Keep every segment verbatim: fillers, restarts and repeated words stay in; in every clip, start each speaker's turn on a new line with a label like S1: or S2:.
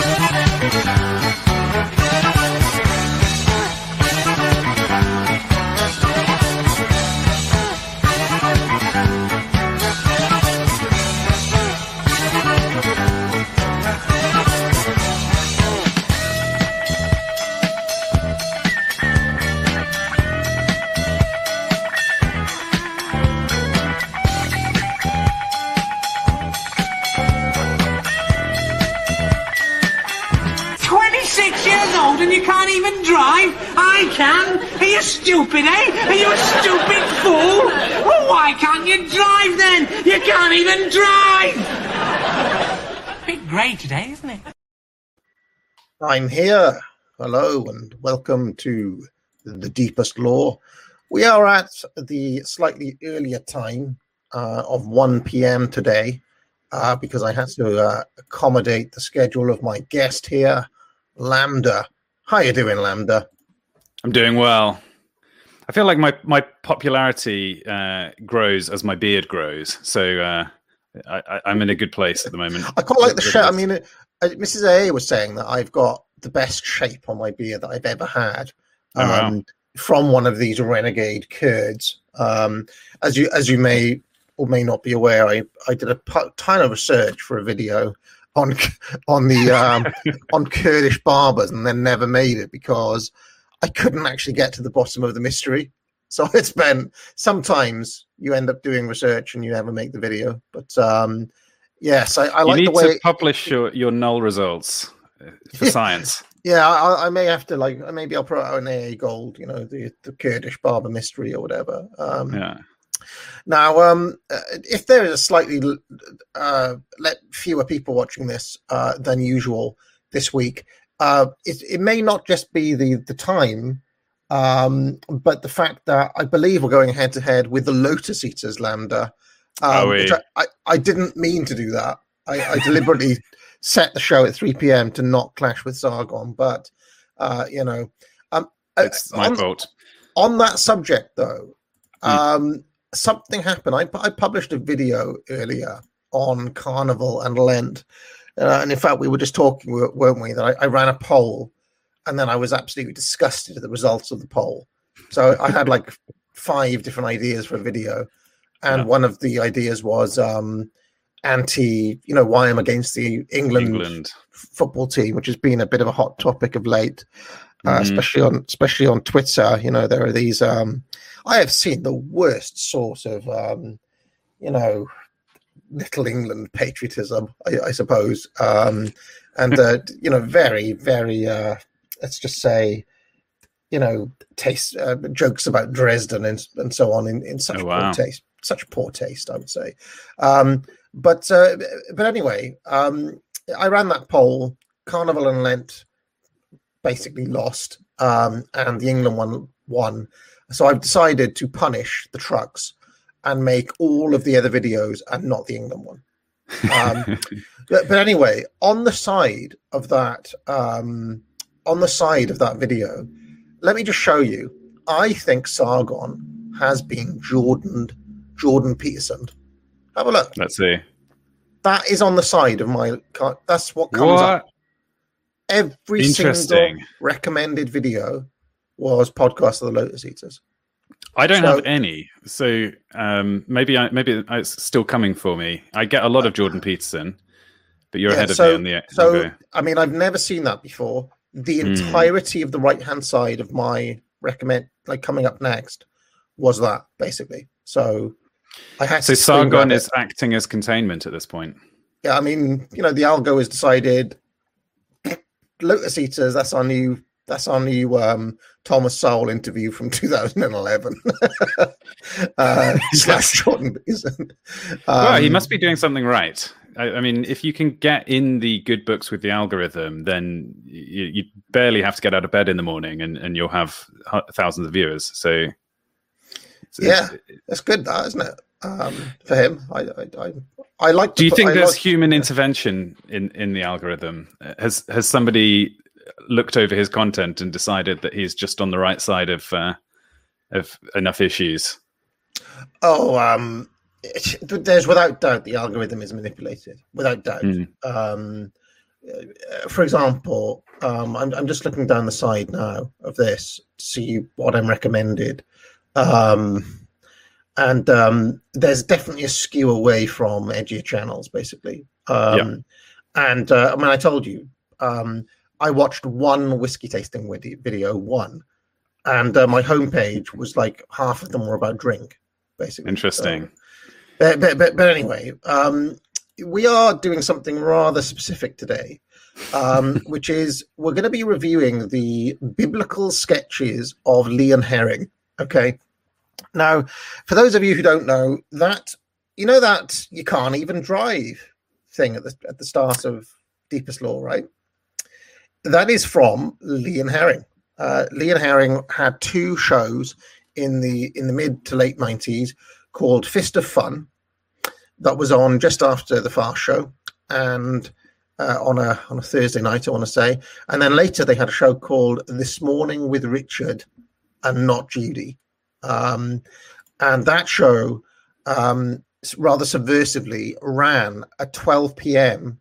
S1: And you can't even drive? I can. Are you stupid, eh? Are you a stupid fool? Well, why can't you drive then? You can't even drive! A bit grey today, isn't it?
S2: I'm here. Hello and welcome to The Deepest Law. We are at the slightly earlier time uh, of one p.m. today uh, because I had to uh, accommodate the schedule of my guest here, Lambda. How you doing, Lambda?
S3: I'm doing well. I feel like my, my popularity uh, grows as my beard grows, so uh, I, I'm in a good place at the moment.
S2: I quite like the shape. I mean, uh, Missus A was saying that I've got the best shape on my beard that I've ever had um,
S3: oh, wow.
S2: from one of these renegade Kurds. Um, as you as you may or may not be aware, I, I did a ton of research for a video on on the um, on Kurdish barbers, and then never made it because I couldn't actually get to the bottom of the mystery. So it's been sometimes you end up doing research and you never make the video. But um, yes, I, I
S3: you
S2: like
S3: need
S2: the way
S3: to publish your, your null results for science.
S2: Yeah, I, I may have to like maybe I'll put out an A A Gold, you know, the the Kurdish barber mystery or whatever. Um,
S3: yeah.
S2: Now, um, if there is a slightly uh, let fewer people watching this uh, than usual this week, uh, it, it may not just be the the time, um, but the fact that I believe we're going head to head with the Lotus Eaters, Lambda. Um,
S3: oh,
S2: which I, I, I didn't mean to do that. I, I deliberately set the show at three p.m. to not clash with Sargon, but uh, you know, um,
S3: it's my
S2: on,
S3: fault.
S2: On that subject, though.
S3: Hmm.
S2: Um, Something happened. I, I published a video earlier on Carnival and Lent. Uh, and in fact, we were just talking, weren't we, that I, I ran a poll and then I was absolutely disgusted at the results of the poll. So I had like five different ideas for a video. And yeah. one of the ideas was um, anti, you know, why I'm against the England,
S3: England
S2: football team, which has been a bit of a hot topic of late. Uh,
S3: mm.
S2: especially on especially on Twitter, you know, there are these. Um, I have seen the worst sort of, um, you know, Little England patriotism, I, I suppose, um, and uh, you know, very, very. Uh, let's just say, you know, taste uh, jokes about Dresden and and so on in, in such
S3: oh, wow.
S2: poor taste, such poor taste, I would say. Um, but uh, but anyway, um, I ran that poll. Carnival and Lent basically lost, um, and the England one won. So I've decided to punish the trucks and make all of the other videos and not the England one. Um, but, but anyway, on the side of that, um, on the side of that video, let me just show you. I think Sargon has been Jordan Jordan Peterson. Have a look.
S3: Let's see.
S2: That is on the side of my. That's what comes
S3: what?
S2: up. Every single recommended video was Podcast of the Lotus Eaters.
S3: I don't
S2: so,
S3: have any, so um, maybe I, maybe it's still coming for me. I get a lot of Jordan Peterson, but you're
S2: yeah,
S3: ahead of
S2: so,
S3: me on the.
S2: So
S3: okay.
S2: I mean, I've never seen that before. The entirety mm. of the right hand side of my recommend, like coming up next, was that basically. So I had.
S3: So
S2: to
S3: Sargon is acting as containment at this point.
S2: Yeah, I mean, you know, the algo has decided. Lotus Eaters. That's our new. That's our new um, Thomas Sowell interview from two thousand eleven. uh, slash Jordan Peterson. Um,
S3: well, he must be doing something right. I, I mean, if you can get in the good books with the algorithm, then you, you barely have to get out of bed in the morning, and, and you'll have thousands of viewers. So, so
S2: yeah, that's good, that isn't it? Um, for him, I, I, I, I like.
S3: Do you
S2: put,
S3: think
S2: I
S3: there's
S2: like,
S3: human intervention in, in the algorithm? Has has somebody looked over his content and decided that he's just on the right side of uh, of enough issues?
S2: Oh, um, it, there's without doubt the algorithm is manipulated, without doubt. Mm. Um, uh, for example, um, I'm, I'm just looking down the side now of this to see what I'm recommended. Um, and um, there's definitely a skew away from edgier channels, basically. Um,
S3: Yeah.
S2: And uh, I mean, I told you, um, I watched one whiskey tasting widi- video, one, and uh, my homepage was like half of them were about drink, basically.
S3: Interesting.
S2: So, but, but, but, but anyway, um, we are doing something rather specific today, um, which is we're going to be reviewing the biblical sketches of Leon Herring. Okay. Now, for those of you who don't know, that you know that you can't even drive thing at the at the start of Deepest Law, right? That is from Leon Herring. Uh, Leon Herring had two shows in the in the mid to late nineties called Fist of Fun, that was on just after the Fast Show, and uh, on a on a Thursday night, I want to say, and then later they had a show called This Morning with Richard and Not Judy, um, and that show um, rather subversively ran at twelve p.m.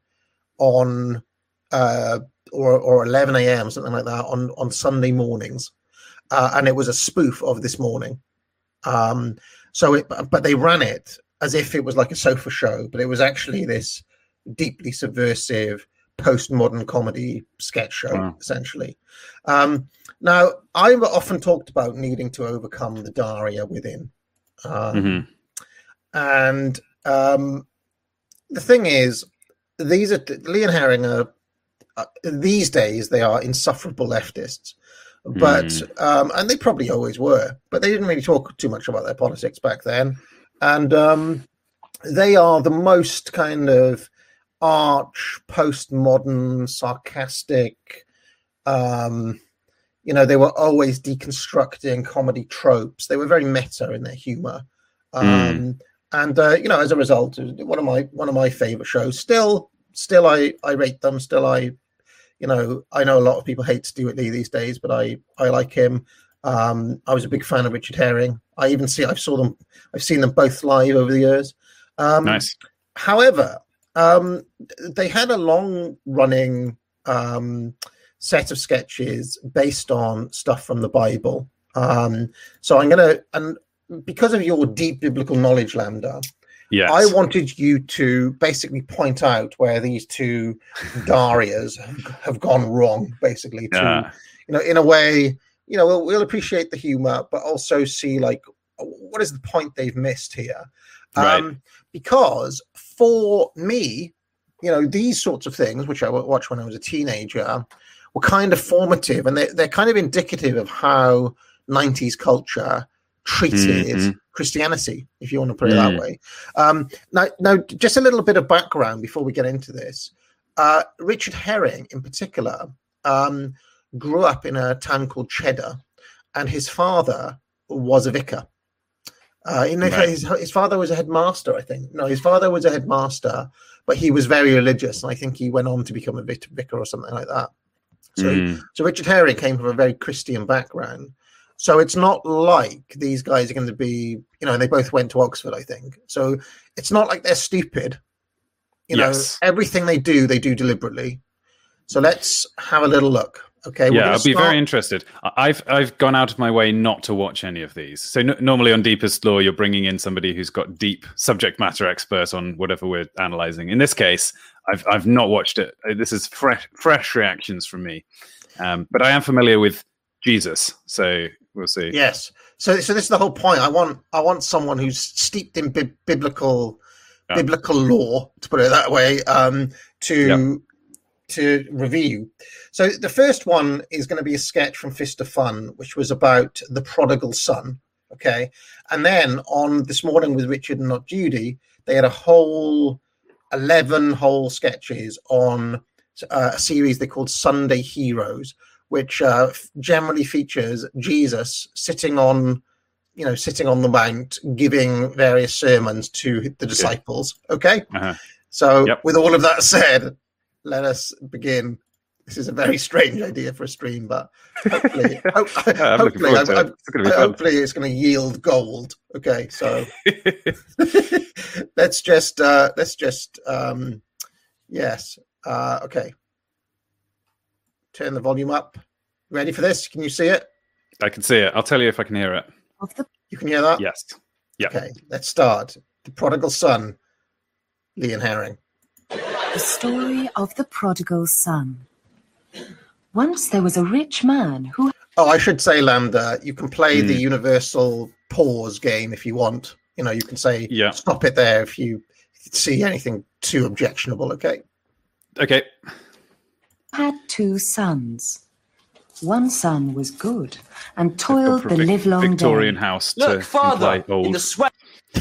S2: on uh, or or eleven a.m. something like that on on Sunday mornings, uh, and it was a spoof of This Morning. Um, so, it, but they ran it as if it was like a sofa show, but it was actually this deeply subversive postmodern comedy sketch show, wow. essentially. Um, now, I've often talked about needing to overcome the Daria within. Um, mm-hmm. And um, the thing is, these are Leon Herring are, uh, these days, they are insufferable leftists. But mm. um, and they probably always were, but they didn't really talk too much about their politics back then. And um, they are the most kind of arch, postmodern, sarcastic. Um, you know, they were always deconstructing comedy tropes. They were very meta in their humor, um, mm. and uh, you know, as a result, one of my one of my favorite shows. Still, still, I I rate them. Still, I. You know, I know a lot of people hate Stuart Lee these days, but I, I like him. Um, I was a big fan of Richard Herring. I even see I've saw them. I've seen them both live over the years. Um,
S3: nice.
S2: However, um, they had a long-running um, set of sketches based on stuff from the Bible. Um, so I'm gonna, and because of your deep biblical knowledge, Lambda.
S3: Yes.
S2: I wanted you to basically point out where these two Darias have gone wrong, basically. To,
S3: yeah.
S2: you know, in a way, you know, we'll, we'll appreciate the humor, but also see, like, what is the point they've missed here?
S3: Right.
S2: Um, because for me, you know, these sorts of things, which I watched when I was a teenager, were kind of formative, and they're, they're kind of indicative of how nineties culture treated mm-hmm. Christianity, if you want to put it mm. that way. Um, now, now, just a little bit of background before we get into this. Uh, Richard Herring, in particular, um, grew up in a town called Cheddar, and his father was a vicar. Uh, in right. his, his father was a headmaster, I think. No, his father was a headmaster, but he was very religious, and I think he went on to become a vicar or something like that. So, mm. so Richard Herring came from a very Christian background. So it's not like these guys are going to be, you know, they both went to Oxford, I think. So it's not like they're stupid. You
S3: yes.
S2: know, everything they do, they do deliberately. So let's have a little look. Okay.
S3: Yeah, I'll be start... very interested. I've I've gone out of my way not to watch any of these. So n- normally on Deepest Law, you're bringing in somebody who's got deep subject matter expert on whatever we're analyzing. In this case, I've I've not watched it. This is fresh fresh reactions from me. Um, but I am familiar with Jesus, so we'll see.
S2: Yes. So, so this is the whole point. I want, I want someone who's steeped in bi- biblical, yeah. biblical law, to put it that way, um, to yep. to review. So, the first one is going to be a sketch from Fist of Fun, which was about the prodigal son. Okay, and then on This Morning with Richard and Not Judy, they had a whole eleven whole sketches on uh, a series they called Sunday Heroes, which uh, generally features Jesus sitting on, you know, sitting on the mount, giving various sermons to the disciples. Okay,
S3: uh-huh.
S2: So
S3: yep.
S2: with all of that said, let us begin. This is a very strange idea for a stream, but hopefully, ho-
S3: yeah,
S2: hopefully, I, I,
S3: it's
S2: hopefully, it's going to yield gold. Okay, so let's just uh, let's just um, yes, uh, okay. turn the volume up. Ready for this? Can you see it?
S3: I can see it. I'll tell you if I can hear it.
S4: Of the
S2: You can hear that?
S3: Yes. Yeah.
S2: Okay, let's start. The Prodigal Son, Lee and Herring.
S4: The story of the prodigal son. Once there was a rich man who...
S2: Oh, I should say, Lambda, you can play
S3: Mm.
S2: the universal pause game if you want. You know, you can say,
S3: Yeah.
S2: stop it there if you see anything too objectionable, okay?
S3: Okay.
S4: had two sons. One son was good and toiled the
S3: Vic-
S4: livelong
S3: Victorian
S4: day.
S3: house to
S5: Look, father,
S3: imply old.
S5: in the sweat.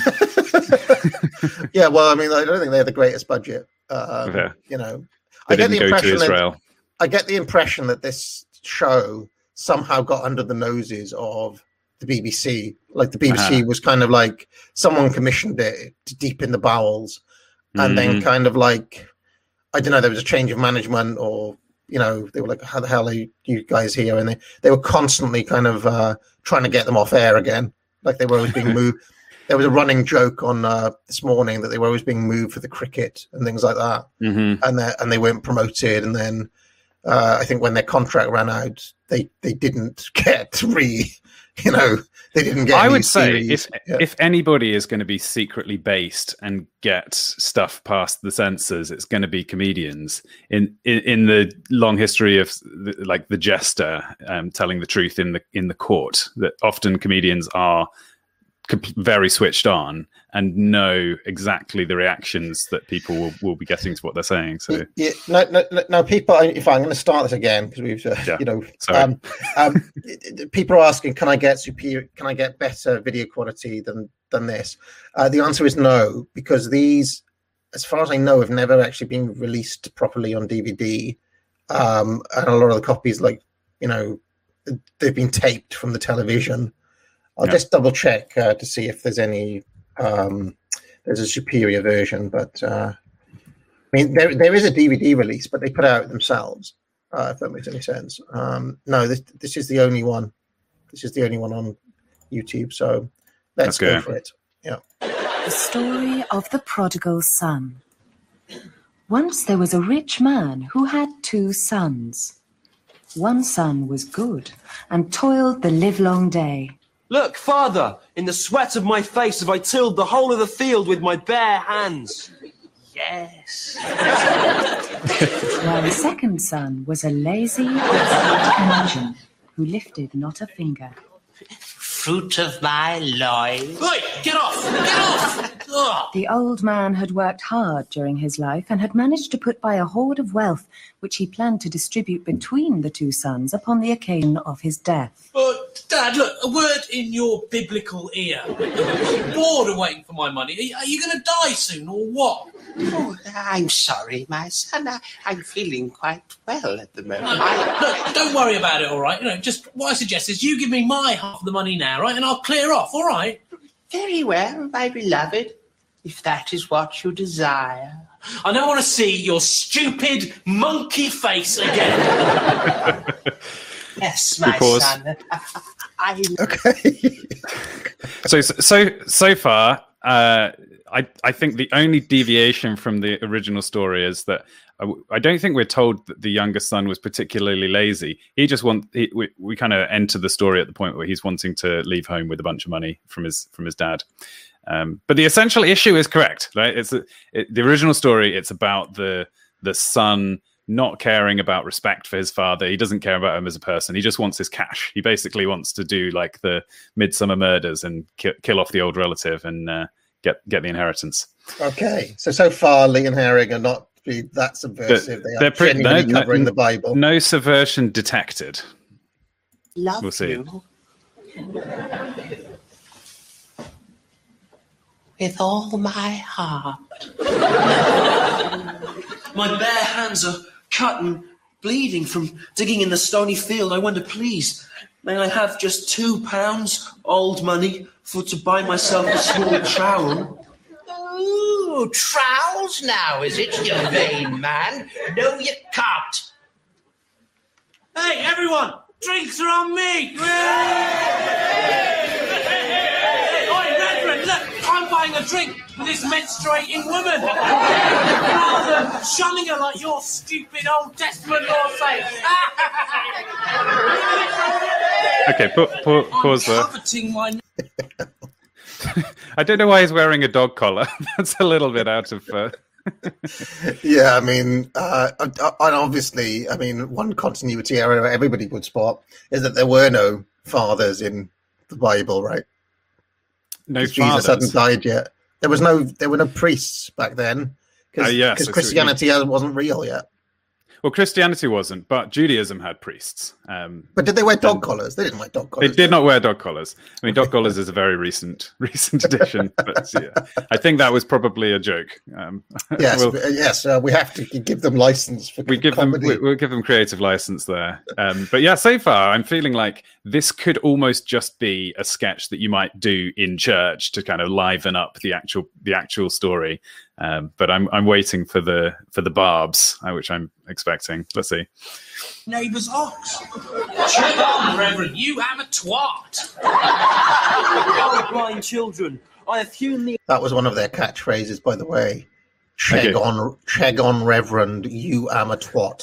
S2: Yeah, well, I mean, I don't think they have the greatest budget. Um,
S3: Yeah.
S2: You know,
S3: They
S2: I get
S3: didn't
S2: the
S3: go to
S2: impression that
S3: Israel.
S2: I get the impression that this show somehow got under the noses of the B B C. Like the B B C
S3: Uh-huh.
S2: was kind of like someone commissioned it deep in the bowels, and then
S3: Mhm.
S2: kind of like I don't know, there was a change of management, or you know, they were like, "How the hell are you, you guys here?" And they they were constantly kind of uh, trying to get them off air again, like they were always being moved. There was a running joke on uh, this morning that they were always being moved for the cricket and things like that,
S3: Mhm.
S2: and they and they weren't promoted. And then uh, I think when their contract ran out, they they didn't get re, you know, they didn't get.
S3: I
S2: any
S3: would say
S2: series.
S3: if
S2: Yeah.
S3: if anybody is going to be secretly based and get stuff past the censors, it's going to be comedians. In in, in the long history of the, like the jester um, telling the truth in the in the court, that often comedians are com- very switched on and know exactly the reactions that people will, will be getting to what they're saying. So
S2: Yeah, no, no, no, no, people. If I'm going to start this again, because we've, uh,
S3: Yeah,
S2: you know,
S3: sorry.
S2: um, um, people are asking, can I get superior? Can I get better video quality than than this? Uh, the answer is no, because these, as far as I know, have never actually been released properly on D V D, um, and a lot of the copies, like you know, they've been taped from the television. I'll
S3: Yeah.
S2: just double check uh, to see if there's any. Um, there's a superior version, but. Uh, I mean, there there is a D V D release, but they put it out themselves. Uh, if that makes any sense. Um, no, this this is the only one. This is the only one on YouTube. So let's
S3: Let's
S2: go
S3: go.
S2: for it. Yeah.
S4: The story of the prodigal son. Once there was a rich man who had two sons. One son was good and toiled the livelong day.
S5: Look, father, in the sweat of my face have I tilled the whole of the field with my bare hands. Yes.
S4: While the second son was a lazy, obstinate curmudgeon who lifted not a finger.
S6: Fruit of my loins.
S1: Oi, get off! Get off! Ugh.
S4: The old man had worked hard during his life and had managed to put by a hoard of wealth which he planned to distribute between the two sons upon the occasion of his death.
S1: But, Dad, look, a word in your biblical ear. I'm bored of waiting for my money. Are you, are you going to die soon, or what?
S6: Oh, I'm sorry, my son. I, I'm feeling quite well at the moment.
S1: No,
S6: I,
S1: look, don't worry about it, all right? You know, just what I suggest is you give me my half of the money now, right, and I'll clear off, all right?
S6: very well, my beloved, if that is what you desire.
S1: I never want to see your stupid monkey face again.
S6: Yes, my
S3: pause.
S6: son. I
S2: Okay.
S3: so so so far, uh, I I think the only deviation from the original story is that I, I don't think we're told that the younger son was particularly lazy. He just want he, we we kind of enter the story at the point where he's wanting to leave home with a bunch of money from his from his dad. Um, but the essential issue is correct, right? It's a, it, the original story. It's about the the son not caring about respect for his father. He doesn't care about him as a person. He just wants his cash. He basically wants to do like the Midsummer Murders and ki- kill off the old relative and uh, get get the inheritance.
S2: Okay. So so far, Lee and Herring are not really that subversive. They are
S3: They're pretty-
S2: genuinely
S3: no, no,
S2: covering the Bible.
S3: No subversion detected.
S6: love
S3: We'll see.
S6: you with all my heart.
S5: My bare hands are cut and bleeding from digging in the stony field. I wonder, please, may I have just two pounds old money for to buy myself a small trowel?
S6: Ooh, trowels now, is it, you vain man? No, you can't.
S1: Hey, everyone, drinks are on me! Hey, oi, Reverend, look, I'm buying a drink for this menstruating woman. Rather shunning her like your stupid Old Testament law says.
S3: Okay, pa- pa- pause there.
S5: Coveting my...
S3: I don't know why he's wearing a dog collar. That's a little bit out of... Uh...
S2: Yeah, I mean, uh, and obviously, I mean, one continuity error everybody would spot is that there were no fathers in the Bible, right?
S3: No fathers.
S2: Jesus hadn't died yet. There was no, there were no priests back then because
S3: uh, yes,
S2: Christianity wasn't real yet.
S3: Well, Christianity wasn't, but Judaism had priests. Um,
S2: but did they wear dog collars? They didn't wear dog collars.
S3: They did not wear dog collars. I mean, dog collars is a very recent recent addition. But yeah, I think that was probably a joke. Um,
S2: yes,
S3: we'll,
S2: yes, uh, we have to give them license for
S3: we give
S2: comedy.
S3: them we, we'll give them creative license there. Um, but yeah, so far I'm feeling like this could almost just be a sketch that you might do in church to kind of liven up the actual the actual story. Um, but I'm I'm waiting for the for the barbs, uh, which I'm expecting. Let's see.
S5: Neighbour's ox. Check on, Reverend. You am a twat. Oh, blind children. I have hewn the...
S2: That was one of their catchphrases, by the way. Cheg
S3: Okay.
S2: on, cheg on, Reverend. You am a twat.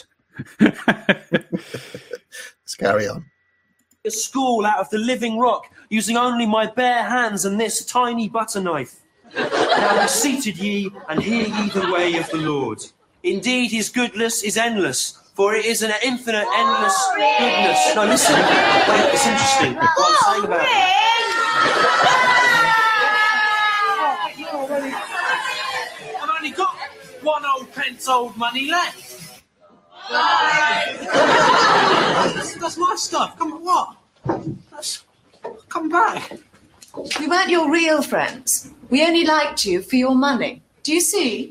S2: Let's carry on.
S5: a school out of the living rock, using only my bare hands and this tiny butter knife. Now be seated ye, and hear ye the way of the Lord. Indeed, his goodness is endless, for it is an infinite, endless goodness. Now listen, wait, it's interesting what I'm saying about it.
S1: I've only got one old pence old money left. That's, that's my stuff. Come on, what? That's, come back.
S4: We weren't your real friends. We only liked you for your money. Do you see?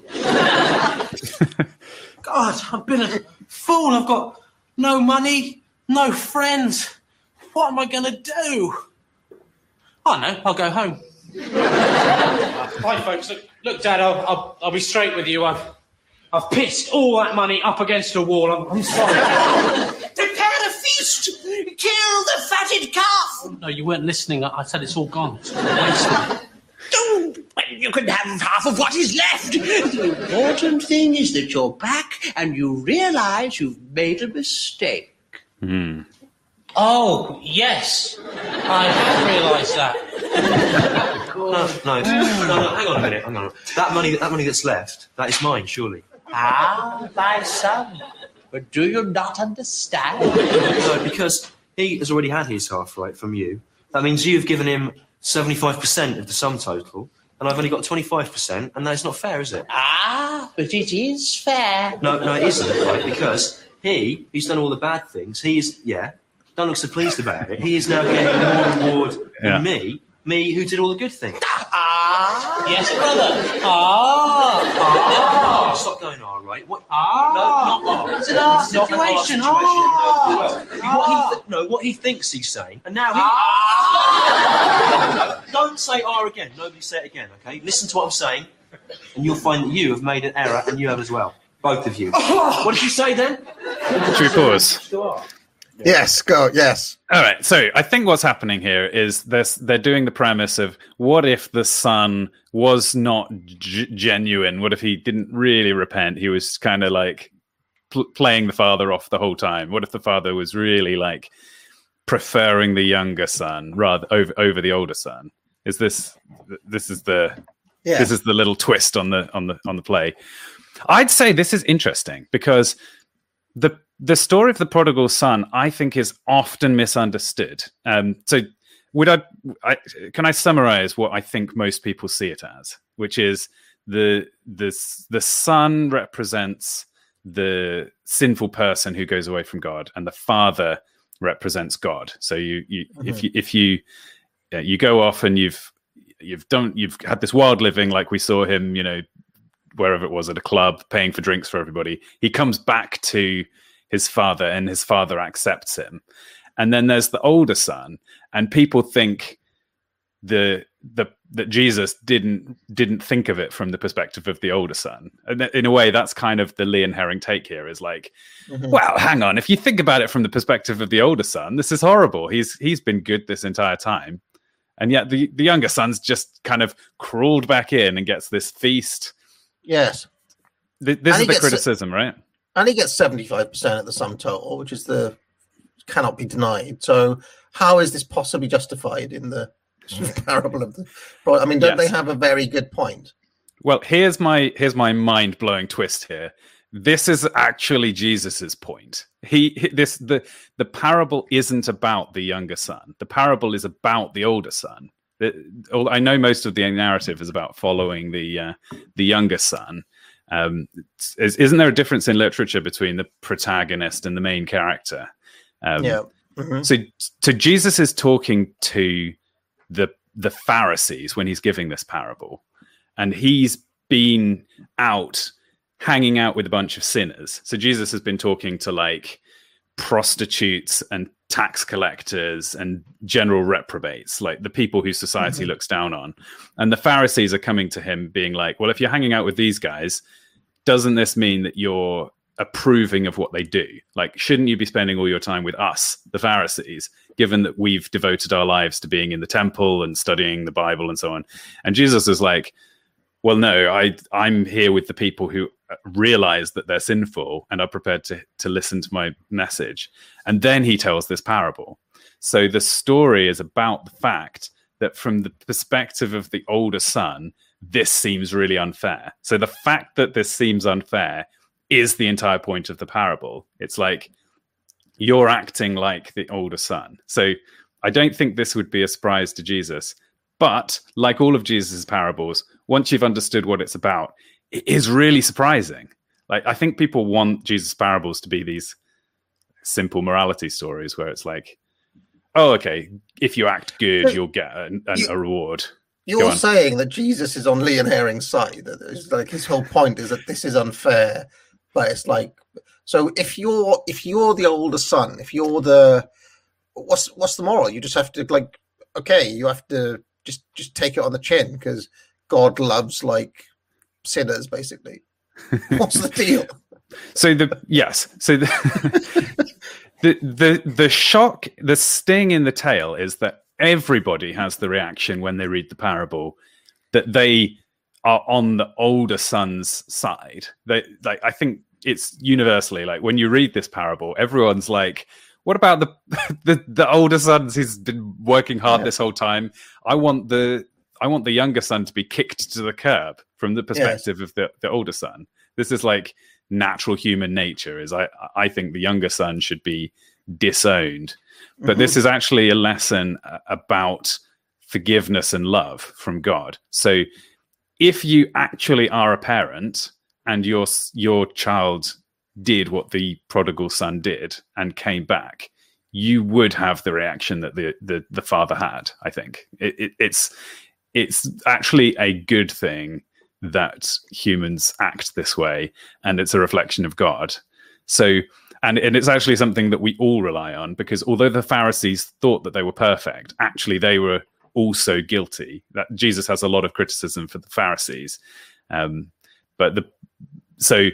S1: God, I've been a fool. I've got no money, no friends. What am I going to do? I know, I'll go home.
S7: Hi, folks. Look, look Dad, I'll, I'll, I'll be straight with you. I've, I've pitched all that money up against a wall. I'm, I'm sorry.
S6: Prepare a feast! Kill the fatted calf!
S7: No, you weren't listening. I, I said it's all gone. It's wasted.
S6: Oh, well, you can have half of what is left. The important thing is that you're back and you realise you've made a mistake.
S3: Hmm.
S7: Oh, yes. I have realised that.
S5: No, no, no, no, hang on a minute, hang on. That money, that money that's left, that is mine, surely.
S6: Ah, my son. But do you not understand?
S5: No, because he has already had his half, right, from you. That means you've given him seventy-five percent of the sum total, and I've only got twenty-five percent, and that's not fair, is it?
S6: Ah, but it is fair.
S5: No, no, it isn't, right, because he, who's done all the bad things, he's, yeah, don't look so pleased about it, he is now getting more reward than
S3: Yeah.
S5: me, me who did all the good things.
S6: Ah,
S7: Yes, brother. Ah.
S5: Ah, stop going, all right. What?
S7: Ah.
S5: No, not ah.
S7: It's an art
S5: Not an art
S7: situation.
S5: No,
S7: Ah.
S5: what he th- no, what he thinks he's saying, and now he.
S7: Ah.
S5: Don't say R again. Nobody say it again, okay? Listen to what I'm saying, and you'll find that you have made an error, and you have as well. Both of you. What did you say then?
S3: Should we pause?
S5: Still are.
S2: Yes, go. Yes.
S3: All right. So I think what's happening here is this: they're doing the premise of what if the son was not g- genuine? What if he didn't really repent? He was kind of like pl- playing the father off the whole time. What if the father was really like preferring the younger son rather over over the older son? Is this this is the
S2: Yeah.
S3: this is the little twist on the on the on the play? I'd say this is interesting because the the story of the prodigal son, I think, is often misunderstood. Um, so, would I, I? Can I summarize what I think most people see it as, which is the the the son represents the sinful person who goes away from God, and the father represents God. So, you, you mm-hmm. if you if you yeah, you go off and you've you've done you've had this wild living, like we saw him, you know, wherever it was at a club, paying for drinks for everybody. He comes back to his father, and his father accepts him. And then there's the older son, and people think the the that Jesus didn't didn't think of it from the perspective of the older son. And in a way, that's kind of the Lee and Herring take here. Is like, mm-hmm. well, hang on, if you think about it from the perspective of the older son, this is horrible. He's he's been good this entire time, and yet the the younger son's just kind of crawled back in and gets this feast.
S2: Yes.
S3: Th- this and is the criticism, a- right?
S2: And he gets seventy-five percent at the sum total, which is the cannot be denied. So how is this possibly justified in the parable of the? I mean, don't
S3: Yes.
S2: they have a very good point?
S3: Well, here's my here's my mind-blowing twist here. This is actually Jesus's point. He, he this the the parable isn't about the younger son. The parable is about the older son. The, I know most of the narrative is about following the uh, the younger son. Um, is, isn't there a difference in literature between the protagonist and the main character? Um,
S2: Yeah. Mhm.
S3: So, so Jesus is talking to the the Pharisees when he's giving this parable, and he's been out hanging out with a bunch of sinners. So Jesus has been talking to like prostitutes and tax collectors and general reprobates, like the people who society
S2: Mhm.
S3: looks down on. And the Pharisees are coming to him being like, well, if you're hanging out with these guys, doesn't this mean that you're approving of what they do? Like, shouldn't you be spending all your time with us, the Pharisees, given that we've devoted our lives to being in the temple and studying the Bible and so on? And Jesus is like, well, no, I, I'm here with the people who realize that they're sinful and are prepared to, to listen to my message. And then he tells this parable. So the story is about the fact that from the perspective of the older son, this seems really unfair. So the fact that this seems unfair is the entire point of the parable. It's like, you're acting like the older son. So I don't think this would be a surprise to Jesus. But like all of Jesus' parables, once you've understood what it's about, it is really surprising. Like, I think people want Jesus' parables to be these simple morality stories where it's like, oh, okay, if you act good, you'll get a, a,
S2: You-
S3: a reward. Go
S2: You're
S3: on.
S2: saying that Jesus is on Leon Herring's side. That it's like his whole point is that this is unfair, but it's like, so if you're if you're the older son, if you're the what's what's the moral? You just have to like, okay, you have to just just take it on the chin because God loves like sinners, basically. What's the deal?
S3: So the yes, so the, the the the shock, the sting in the tail is that everybody has the reaction when they read the parable that they are on the older son's side. They like, I think it's universally like when you read this parable, everyone's like, what about the the, the older sons? He's been working hard
S2: Yeah.
S3: this whole time. I want the I want the younger son to be kicked to the curb from the perspective of the, the older son. This is like natural human nature. Is I I think the younger son should be disowned, but
S2: Mhm.
S3: this is actually a lesson uh, about forgiveness and love from God. So if you actually are a parent and your your child did what the prodigal son did and came back, you would have the reaction that the the, the father had. I think it, it, it's it's actually a good thing that humans act this way, and it's a reflection of God. So, and, and it's actually something that we all rely on, because although the Pharisees thought that they were perfect, actually they were also guilty. That Jesus has a lot of criticism for the Pharisees. Um, but the so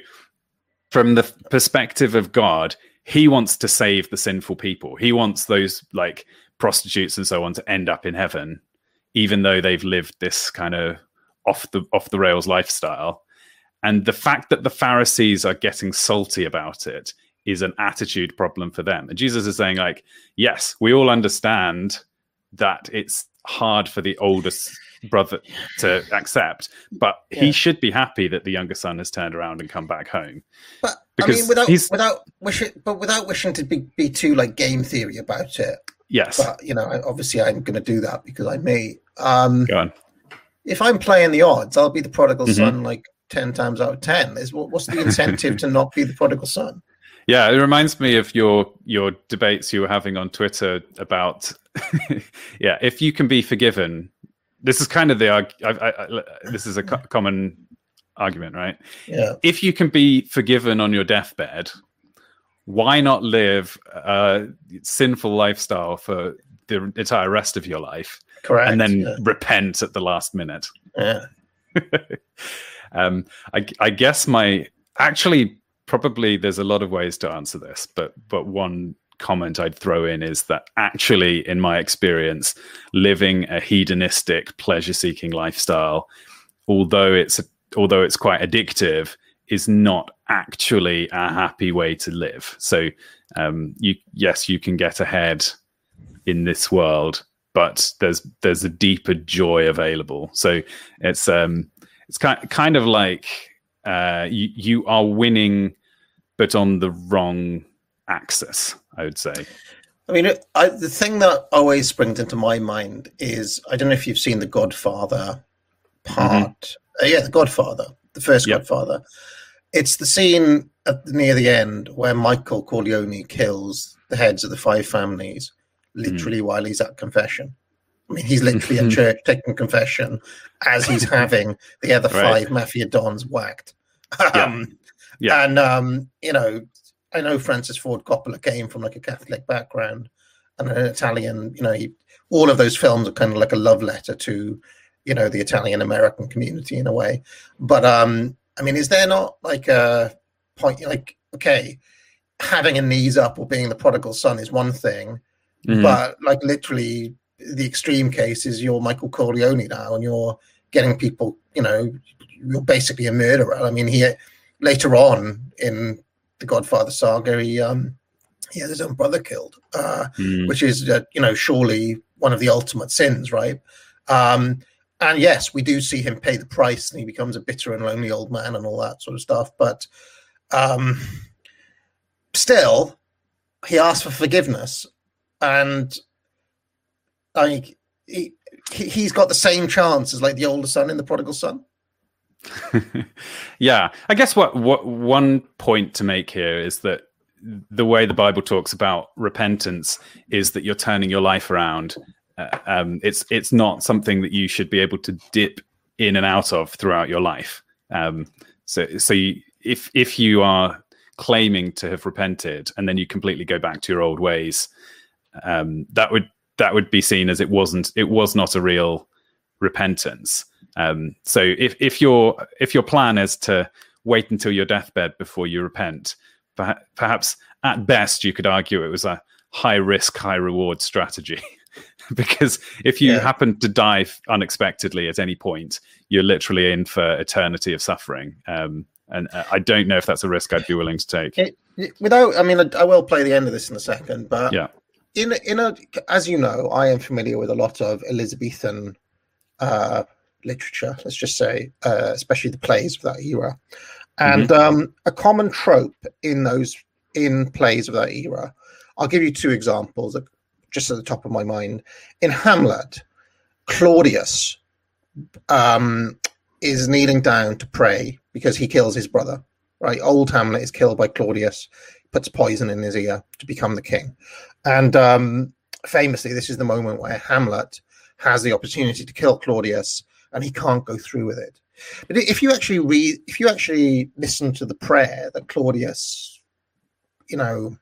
S3: from the perspective of God, he wants to save the sinful people. He wants those like prostitutes and so on to end up in heaven, even though they've lived this kind of off the off the rails lifestyle. And the fact that the Pharisees are getting salty about it is an attitude problem for them. And Jesus is saying, like, yes, we all understand that it's hard for the oldest brother to accept, but
S2: Yeah.
S3: he should be happy that the younger son has turned around and come back home.
S2: But I
S3: Because
S2: mean, without
S3: he's-
S2: without wishing, but without wishing to be, be too like game theory about it.
S3: Yes,
S2: But you know, I, obviously, I'm going to do that because I may. Um,
S3: go on.
S2: if I'm playing the odds, I'll be the prodigal
S3: Mhm.
S2: son like ten times out of ten. Is what, what's the incentive to not be the prodigal son?
S3: Yeah, it reminds me of your your debates you were having on Twitter about, yeah, if you can be forgiven. This is kind of the arg- I, I, I, this is a co- common argument, right?
S2: Yeah,
S3: If you can be forgiven on your deathbed, why not live a sinful lifestyle for the entire rest of your life
S2: correct.
S3: and then
S2: yeah.
S3: repent at the last minute?
S2: Yeah.
S3: um, I, I guess my actually probably there's a lot of ways to answer this, but but one comment I'd throw in is that actually, in my experience, living a hedonistic, pleasure-seeking lifestyle, although it's although it's quite addictive, is not actually a happy way to live. So, um, you yes, you can get ahead in this world, but there's there's a deeper joy available. So it's um it's kind kind of like uh, you you are winning, but on the wrong axis, I would say.
S2: I mean, I, the thing that always springs into my mind is, I don't know if you've seen The Godfather part. Mm-hmm. Uh, yeah, The Godfather, the first yep. Godfather. It's the scene at, near the end where Michael Corleone kills the heads of the five families, literally mm. while he's at confession. I mean, he's literally at church taking confession as he's having the other right. five mafia dons whacked. Um, yeah. yeah. And, um, you know, I know Francis Ford Coppola came from like a Catholic background and an Italian, you know, he, all of those films are kind of like a love letter to, you know, the Italian American community in a way. But, um, I mean, is there not like a point, like, okay, having a knees up or being the prodigal son is one thing, mm-hmm. but like literally the extreme case is you're Michael Corleone now and you're getting people, you know, you're basically a murderer. I mean, he later on in the Godfather saga, he um he had his own brother killed, uh, mm. which is uh, you know, surely one of the ultimate sins, right? Um, and yes, we do see him pay the price, and he becomes a bitter and lonely old man and all that sort of stuff. But um, still, he asked for forgiveness, and like he, he's got the same chance as like the older son in The Prodigal Son.
S3: Yeah, I guess what what one point to make here is that the way the Bible talks about repentance is that you're turning your life around. Uh, um, it's it's not something that you should be able to dip in and out of throughout your life. Um, so so you, if if you are claiming to have repented and then you completely go back to your old ways, um, that would that would be seen as it wasn't it was not a real repentance. Um, so if if your if your plan is to wait until your deathbed before you repent, perha- perhaps at best you could argue it was a high risk, high reward strategy. Because if you yeah. happen to die unexpectedly at any point, you're literally in for eternity of suffering. Um, and uh, I don't know if that's a risk I'd be willing to take.
S2: It, without, I mean, I, I will play the end of this in a second, but
S3: yeah.
S2: in in a, as you know, I am familiar with a lot of Elizabethan uh, literature. Let's just say, uh, especially the plays of that era, and mm-hmm. um, a common trope in those in plays of that era. I'll give you two examples that just at the top of my mind. In Hamlet, Claudius um, is kneeling down to pray because he kills his brother, right? Old Hamlet is killed by Claudius, puts poison in his ear to become the king. And um, famously, this is the moment where Hamlet has the opportunity to kill Claudius and he can't go through with it. But if you actually read, if you actually listen to the prayer that Claudius, you know,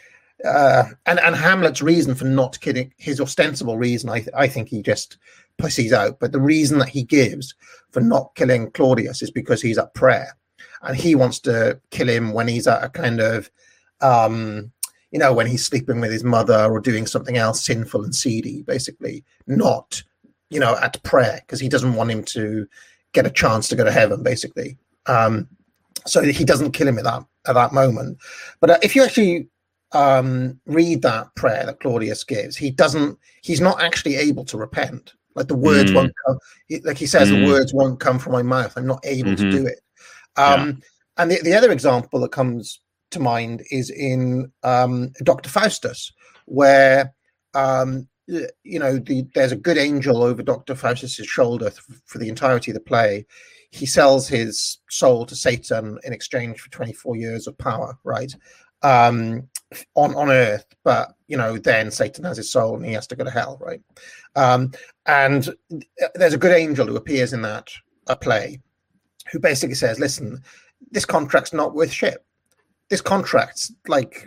S2: Uh, and, and Hamlet's reason for not killing, his ostensible reason, I, th- I think he just pussies out. But the reason that he gives for not killing Claudius is because he's at prayer. And he wants to kill him when he's at a kind of, um, you know, when he's sleeping with his mother or doing something else sinful and seedy, basically, not, you know, at prayer, because he doesn't want him to get a chance to go to heaven, basically. Um, so he doesn't kill him at that, at that moment. But uh, if you actually Um, read that prayer that Claudius gives, he doesn't, he's not actually able to repent. Like the words mm. won't come, he, like he says, mm. the words won't come from my mouth. I'm not able mm-hmm. to do it. Um, yeah. And the, the other example that comes to mind is in um, Doctor Faustus, where, um, you know, the, there's a good angel over Doctor Faustus's shoulder th- for the entirety of the play. He sells his soul to Satan in exchange for twenty-four years of power, right? Um, on, on earth, but, you know, then Satan has his soul and he has to go to hell, right? Um, and there's a good angel who appears in that uh, play who basically says, listen, this contract's not worth shit. This contract's like,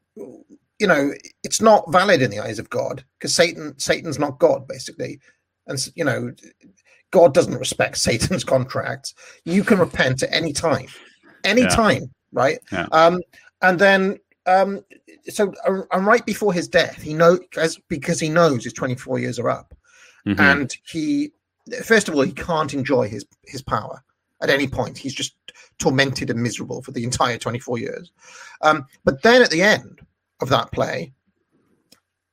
S2: you know, it's not valid in the eyes of God because Satan, Satan's not God, basically. And, you know, God doesn't respect Satan's contracts. You can repent at any time, any yeah. time, right? Yeah. Um, and then, Um, so uh, and right before his death, he knows because he knows his twenty-four years are up, mm-hmm. and he first of all he can't enjoy his his power at any point. He's just tormented and miserable for the entire twenty-four years. Um, but then at the end of that play,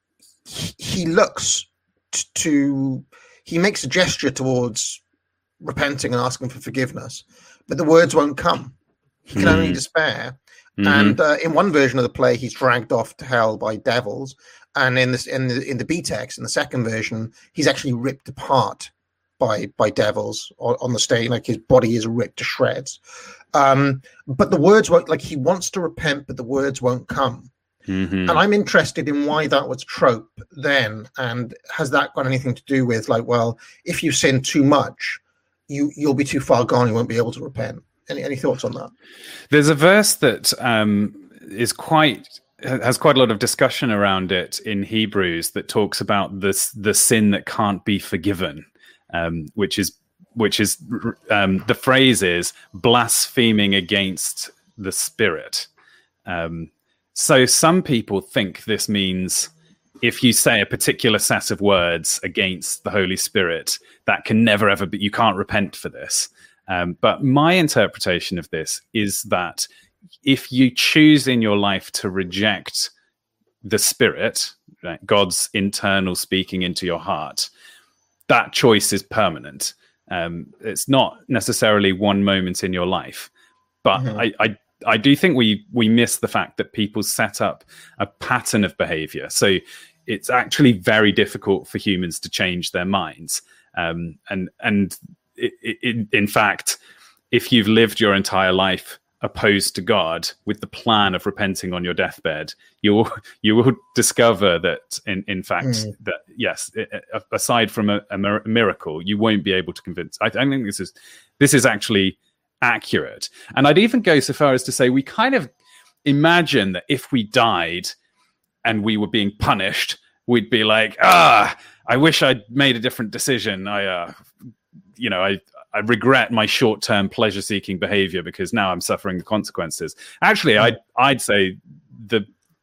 S2: he, he looks t- to he makes a gesture towards repenting and asking for forgiveness, but the words won't come. He can mm. only despair. Mm-hmm. And uh, in one version of the play, he's dragged off to hell by devils, and in this in the in the B text, in the second version, he's actually ripped apart by by devils on, on the stage. Like his body is ripped to shreds. Um, but the words won't. Like he wants to repent, but the words won't come. Mm-hmm. And I'm interested in why that was trope then, and has that got anything to do with like, well, if you sin too much, you you'll be too far gone. You won't be able to repent. Any any thoughts on that?
S3: There's a verse that um, is quite has quite a lot of discussion around it in Hebrews that talks about this the sin that can't be forgiven, um, which is which is um, the phrase is blaspheming against the Spirit. Um, so some people think this means if you say a particular set of words against the Holy Spirit, that can never ever be. You can't repent for this. Um, but my interpretation of this is that if you choose in your life to reject the Spirit, right, God's internal speaking into your heart, that choice is permanent. Um, it's not necessarily one moment in your life. But mm-hmm. I, I, I do think we we miss the fact that people set up a pattern of behavior. So it's actually very difficult for humans to change their minds. Um, and and It, it, in fact, if you've lived your entire life opposed to God with the plan of repenting on your deathbed, you will you will discover that in in fact mm. that yes, aside from a, a miracle, you won't be able to convince. I, I think this is this is actually accurate, and I'd even go so far as to say we kind of imagine that if we died and we were being punished, we'd be like, ah, I wish I'd made a different decision. I. Uh, You know, I, I regret my short-term pleasure-seeking behavior because now I'm suffering the consequences. Actually, I'd, I'd say the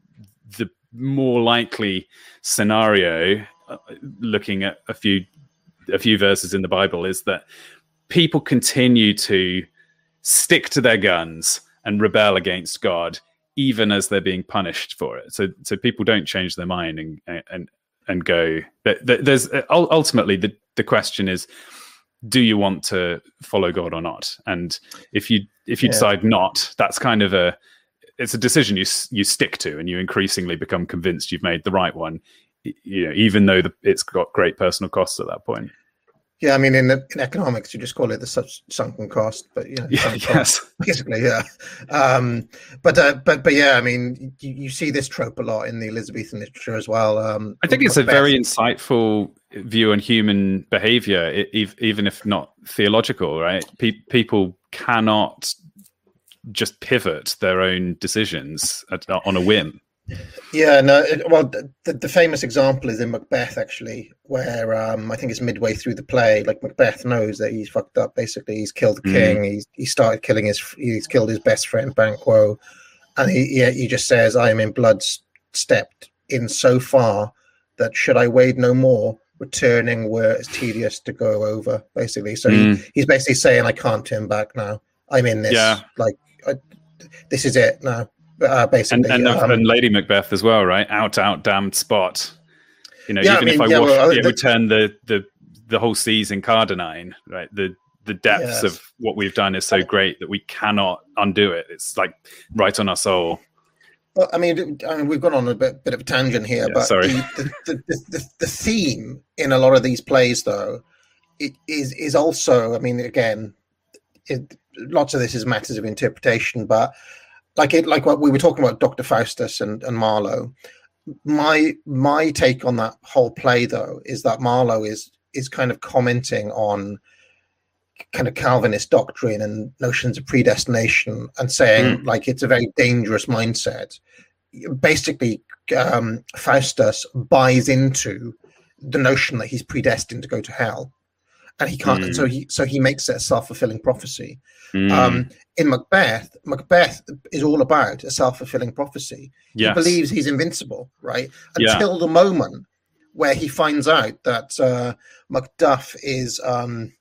S3: the more likely scenario, uh, looking at a few a few verses in the Bible, is that people continue to stick to their guns and rebel against God, even as they're being punished for it. So, so people don't change their mind and and and go. There's ultimately the the question is, do you want to follow God or not? And if you if you yeah. decide not, that's kind of a it's a decision you you stick to, and you increasingly become convinced you've made the right one, you know, even though the, it's got great personal costs at that point.
S2: Yeah, I mean, in, in economics, you just call it the sub- sunken cost, but you know,
S3: yeah, yes,
S2: basically, yeah. Um, but uh, but but yeah, I mean, you, you see this trope a lot in the Elizabethan literature as well. Um,
S3: I think it's a very insightful view on human behavior, even if not theological. Right? Pe- people cannot just pivot their own decisions at, on a whim.
S2: Yeah, no. It, well, the, the famous example is in Macbeth, actually, where um, I think it's midway through the play. Like Macbeth knows that he's fucked up. Basically, he's killed the king. Mm. He's he started killing his. He's killed his best friend Banquo, and he he, he just says, "I am in blood stepped in so far that should I wade no more, returning were as tedious to go over." Basically, so mm. he, he's basically saying, "I can't turn back now. I'm in this.
S3: Yeah.
S2: Like, I, this is it now." Uh, basically,
S3: and, and,
S2: um,
S3: and Lady Macbeth as well, right? Out, out, damned spot. You know,
S2: yeah,
S3: even
S2: I mean,
S3: if I
S2: yeah,
S3: wash,
S2: well,
S3: yeah,
S2: the,
S3: return the, the the whole seas in Cardinine, right? The the depths
S2: yes.
S3: of what we've done is so great that we cannot undo it. It's like right on our soul.
S2: Well, I mean, I mean we've gone on a bit, bit of a tangent here,
S3: yeah,
S2: but
S3: sorry.
S2: The, the, the, the, the theme in a lot of these plays, though, it is is also, I mean, again, it, lots of this is matters of interpretation, but. Like it, like what we were talking about, Doctor Faustus and, and Marlowe. My my take on that whole play, though, is that Marlowe is is kind of commenting on kind of Calvinist doctrine and notions of predestination, and saying mm. like it's a very dangerous mindset. Basically, um, Faustus buys into the notion that he's predestined to go to hell, and he can't. Mm. And so he so he makes it a self-fulfilling prophecy. Mm. Um, in Macbeth, Macbeth is all about a self-fulfilling prophecy. Yes. He believes he's invincible, right? Until yeah. the moment where he finds out that uh, Macduff is, um,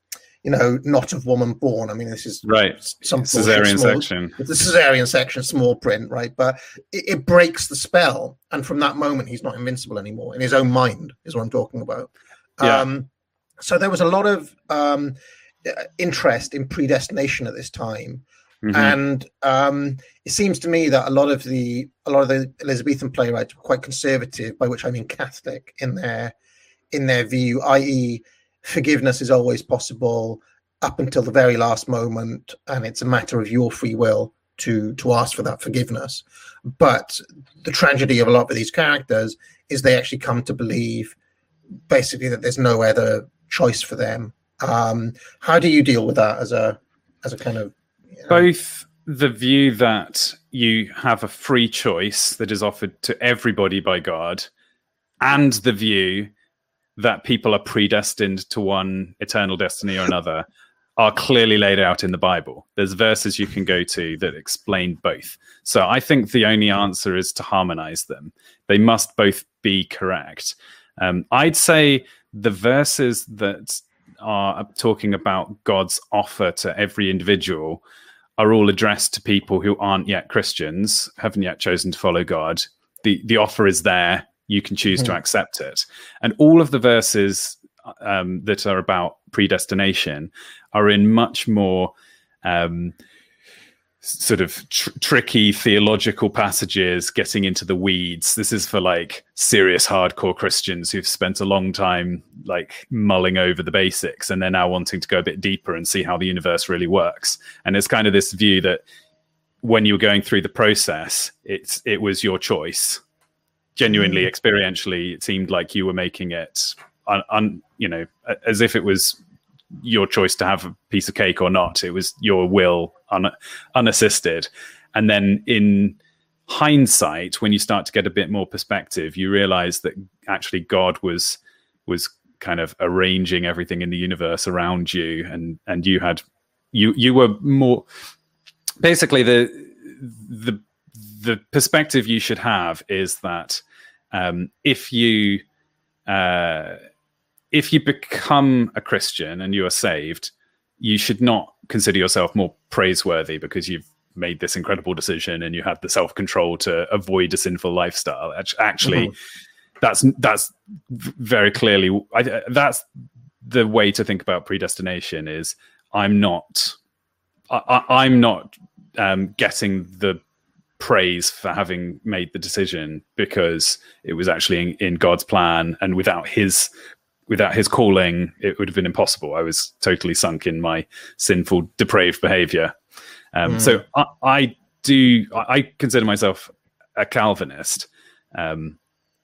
S2: you know, not of woman born. I mean, this is
S3: right.
S2: Some
S3: cesarean
S2: small,
S3: section.
S2: It's the cesarean section, small print, right? But it, it breaks the spell, and from that moment, he's not invincible anymore in his own mind. Is what I'm talking about.
S3: Yeah.
S2: Um, so there was a lot of um, interest in predestination at this time. Mm-hmm. And um, it seems to me that a lot of the a lot of the Elizabethan playwrights were quite conservative, by which I mean Catholic, in their in their view, that is, forgiveness is always possible up until the very last moment, and it's a matter of your free will to to ask for that forgiveness. But the tragedy of a lot of these characters is they actually come to believe, basically, that there's no other choice for them. Um, how do you deal with that as a as a kind of
S3: both the view that you have a free choice that is offered to everybody by God, and the view that people are predestined to one eternal destiny or another, are clearly laid out in the Bible. There's verses you can go to that explain both. So I think the only answer is to harmonize them. They must both be correct. Um, I'd say the verses that are talking about God's offer to every individual are all addressed to people who aren't yet Christians, haven't yet chosen to follow God. The the offer is there. You can choose mm-hmm. to accept it. And all of the verses um, that are about predestination are in much more um, sort of tr- tricky theological passages, getting into the weeds. This is for like serious hardcore Christians who've spent a long time like mulling over the basics, and they're now wanting to go a bit deeper and see how the universe really works. And it's kind of this view that when you were going through the process, it's it was your choice. Genuinely, mm. experientially, it seemed like you were making it un, un, you know, as if it was your choice to have a piece of cake or not. It was your will un, unassisted. And then in hindsight, when you start to get a bit more perspective, you realize that actually God was was kind of arranging everything in the universe around you, and and you had you you were more basically the the the perspective you should have is that um, if you uh, if you become a Christian and you are saved, you should not consider yourself more praiseworthy because you've made this incredible decision and you had the self-control to avoid a sinful lifestyle. Actually, mm-hmm. that's that's very clearly I, that's the way to think about predestination. Is I'm not I, I'm not um, getting the praise for having made the decision because it was actually in, in God's plan, and without his without his calling, it would have been impossible. I was totally sunk in my sinful, depraved behavior. Um, mm. So I, I do, I consider myself a Calvinist. Um,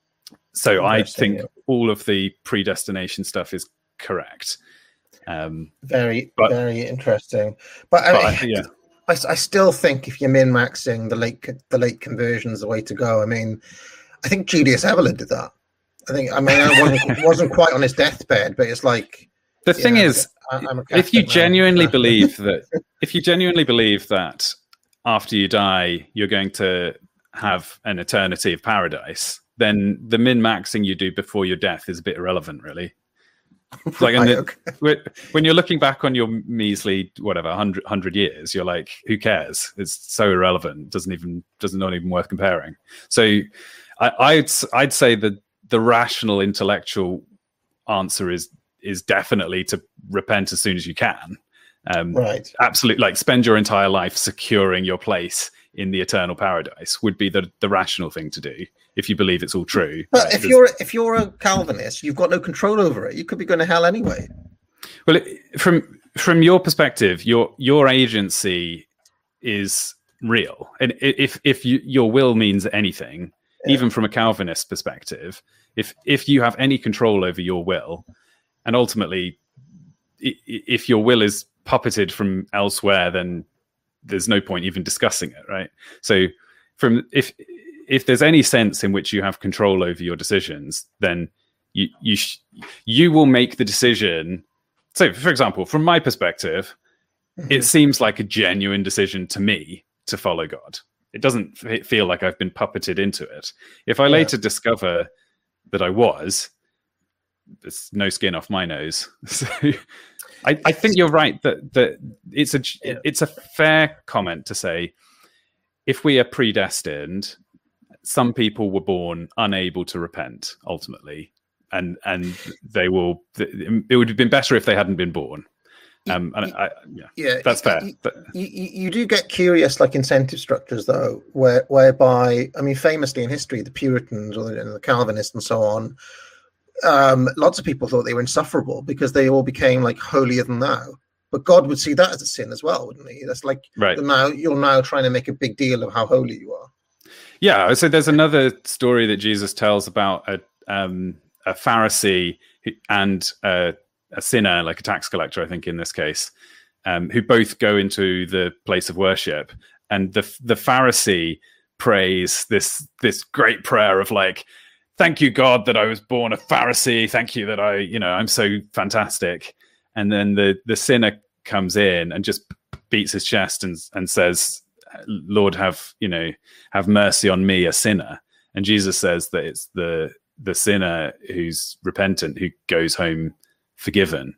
S3: so I think all of the predestination stuff is correct. Um,
S2: very,
S3: but,
S2: very interesting. But, I,
S3: but
S2: mean,
S3: I, yeah.
S2: I, I still think if you're min-maxing, the late the late conversion is the way to go. I mean, I think Julius Evelyn did that. I think, I mean, I wasn't, wasn't quite on his deathbed, but it's like...
S3: The thing
S2: know,
S3: is,
S2: I'm
S3: if you genuinely believe that, if you genuinely believe that after you die, you're going to have an eternity of paradise, then the min-maxing you do before your death is a bit irrelevant, really. Like, right, the, okay. when you're looking back on your measly whatever hundred hundred years, you're like, who cares? It's so irrelevant. Doesn't even doesn't not even worth comparing. So, I, I'd I'd say that the rational intellectual answer is is definitely to repent as soon as you can. Um,
S2: right.
S3: Absolutely, like spend your entire life securing your place in the eternal paradise would be the the rational thing to do if you believe it's all true.
S2: But
S3: right?
S2: if
S3: There's...
S2: you're if you're a Calvinist, you've got no control over it. You could be going to hell anyway.
S3: Well, it, from from your perspective, your your agency is real, and if if you, your will means anything, yeah. even from a Calvinist perspective, if if you have any control over your will, and ultimately, if your will is puppeted from elsewhere, then there's no point even discussing it, right? So, from if if there's any sense in which you have control over your decisions, then you you sh- you will make the decision. So, for example, from my perspective, mm-hmm. it seems like a genuine decision to me to follow God. It doesn't f- feel like I've been puppeted into it. If I yeah. later discover that I was, there's no skin off my nose. So, I, I think you're right that that it's a it's a fair comment to say if we are predestined, some people were born unable to repent ultimately, and and they will. It would have been better if they hadn't been born. Um, and I, yeah,
S2: yeah,
S3: that's fair.
S2: You, you, you do get curious, like incentive structures, though, where whereby I mean, famously in history, the Puritans or the, the Calvinists and so on. Um, lots of people thought they were insufferable because they all became like holier than thou. But God would see that as a sin as well, wouldn't he? That's like
S3: right.
S2: now you're now trying to make a big deal of how holy you are.
S3: Yeah. So there's another story that Jesus tells about a um, a Pharisee and a, a sinner, like a tax collector, I think in this case, um, who both go into the place of worship, and the the Pharisee prays this this great prayer of like, thank you, God, that I was born a Pharisee. Thank you that I, you know, I'm so fantastic. And then the, the sinner comes in and just beats his chest and, and says, Lord, have, you know, have mercy on me, a sinner. And Jesus says that it's the, the sinner who's repentant, who goes home forgiven.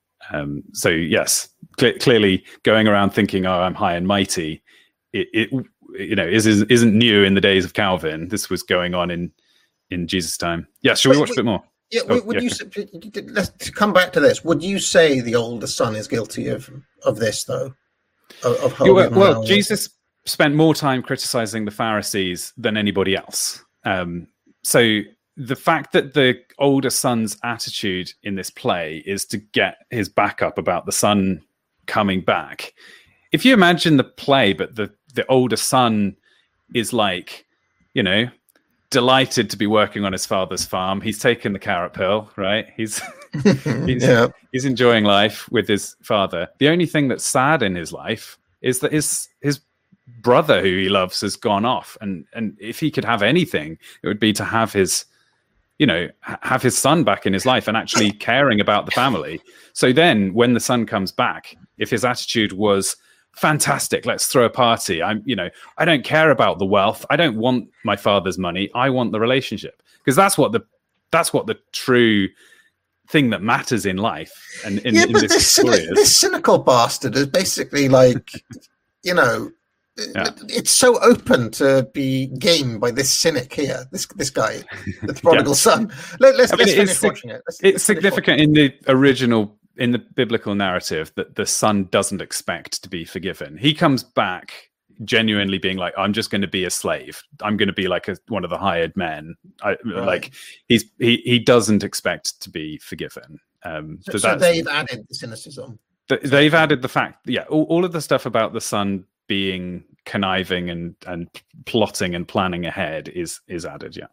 S3: Um, so yes, cl- clearly going around thinking, oh, I'm high and mighty. It, it you know, is, is, isn't new in the days of Calvin. This was going on in, in Jesus' time. Yeah, should we watch wait, a bit more?
S2: Yeah, oh, would yeah. you let's come back to this. Would you say the older son is guilty of of this, though? Of, of
S3: yeah, well, well Jesus spent more time criticizing the Pharisees than anybody else. Um, so the fact that the older son's attitude in this play is to get his back up about the son coming back. If you imagine the play, but the, the older son is like, you know, delighted to be working on his father's farm. He's taken the carrot pill, right? He's he's, yeah. he's enjoying life with his father. The only thing that's sad in his life is that his his brother, who he loves, has gone off. And and if he could have anything, it would be to have his, you know, have his son back in his life and actually caring about the family. So then when the son comes back, if his attitude was, fantastic, let's throw a party, I'm, you know, I don't care about the wealth, I don't want my father's money, I want the relationship, because that's what the that's what the true thing that matters in life. And in,
S2: yeah,
S3: in
S2: but
S3: this,
S2: this,
S3: story
S2: cynic, this cynical bastard is basically like, you know, yeah. it's so open to be gamed by this cynic here, this this guy, the prodigal yeah. son. Let, let's, I mean, let's finish
S3: it's,
S2: watching it. Let's,
S3: it's
S2: let's
S3: significant in the original. In the biblical narrative, that the son doesn't expect to be forgiven. He comes back genuinely being like, I'm just going to be a slave. I'm going to be like a, one of the hired men. I, right. Like he's he he doesn't expect to be forgiven. Um,
S2: so,
S3: so,
S2: so they've added the cynicism.
S3: Th- they've added the fact, yeah, all, all of the stuff about the son being conniving and and plotting and planning ahead is is added. Yeah.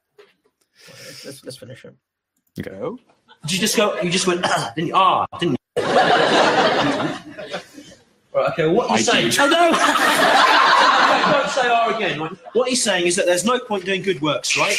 S2: Let's let's, let's finish it.
S3: Okay.
S5: Did you just go? You just went, ah, didn't you? Ah, didn't you? Right, okay, what are you saying? Oh, no! Don't say ah again. Right? What he's saying is that there's no point doing good works, right?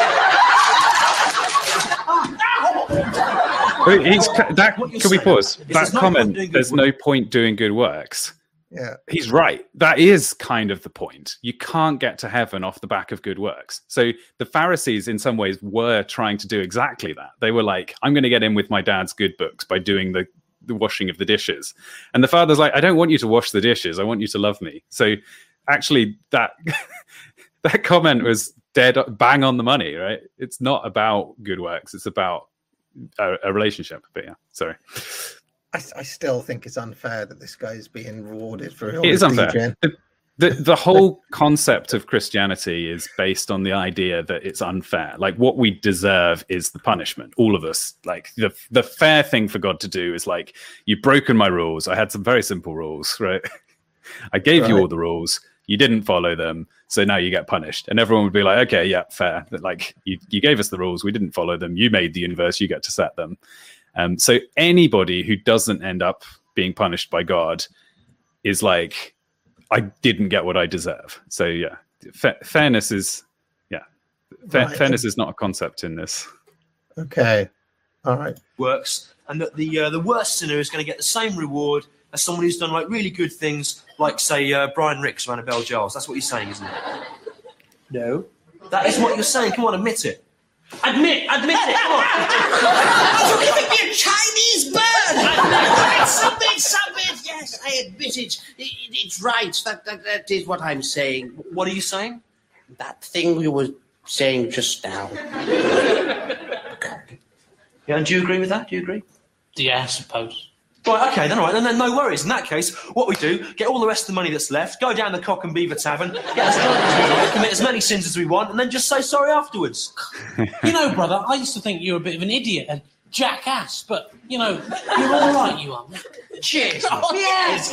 S3: He's, that, can we pause? That comment, no there's no point doing good works.
S2: Yeah,
S3: he's right. That is kind of the point. You can't get to heaven off the back of good works. So the Pharisees, in some ways, were trying to do exactly that. They were like, I'm going to get in with my dad's good books by doing the, the washing of the dishes. And the father's like, I don't want you to wash the dishes. I want you to love me. So actually, that that comment was dead bang on the money, right? It's not about good works. It's about a, a relationship. But yeah, sorry.
S2: I, I still think it's unfair that this guy's being rewarded for all
S3: it is unfair.
S2: D Jing.
S3: The, the, the whole concept of Christianity is based on the idea that it's unfair. Like what we deserve is the punishment. All of us, like the the fair thing for God to do is like, you've broken my rules. I had some very simple rules, right? I gave right. you all the rules. You didn't follow them. So now you get punished. And everyone would be like, okay, yeah, fair. Like you, you gave us the rules. We didn't follow them. You made the universe. You get to set them. Um, so anybody who doesn't end up being punished by God is like, I didn't get what I deserve. So yeah, fa- fairness is, yeah, fa- right. fairness is not a concept in this.
S2: Okay, all right.
S5: Works, and that the uh, the worst sinner is going to get the same reward as someone who's done like really good things, like say uh, Brian Ricks or Annabelle Giles. That's what you're saying, isn't it? No, that is what you're saying. Come on, admit it. Admit, admit it. Come on.
S6: Oh, you're giving me a Chinese bird! Submit, submit! Yes, I admit it. it, it it's right. That, that that is what I'm saying.
S5: What are you saying?
S6: That thing you were saying just now.
S5: Yeah, and do you agree with that? Do you agree?
S7: Yeah, I suppose.
S5: Right, okay, then all right, then, then no worries. In that case, what we do, get all the rest of the money that's left, go down the Cock and Beaver Tavern, get as drunk as we like, commit as many sins as we want, and then just say sorry afterwards.
S7: You know, brother, I used to think you were a bit of an idiot, a jackass, but, you know, you're all right, you are.
S5: Cheers.
S7: Oh, yes!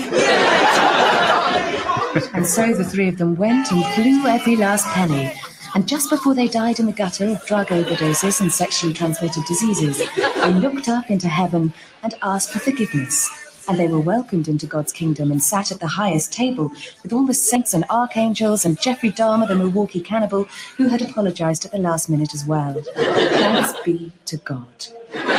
S4: And so the three of them went and blew every last penny. And just before they died in the gutter of drug overdoses and sexually transmitted diseases, they looked up into heaven and asked for forgiveness. And they were welcomed into God's kingdom and sat at the highest table with all the saints and archangels and Jeffrey Dahmer, the Milwaukee cannibal, who had apologized at the last minute as well. Thanks be to God.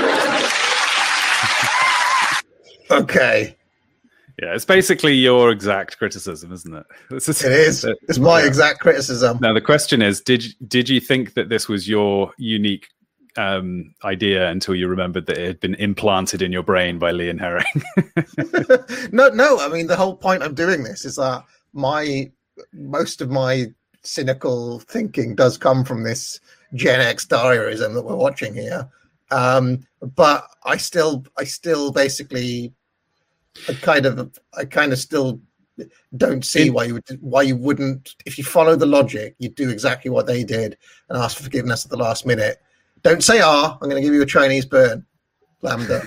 S2: Okay.
S3: Yeah, it's basically your exact criticism, isn't it? This is,
S2: It is. It's my exact criticism.
S3: Now the question is, did did you think that this was your unique um, idea until you remembered that it had been implanted in your brain by Lee and Herring?
S2: no, no. I mean, the whole point of doing this is that my most of my cynical thinking does come from this Gen X diarism that we're watching here. Um, but I still, I still basically. I kind of, I kind of still don't see why you would, why you wouldn't. If you follow the logic, you'd do exactly what they did and ask for forgiveness at the last minute. Don't say, "Ah, I'm going to give you a Chinese burn." Lambda.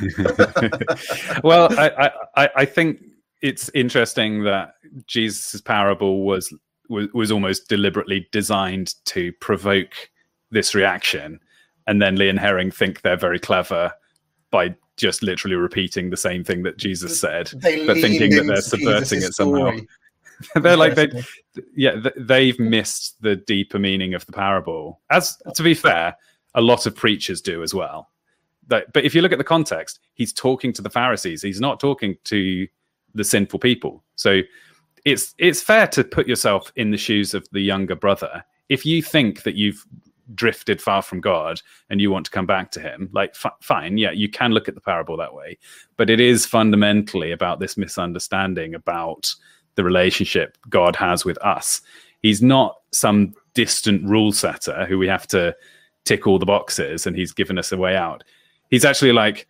S3: Well, I, I, I think it's interesting that Jesus' parable was, was was almost deliberately designed to provoke this reaction, and then Lee and Herring think they're very clever by just literally repeating the same thing that Jesus said,
S2: They
S3: but thinking that they're
S2: into
S3: subverting
S2: Jesus'
S3: it somehow.
S2: story.
S3: They're like, they, yeah, th- they've missed the deeper meaning of the parable. As to be fair, a lot of preachers do as well. That, but if you look at the context, he's talking to the Pharisees. He's not talking to the sinful people. So it's it's fair to put yourself in the shoes of the younger brother. If you think that you've drifted far from God and you want to come back to him, like f- fine, yeah, you can look at the parable that way, but it is fundamentally about this misunderstanding about the relationship God has with us. He's not some distant rule setter who we have to tick all the boxes and he's given us a way out. He's actually like,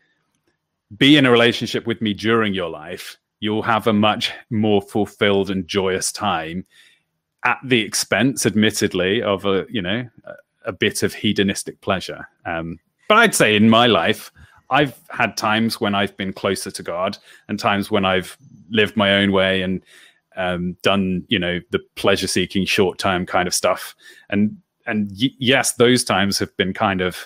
S3: be in a relationship with me during your life, you'll have a much more fulfilled and joyous time at the expense, admittedly, of a, you know, a, a bit of hedonistic pleasure. Um, but I'd say in my life, I've had times when I've been closer to God and times when I've lived my own way and um, done, you know, the pleasure-seeking short-term kind of stuff. And and y- yes, those times have been kind of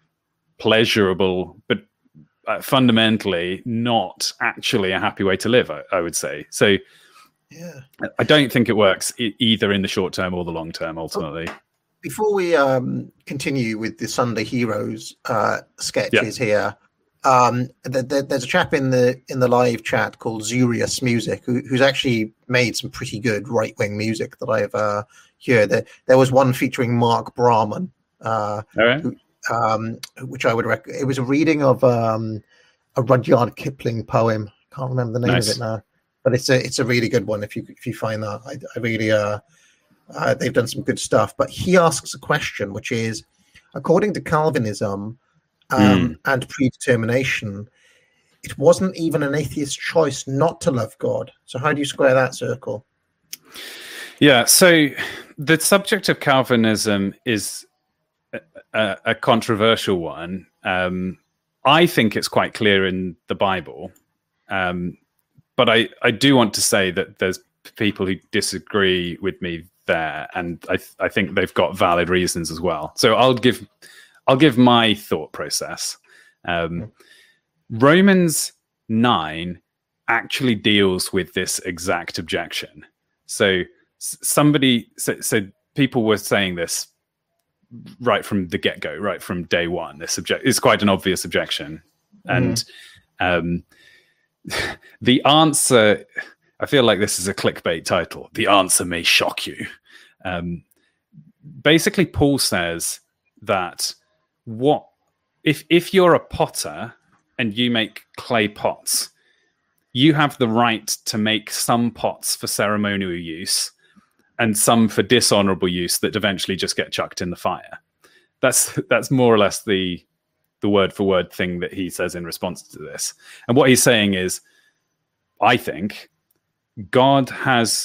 S3: pleasurable, but uh, fundamentally not actually a happy way to live, I, I would say. So
S2: Yeah.
S3: I don't think it works e- either in the short term or the long term, ultimately.
S2: Before we um, continue with the Sunday Heroes uh, sketches
S3: Yeah.
S2: here, um, th- th- there's a chap in the in the live chat called Zurius Music who, who's actually made some pretty good right wing music that I've uh, heard. There, there was one featuring Mark Brahman, uh,
S3: All right.
S2: who, um, which I would recommend. It was a reading of um, a Rudyard Kipling poem. Can't remember the name
S3: Nice.
S2: of it now, but it's a it's a really good one. If you if you find that, I, I really uh, uh, they've done some good stuff. But he asks a question, which is, according to Calvinism um, and predetermination, it wasn't even an atheist choice not to love God. So how do you square that circle?
S3: Yeah, so the subject of Calvinism is a, a, a controversial one. Um, I think it's quite clear in the Bible, um, but I, I do want to say that there's people who disagree with me there, and I, I think they've got valid reasons as well. So I'll give I'll give my thought process. Um, Romans nine actually deals with this exact objection. So somebody, so, so people were saying this right from the get-go, right from day one. This object is quite an obvious objection, and um, the answer. I feel like this is a clickbait title. The answer may shock you. Um, basically, Paul says that what if if you're a potter and you make clay pots, you have the right to make some pots for ceremonial use and some for dishonorable use that eventually just get chucked in the fire. That's that's more or less the the word for word thing that he says in response to this. And what he's saying is, I think God has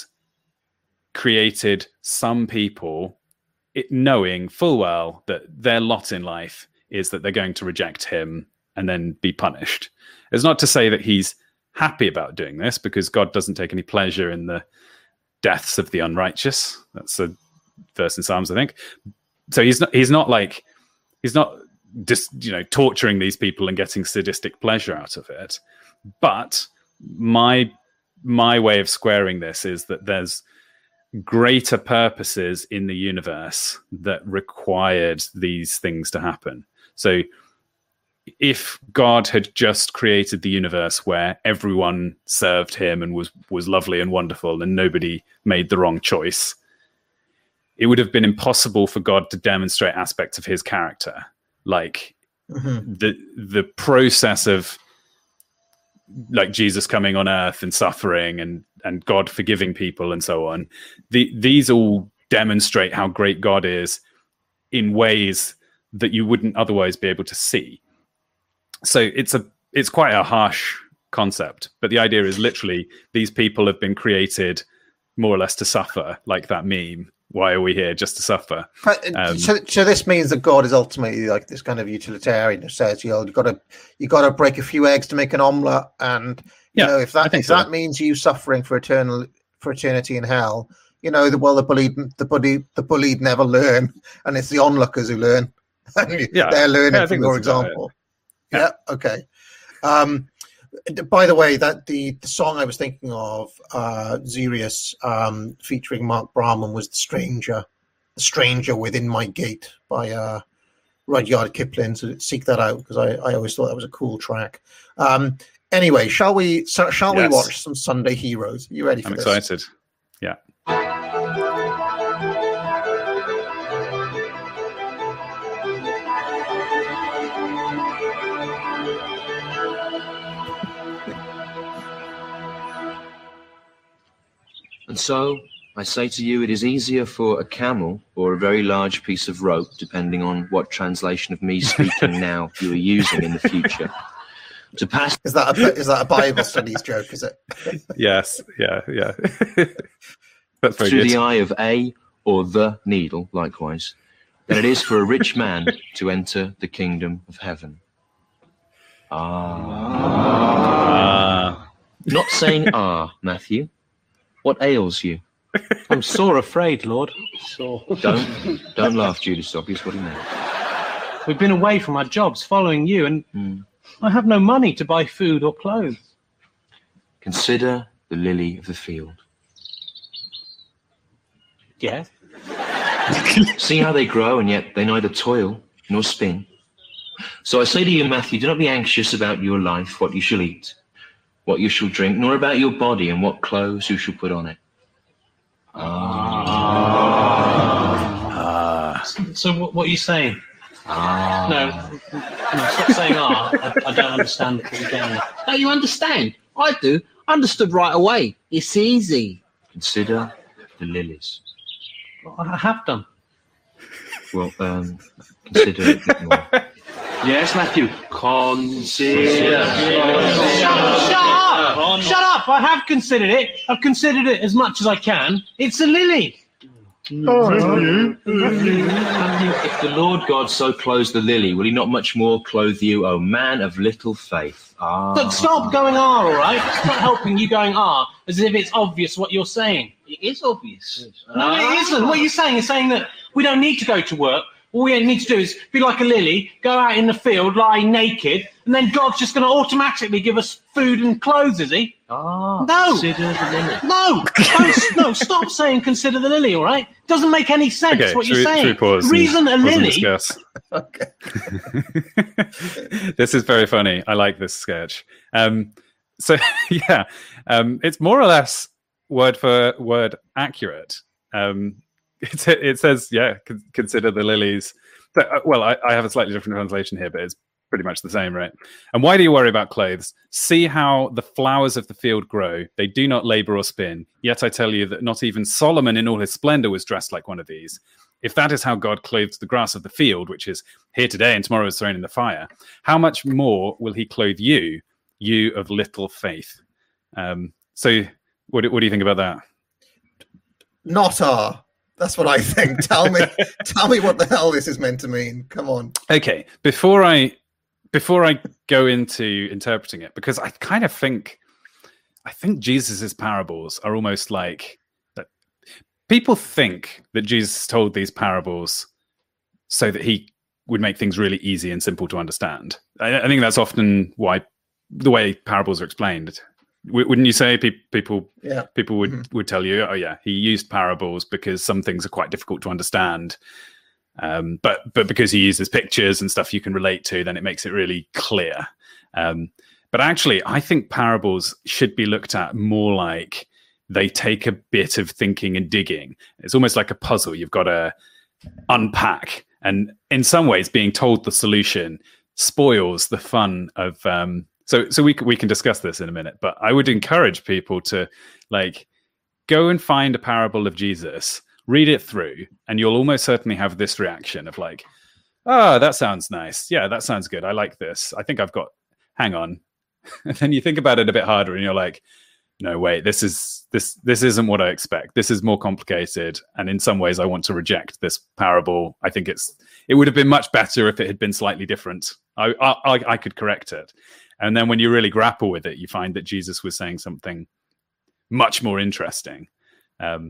S3: created some people it, knowing full well that their lot in life is that they're going to reject him and then be punished. It's not to say that he's happy about doing this, because God doesn't take any pleasure in the deaths of the unrighteous. That's a verse in Psalms, I think. So he's not, he's not like, he's not just, you know, torturing these people and getting sadistic pleasure out of it. But my, my way of squaring this is that there's greater purposes in the universe that required these things to happen. So if God had just created the universe where everyone served him and was, was lovely and wonderful and nobody made the wrong choice, it would have been impossible for God to demonstrate aspects of his character. Like mm-hmm. the the process of like Jesus coming on earth and suffering and, and God forgiving people and so on. The, these all demonstrate how great God is in ways that you wouldn't otherwise be able to see. So it's a it's quite a harsh concept, but the idea is literally these people have been created more or less to suffer, like that meme. Why are we here? Just to suffer. Um,
S2: so, so this means that God is ultimately like this kind of utilitarian who says, you know, you got to you got to break a few eggs to make an omelette, and you yeah, know if that if so. that means you suffering for eternal for eternity in hell, you know, the, well the bullied the bullied the bullied never learn, and it's the onlookers who learn.
S3: yeah,
S2: they're learning
S3: yeah,
S2: from your example. Yeah. yeah. Okay. Um, by the way, that the, the song I was thinking of, uh, Xerius, um, featuring Mark Brahman, was "The Stranger," "The Stranger Within My Gate" by uh, Rudyard Kipling. So seek that out, because I, I always thought that was a cool track. Um, anyway, shall we? So, shall yes. we watch some Sunday Heroes? Are you ready for
S3: I'm
S2: this?
S3: I'm excited. Yeah.
S5: And so, I say to you, it is easier for a camel or a very large piece of rope, depending on what translation of me speaking now you are using in the future, to pass...
S2: Is that a, is that a Bible studies joke, is it?
S3: Yes, yeah, yeah. That's very
S5: through
S3: good.
S5: the eye of a or the needle, likewise, than it is for a rich man to enter the kingdom of heaven. Ah. ah. Not saying ah, Matthew. What ails you?
S7: I'm sore afraid, Lord. Sore.
S5: Don't, don't laugh, Judas. Obvious what he meant.
S7: We've been away from our jobs, following you, and mm. I have no money to buy food or clothes.
S5: Consider the lily of the field.
S7: Yes.
S5: See how they grow, and yet they neither toil nor spin. So I say to you, Matthew, do not be anxious about your life, what you shall eat, what you shall drink, nor about your body and what clothes you shall put on it.
S7: Ah. So, so what, what are you saying? Ah. No, no, stop saying ah. I, I don't understand what you're getting at.
S6: Don't you understand? I do. Understood right away. It's easy.
S5: Consider the lilies.
S7: Well, I have done.
S5: Well, um, consider it a bit more.
S6: Yes, Matthew. Consider.
S7: Shut, shut up! Shut up! I have considered it. I've considered it as much as I can. It's a lily.
S5: Oh, if the Lord God so clothes the lily, will he not much more clothe you, O man of little faith? Ah.
S7: But stop going ah, all right? It's not helping you going ah, as if it's obvious what you're saying.
S6: It is obvious.
S7: No, it isn't. What you're saying is saying that we don't need to go to work. All we need to do is be like a lily, go out in the field, lie naked, and then God's just going to automatically give us food and clothes, is he?
S5: Ah,
S7: no.
S5: Consider the lily.
S7: No, don't, no, stop saying consider the lily, all right? Doesn't make any sense
S3: okay,
S7: what
S3: should
S7: you're
S3: we,
S7: saying.
S3: Should we pause
S7: the reason a lily...
S2: Okay.
S3: This is very funny. I like this sketch. Um, so, yeah, um, it's more or less word for word accurate. Um, It, it says, yeah, consider the lilies. So, uh, well, I, I have a slightly different translation here, but it's pretty much the same, right? And why do you worry about clothes? See how the flowers of the field grow. They do not labor or spin. Yet I tell you that not even Solomon in all his splendor was dressed like one of these. If that is how God clothes the grass of the field, which is here today and tomorrow is thrown in the fire, how much more will he clothe you, you of little faith? Um, so what, what do you think about that?
S2: Not R. That's what I think. Tell me, tell me what the hell this is meant to mean. Come on.
S3: Okay, before I before I go into interpreting it, because I kind of think I think Jesus's parables are almost like that. People think that Jesus told these parables so that he would make things really easy and simple to understand. I, I think that's often why the way parables are explained. Wouldn't you say pe- people
S2: yeah.
S3: people would,
S2: mm-hmm.
S3: would tell you, oh yeah, he used parables because some things are quite difficult to understand. Um, but but because he uses pictures and stuff you can relate to, then it makes it really clear. Um, but actually, I think parables should be looked at more like they take a bit of thinking and digging. It's almost like a puzzle you've got to unpack. And in some ways, being told the solution spoils the fun of... Um, So, so we we can discuss this in a minute, but I would encourage people to like go and find a parable of Jesus, read it through, and you'll almost certainly have this reaction of like, "Oh, that sounds nice. Yeah, that sounds good. I like this. I think I've got. Hang on," and then you think about it a bit harder, and you're like, "No, wait. This is this this isn't what I expect. This is more complicated, and in some ways, I want to reject this parable. I think it's it would have been much better if it had been slightly different. I I, I could correct it." And then when you really grapple with it, you find that Jesus was saying something much more interesting. Um,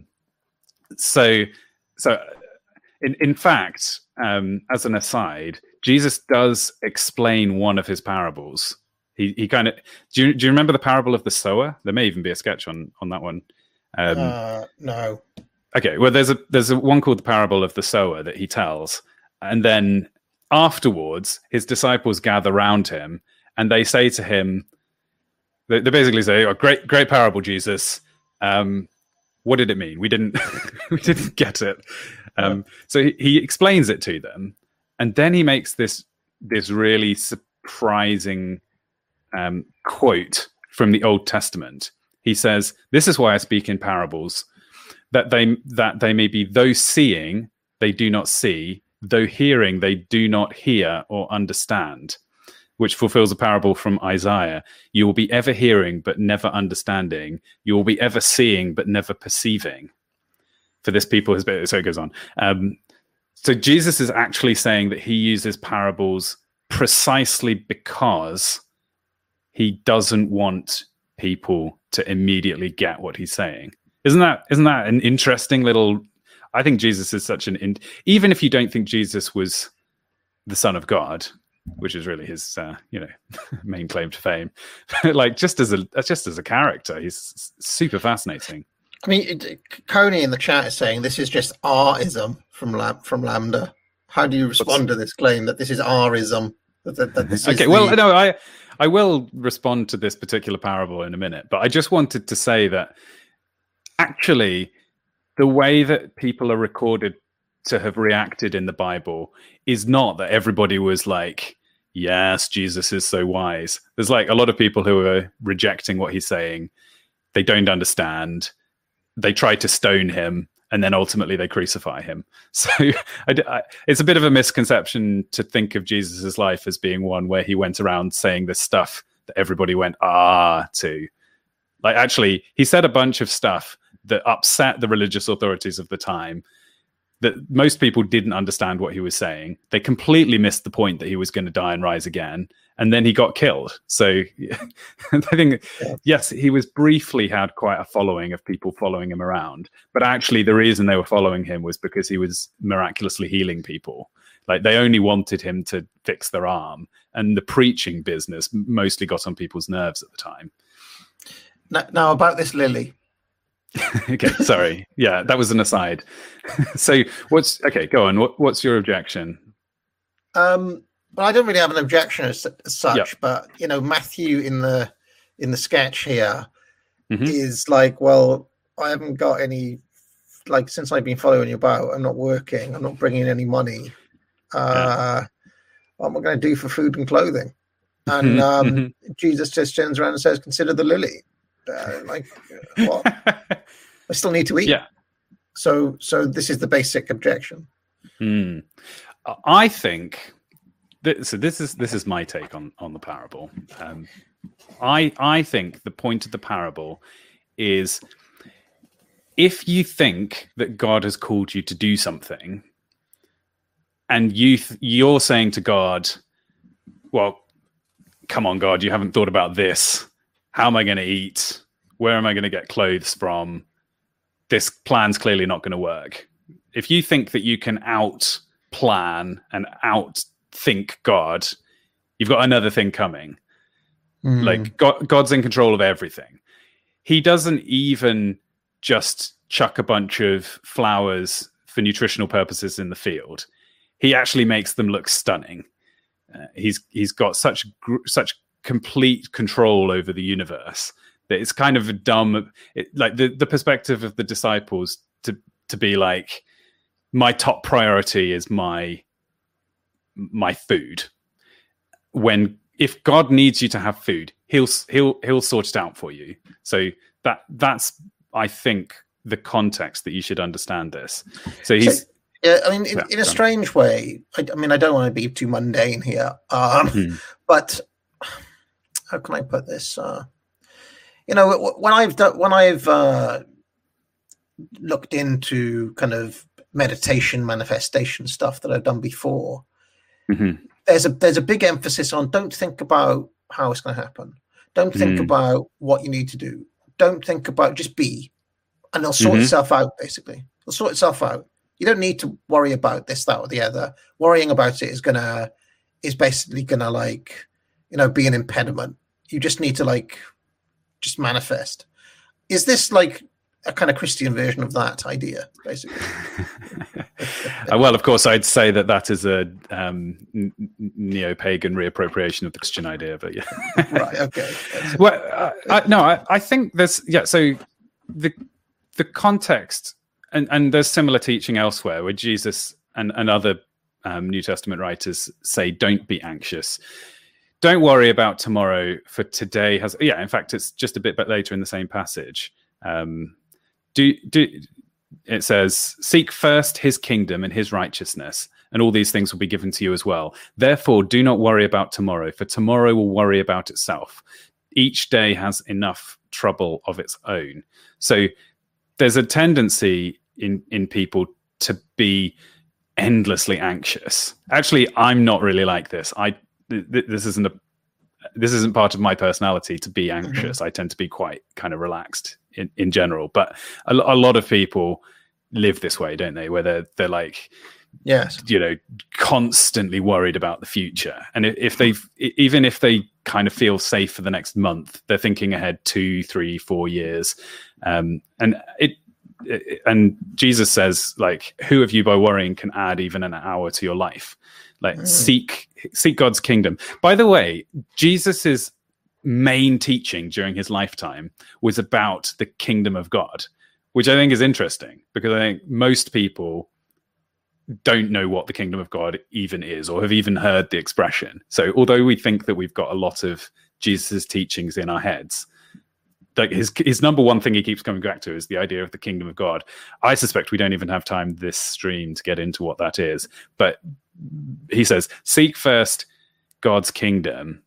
S3: so, so in, in fact, um, as an aside, Jesus does explain one of his parables. He he kind of do you, do you remember the parable of the sower? There may even be a sketch on on that one. Um,
S2: uh, no.
S3: Okay, well, there's a there's a one called the parable of the sower that he tells, and then afterwards, his disciples gather round him. And they say to him, they, they basically say, "Oh, great, great parable, Jesus. Um, what did it mean? We didn't, we didn't get it." Um, so he, he explains it to them, and then he makes this this really surprising um, quote from the Old Testament. He says, "This is why I speak in parables, that they that they may be though seeing they do not see, though hearing they do not hear or understand." Which fulfills a parable from Isaiah. You will be ever hearing, but never understanding. You will be ever seeing, but never perceiving. For this people, has been, so it goes on. Um, so Jesus is actually saying that he uses parables precisely because he doesn't want people to immediately get what he's saying. Isn't that isn't that an interesting little? I think Jesus is such an. In, even if you don't think Jesus was the Son of God, which is really his, uh, you know, main claim to fame. Like just as a just as a character, he's super fascinating.
S2: I mean, it, Coney in the chat is saying this is just R-ism from Lam- from Lambda. How do you respond What's... to this claim that this is R-ism? That, that, that this
S3: okay,
S2: is
S3: well,
S2: the...
S3: no, I I will respond to this particular parable in a minute, but I just wanted to say that actually the way that people are recorded to have reacted in the Bible is not that everybody was like, yes, Jesus is so wise. There's like a lot of people who are rejecting what he's saying. They don't understand. They try to stone him, and then ultimately they crucify him. So I, I, it's a bit of a misconception to think of Jesus's life as being one where he went around saying this stuff that everybody went, ah, to. Like actually, he said a bunch of stuff that upset the religious authorities of the time, that most people didn't understand what he was saying. They completely missed the point that he was going to die and rise again. And then he got killed. So I think, yeah. yes, he was briefly had quite a following of people following him around. But actually the reason they were following him was because he was miraculously healing people. Like they only wanted him to fix their arm. And the preaching business mostly got on people's nerves at the time.
S2: Now, now about this Lily.
S3: Okay, sorry. Yeah, that was an aside. So what's okay? Go on. What, what's your objection?
S2: Um, well, I don't really have an objection as, as such,
S3: yep.
S2: but you know, Matthew in the in the sketch here
S3: mm-hmm.
S2: is like, well, I haven't got any. Like since I've been following you about, I'm not working. I'm not bringing any money. Uh, what am I going to do for food and clothing? And um, Jesus just turns around and says, consider the lily. Uh, like, what? I still need to eat.
S3: Yeah.
S2: So, so this is the basic objection.
S3: Hmm. I think that, so. This is this is my take on on the parable. Um, I I think the point of the parable is if you think that God has called you to do something, and you th- you're saying to God, "Well, come on, God, you haven't thought about this. How am I going to eat? Where am I going to get clothes from? This plan's clearly not going to work." If you think that you can out plan and out think God, you've got another thing coming. Mm. Like God, God's in control of everything. He doesn't even just chuck a bunch of flowers for nutritional purposes in the field. He actually makes them look stunning. Uh, he's he's got such such complete control over the universe that it's kind of a dumb, it, like the, the perspective of the disciples to to be like, my top priority is my my food. When if God needs you to have food, he'll he'll he'll sort it out for you. So that that's I think the context that you should understand this. So he's. So,
S2: yeah, I mean, in, in a strange way. I, I mean, I don't want to be too mundane here, um, hmm. but how can I put this? Uh, you know, when I've done, when I've uh, looked into kind of meditation, manifestation stuff that I've done before, mm-hmm. there's a there's a big emphasis on don't think about how it's going to happen. Don't think mm. about what you need to do. Don't think about, just be, and it'll sort mm-hmm. itself out. Basically, it'll sort itself out. You don't need to worry about this, that, or the other. Worrying about it is gonna is basically gonna like, you know, be an impediment. You just need to like just manifest. Is this like a kind of Christian version of that idea, basically?
S3: uh, well, of course, I'd say that that is a um, n- neo-pagan reappropriation of the Christian idea, but yeah.
S2: Right. Okay.
S3: Well, uh, I, no, I, I think there's yeah. So the the context. And, and there's similar teaching elsewhere where Jesus and, and other um, New Testament writers say, don't be anxious. Don't worry about tomorrow, for today has... Yeah, in fact, it's just a bit bit later in the same passage. Um, do do it says, seek first his kingdom and his righteousness, and all these things will be given to you as well. Therefore, do not worry about tomorrow, for tomorrow will worry about itself. Each day has enough trouble of its own. So there's a tendency in, in people to be endlessly anxious. Actually, I'm not really like this. I th- this isn't a this isn't part of my personality to be anxious. Mm-hmm. I tend to be quite kind of relaxed in, in general. But a, a lot of people live this way, don't they? Where they're they're like,
S2: yes,
S3: you know, constantly worried about the future. And if, if they even if they kind of feel safe for the next month, they're thinking ahead two, three, four years. Um, and it, it, and Jesus says, like, who of you by worrying can add even an hour to your life? Like, mm. seek seek God's kingdom. By the way, Jesus's main teaching during his lifetime was about the kingdom of God, which I think is interesting because I think most people don't know what the kingdom of God even is or have even heard the expression. So although we think that we've got a lot of Jesus's teachings in our heads, like his his number one thing he keeps coming back to is the idea of the kingdom of God. I suspect we don't even have time this stream to get into what that is. But he says, seek first God's kingdom.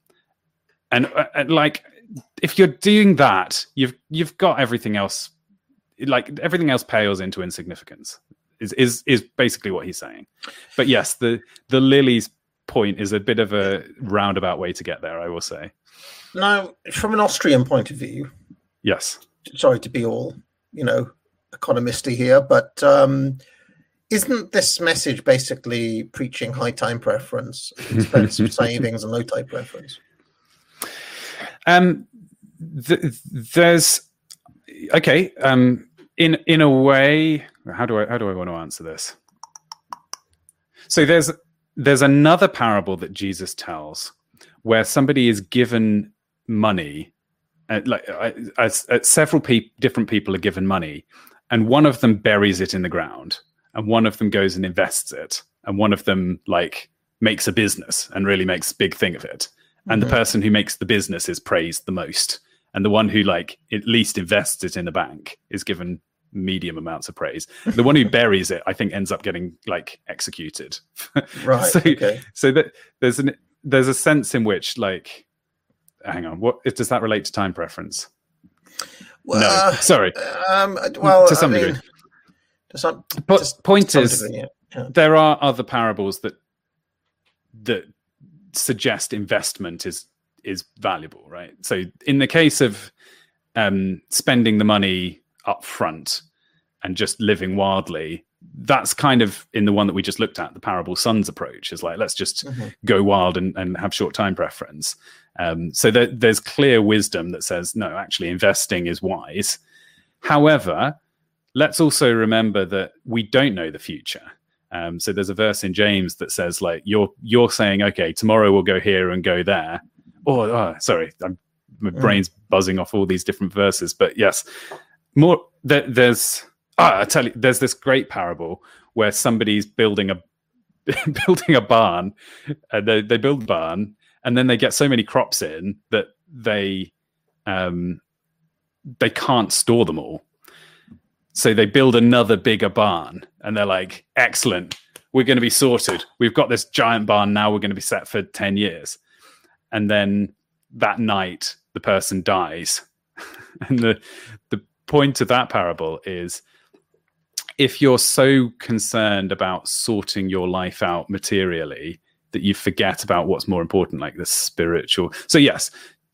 S3: And, and like, if you're doing that, you've you've got everything else, like everything else pales into insignificance. Is, is is basically what he's saying. But yes, the the lilies point is a bit of a roundabout way to get there, I will say.
S2: Now, from an Austrian point of view,
S3: yes.
S2: Sorry to be all, you know, economisty here, but um, isn't this message basically preaching high time preference, expensive savings, and low time preference?
S3: Um, th- there's okay. Um, in in a way. How do I how do I want to answer this? So there's there's another parable that Jesus tells where somebody is given money, uh, like uh, as, uh, several pe- different people are given money, and one of them buries it in the ground, and one of them goes and invests it. and one of them like makes a business and really makes a big thing of it. And
S2: Mm-hmm.
S3: the person who makes the business is praised the most. And the one who like at least invests it in a bank is given medium amounts of praise. The one who buries it, I think, ends up getting like executed.
S2: Right.
S3: so,
S2: Okay.
S3: so that there's an there's a sense in which like, hang on, what does that relate to time preference?
S2: Well,
S3: no,
S2: uh,
S3: sorry.
S2: Um, well,
S3: To some
S2: I mean,
S3: degree.
S2: To some,
S3: But
S2: to s-
S3: point
S2: to some
S3: is,
S2: degree, yeah. Yeah.
S3: there are other parables that that suggest investment is is valuable, right? So in the case of um, spending the money up front and just living wildly, that's kind of in the one that we just looked at, the parable sons approach is like, let's just
S2: Mhm.
S3: go wild and, and have short time preference. Um, so there, there's clear wisdom that says, no, actually investing is wise. However, let's also remember that we don't know the future. Um, so there's a verse in James that says, like, you're you're saying, okay, tomorrow we'll go here and go there. Oh, oh sorry, I'm, my
S2: Mm.
S3: brain's buzzing off all these different verses. But yes, more there, there's. Ah, I tell you, there's this great parable where somebody's building a building a barn, and they they build a barn, and then they get so many crops in that they um they can't store them all. So they build another bigger barn, and they're like, excellent, we're going to be sorted. We've got this giant barn now. We're going to be set for ten years. And then that night, the person dies. And the the point of that parable is, if you're so concerned about sorting your life out materially that you forget about what's more important, like the spiritual. So yes,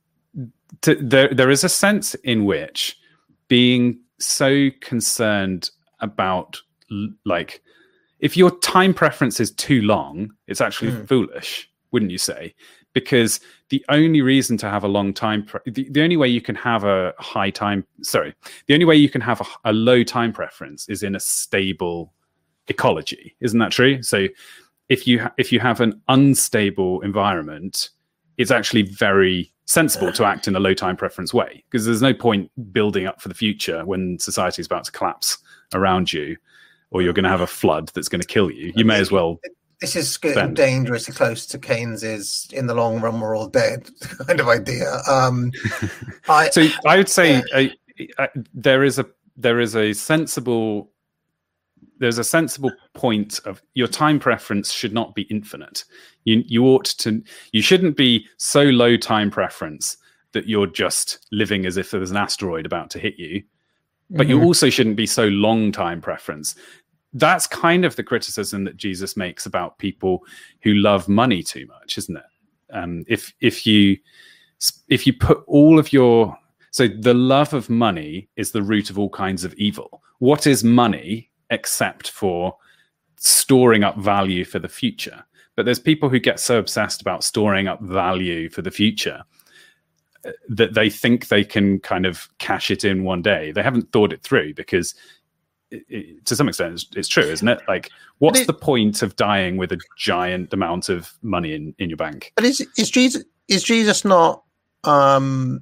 S3: to, there there is a sense in which being so concerned about, like, if your time preference is too long, it's actually
S2: Mm.
S3: foolish, wouldn't you say? Because the only reason to have a long time, pre- the, the only way you can have a high time, sorry, the only way you can have a, a low time preference is in a stable ecology. Isn't that true? So if you ha- if you have an unstable environment, it's actually very sensible to act in a low time preference way, because there's no point building up for the future when society is about to collapse around you, or you're going to have a flood that's going to kill you. You may as well.
S2: This is getting
S3: Then-
S2: dangerously close to Keynes's "in the long run we're all dead" kind of idea. Um, I,
S3: So I would say uh, uh, there is a there is a sensible there's a sensible point of your time preference should not be infinite. You you ought to you shouldn't be so low time preference that you're just living as if there's an asteroid about to hit you, but you
S2: Mhm.
S3: also shouldn't be so long time preference. That's kind of the criticism that Jesus makes about people who love money too much, isn't it? Um, if if you if you put all of your so the love of money is the root of all kinds of evil. What is money except for storing up value for the future? But there's people who get so obsessed about storing up value for the future uh, that they think they can kind of cash it in one day. They haven't thought it through, because it, it, to some extent it's, it's true, isn't it? Like, what's
S2: it-
S3: the point of dying with a giant amount of money in, in your bank?
S2: But is is Jesus is Jesus not? Um,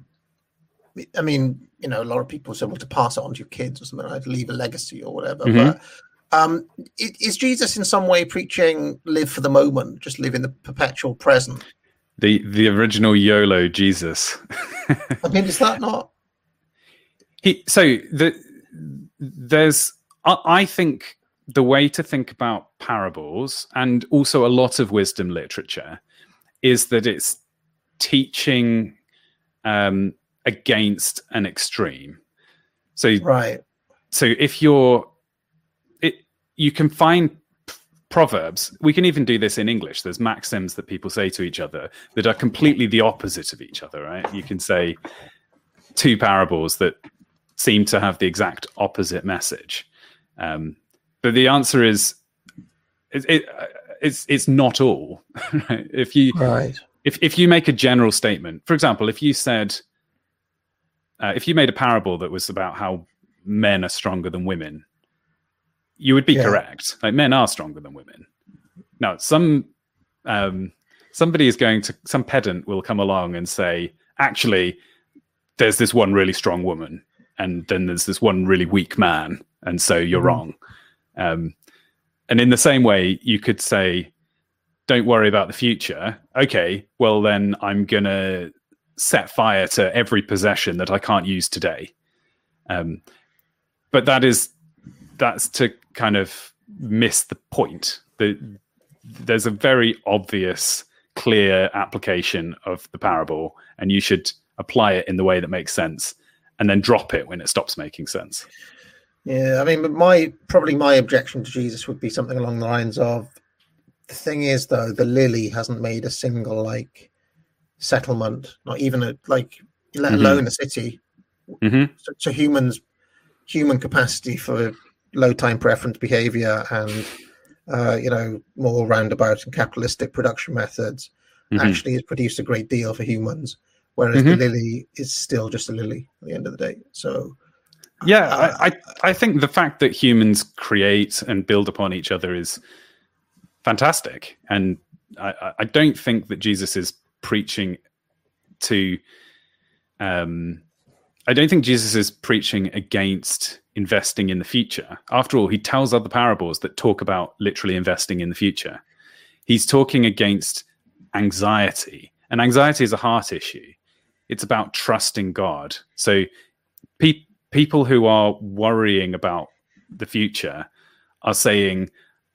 S2: I mean, you know, a lot of people say, well, to pass it on to your kids or something, like to leave a legacy or whatever.
S3: Mhm.
S2: But um, i- is Jesus in some way preaching live for the moment, just live in the perpetual present?
S3: The the original YOLO Jesus.
S2: I mean, is that not?
S3: He, so the, there's, I, I think the way to think about parables, and also a lot of wisdom literature, is that it's teaching um, against an extreme. So,
S2: Right.
S3: so if you're, it, you can find p- proverbs. We can even do this in English. There's maxims that people say to each other that are completely the opposite of each other, right? You can say two parables that seem to have the exact opposite message. Um, but the answer is, it, it, it's it's not all. Right? If you
S2: Right.
S3: if if you make a general statement, for example, if you said, uh, if you made a parable that was about how men are stronger than women, you would be
S2: Yeah.
S3: correct. Like, men are stronger than women. Now, some um, somebody is going to, some pedant will come along and say, actually, there's this one really strong woman, and then there's this one really weak man, and so you're
S2: Mhm.
S3: wrong. Um, And in the same way, you could say, don't worry about the future. Okay, well, then I'm going to set fire to every possession that I can't use today. Um, but that is, that's to kind of miss the point. The, there's a very obvious, clear application of the parable, and you should apply it in the way that makes sense, and then drop it when it stops making sense.
S2: Yeah, I mean, but my probably my objection to Jesus would be something along the lines of, the thing is, though, the lily hasn't made a single like settlement, not even a like, let
S3: Mm-hmm.
S2: alone a city.
S3: Mm-hmm.
S2: So, so humans, human capacity for low time preference behavior and uh, you know, more roundabout and capitalistic production methods
S3: Mm-hmm.
S2: actually has produced a great deal for humans, whereas
S3: Mm-hmm.
S2: the lily is still just a lily at the end of the day. So
S3: Yeah,
S2: uh,
S3: I, I I think the fact that humans create and build upon each other is fantastic, and I, I don't think that Jesus is preaching to. Um, I don't think Jesus is preaching against investing in the future. After all, he tells other parables that talk about literally investing in the future. He's talking against anxiety, and anxiety is a heart issue. It's about trusting God. So pe- people who are worrying about the future are saying,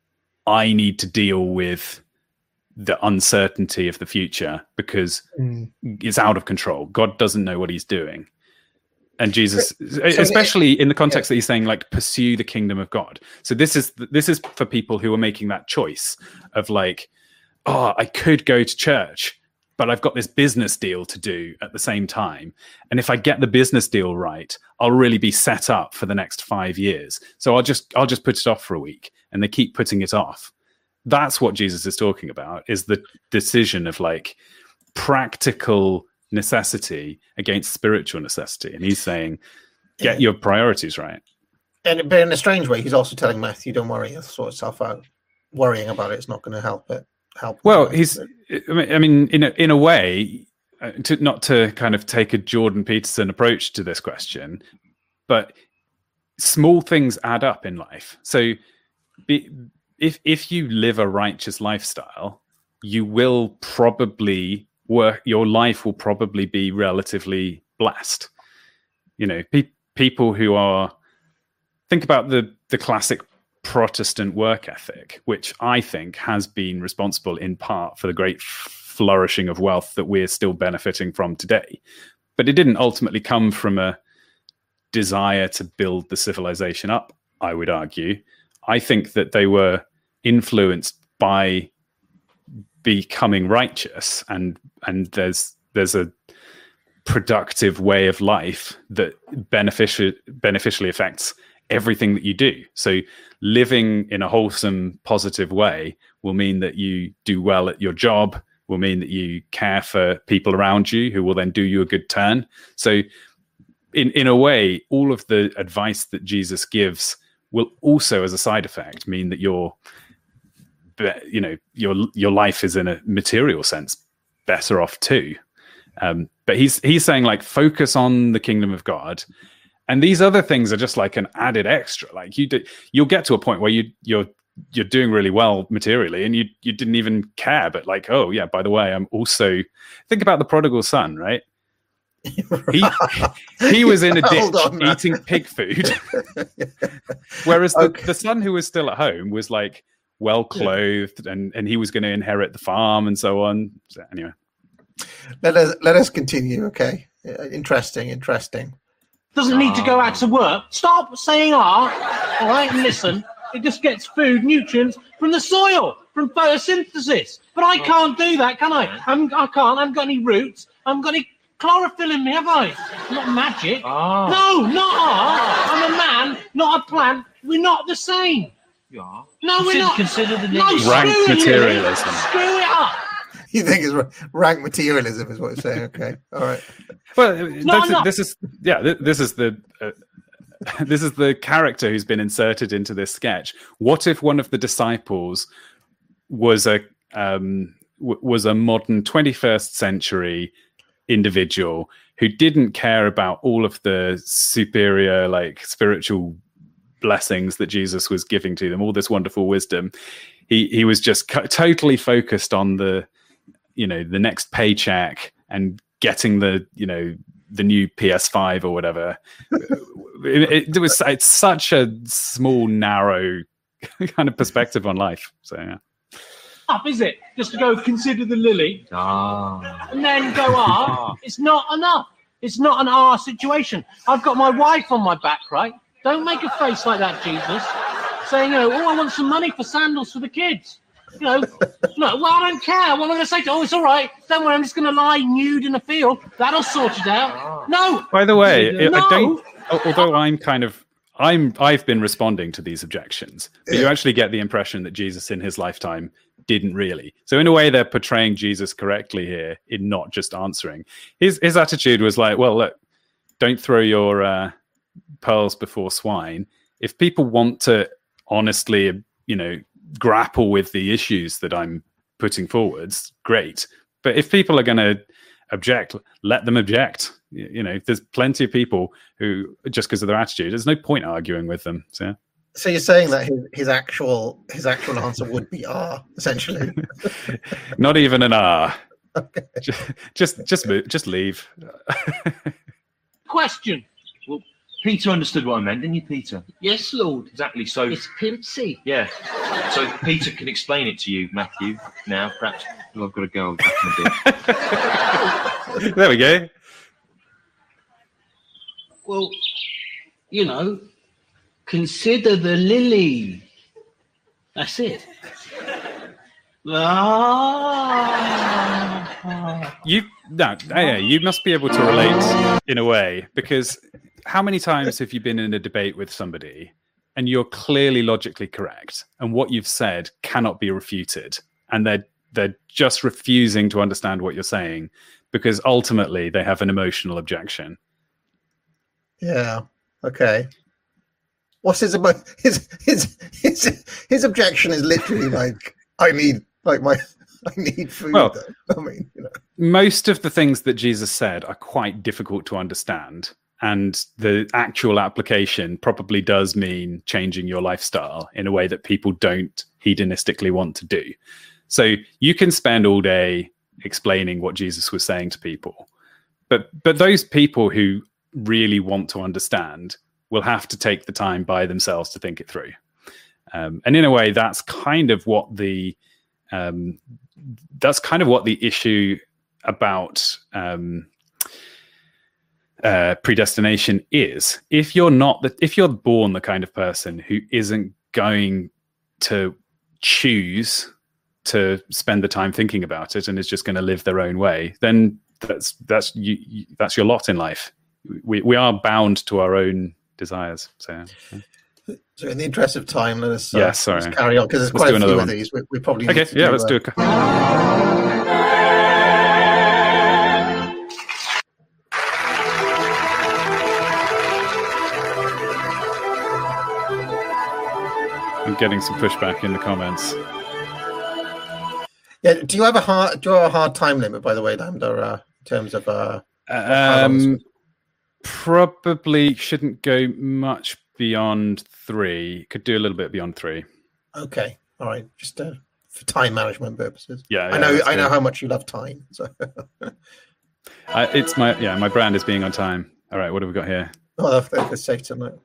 S3: I need to deal with the uncertainty of the future because
S2: mm.
S3: it's out of control. God doesn't know what he's doing. And Jesus,
S2: so
S3: especially
S2: it,
S3: in the context
S2: yeah.
S3: that he's saying, like, pursue the kingdom of God. So this is this is for people who are making that choice of like, oh, I could go to church, but I've got this business deal to do at the same time. And if I get the business deal right, I'll really be set up for the next five years. So I'll just I'll just put it off for a week. And they keep putting it off. That's what Jesus is talking about, is the decision of like practical necessity against spiritual necessity. And he's saying, get
S2: Yeah.
S3: your priorities right.
S2: And but in a strange way, he's also telling Matthew, "Don't worry, it'll sort itself out. Worrying about it's not going to help it. Help."
S3: Well,
S2: it.
S3: he's. I mean, in a, in a way, uh, to, not to kind of take a Jordan Peterson approach to this question, but small things add up in life. So, be, if if you live a righteous lifestyle, you will probably work. Your life will probably be relatively blessed. You know, pe- people who are. Think about the the classic Protestant work ethic, which I think has been responsible in part for the great flourishing of wealth that we're still benefiting from today. But it didn't ultimately come from a desire to build the civilization up, I would argue. I think that they were influenced by becoming righteous, and and there's there's a productive way of life that benefici- beneficially affects everything that you do. So living in a wholesome, positive way will mean that you do well at your job, will mean that you care for people around you who will then do you a good turn. So in, in a way, all of the advice that Jesus gives will also, as a side effect, mean that your, you know, your, your life is in a material sense better off too. Um, but he's, he's saying like, focus on the kingdom of God. And these other things are just like an added extra. Like you do, you'll get to a point where you you're you're doing really well materially, and you you didn't even care. But like, oh yeah, by the way, I'm also think about the prodigal son, right? He he was in a ditch
S2: on,
S3: eating pig food, whereas the,
S2: Okay.
S3: the son who was still at home was like well clothed, and and he was going to inherit the farm and so on. So anyway,
S2: Let us let us continue. Okay, Uh, interesting, interesting.
S7: Doesn't need to go out to work. Stop saying ah, all right, and listen. It just gets food, nutrients from the soil, from photosynthesis. But I can't do that, can I? I'm, I can't. I haven't got any roots. I haven't got any chlorophyll in me, have I? Not magic.
S8: Ah.
S7: No, not ah. I'm a man, not a plant. We're not the same.
S8: You are.
S7: No, we're
S8: Consider-
S7: not.
S8: Consider the
S7: No,
S8: lily.
S7: screw
S3: Rank
S7: it, Lily.
S3: materialism.
S7: Screw it up.
S2: You think it's ra- rank materialism is what it's saying? Okay, all right.
S3: well,
S7: No,
S3: that's,
S7: no.
S3: this is yeah, th- this is the. Uh, this is the character who's been inserted into this sketch. What if one of the disciples was a um, w- was a modern twenty-first century individual who didn't care about all of the superior, like spiritual blessings that Jesus was giving to them, all this wonderful wisdom. He he was just co- totally focused on the, you know, the next paycheck and getting the, you know, the new P S five or whatever. it, it was it's such a small, narrow kind of perspective on life. So yeah.
S7: Up, is it? Just to go consider the lily,
S5: Ah.
S7: and then go up. It's not enough. It's not an R situation. I've got my wife on my back, right? Don't make a face like that, Jesus. Saying, you know, oh, I want some money for sandals for the kids. You know, no, well, I don't care. What am I going to say to oh, it's all right. Don't worry, I'm just going to lie nude in a field. That'll sort it out. No.
S3: By the way,
S7: no.
S3: I don't. Although I'm kind of, I'm, I've been responding to these objections, but you actually get the impression that Jesus in his lifetime didn't really. So in a way, they're portraying Jesus correctly here in not just answering. His his attitude was like, well, look, don't throw your uh, pearls before swine. If people want to honestly, you know, grapple with the issues that I'm putting forwards, great. But if people are going to object, let them object. You know, there's plenty of people who, just because of their attitude, there's no point arguing with them. So, yeah.
S2: So you're saying that his, his actual his actual answer would be R, essentially?
S3: Not even an R. Okay. Just just just, move, just leave.
S7: Question.
S5: Well, Peter understood what I meant, didn't you, Peter?
S6: Yes, Lord.
S5: Exactly. So
S6: It's Pimpsy.
S5: yeah. So Peter can explain it to you, Matthew. Now, perhaps. Well, I've got to go back in a bit.
S3: There we go.
S6: Well, you know, consider the lily. That's it. Ah.
S3: You no, yeah, you must be able to relate in a way, because how many times have you been in a debate with somebody and you're clearly logically correct and what you've said cannot be refuted, and they're they're just refusing to understand what you're saying because ultimately they have an emotional objection.
S2: Yeah. Okay. What's his emo- his his his his objection is literally like, I need like my I need food.
S3: Well,
S2: though. I mean, you know.
S3: Most of the things that Jesus said are quite difficult to understand, and the actual application probably does mean changing your lifestyle in a way that people don't hedonistically want to do. So you can spend all day explaining what Jesus was saying to people, but but those people who really want to understand will have to take the time by themselves to think it through. Um, and in a way, that's kind of what the um, that's kind of what the issue about um, uh, predestination is. If you're not the, if you're born the kind of person who isn't going to choose to spend the time thinking about it and is just going to live their own way, then that's that's you, you, that's your lot in life. We we are bound to our own desires. So, yeah.
S2: So in the interest of time, let us, uh,
S3: yeah, sorry.
S2: let's carry on, because there's
S3: Let's
S2: quite
S3: do
S2: a few
S3: another
S2: of
S3: one.
S2: these. We, we probably
S3: Okay,
S2: need to
S3: yeah,
S2: do,
S3: let's
S2: uh,
S3: do a. I'm getting some pushback in the comments.
S2: Yeah, do you have a hard do you have a hard time limit, by the way, Lambda, uh, in terms of uh, how long
S3: Um,
S2: this-
S3: probably shouldn't go much beyond three. Could do a little bit beyond three.
S2: Okay, all right, just uh, for time management purposes.
S3: Yeah,
S2: I
S3: yeah,
S2: know
S3: that's
S2: I know
S3: good.
S2: how much you love time. So
S3: Uh, it's my yeah, my brand is being on time. All right, what have we got here?
S2: oh, that's, that's safe to know.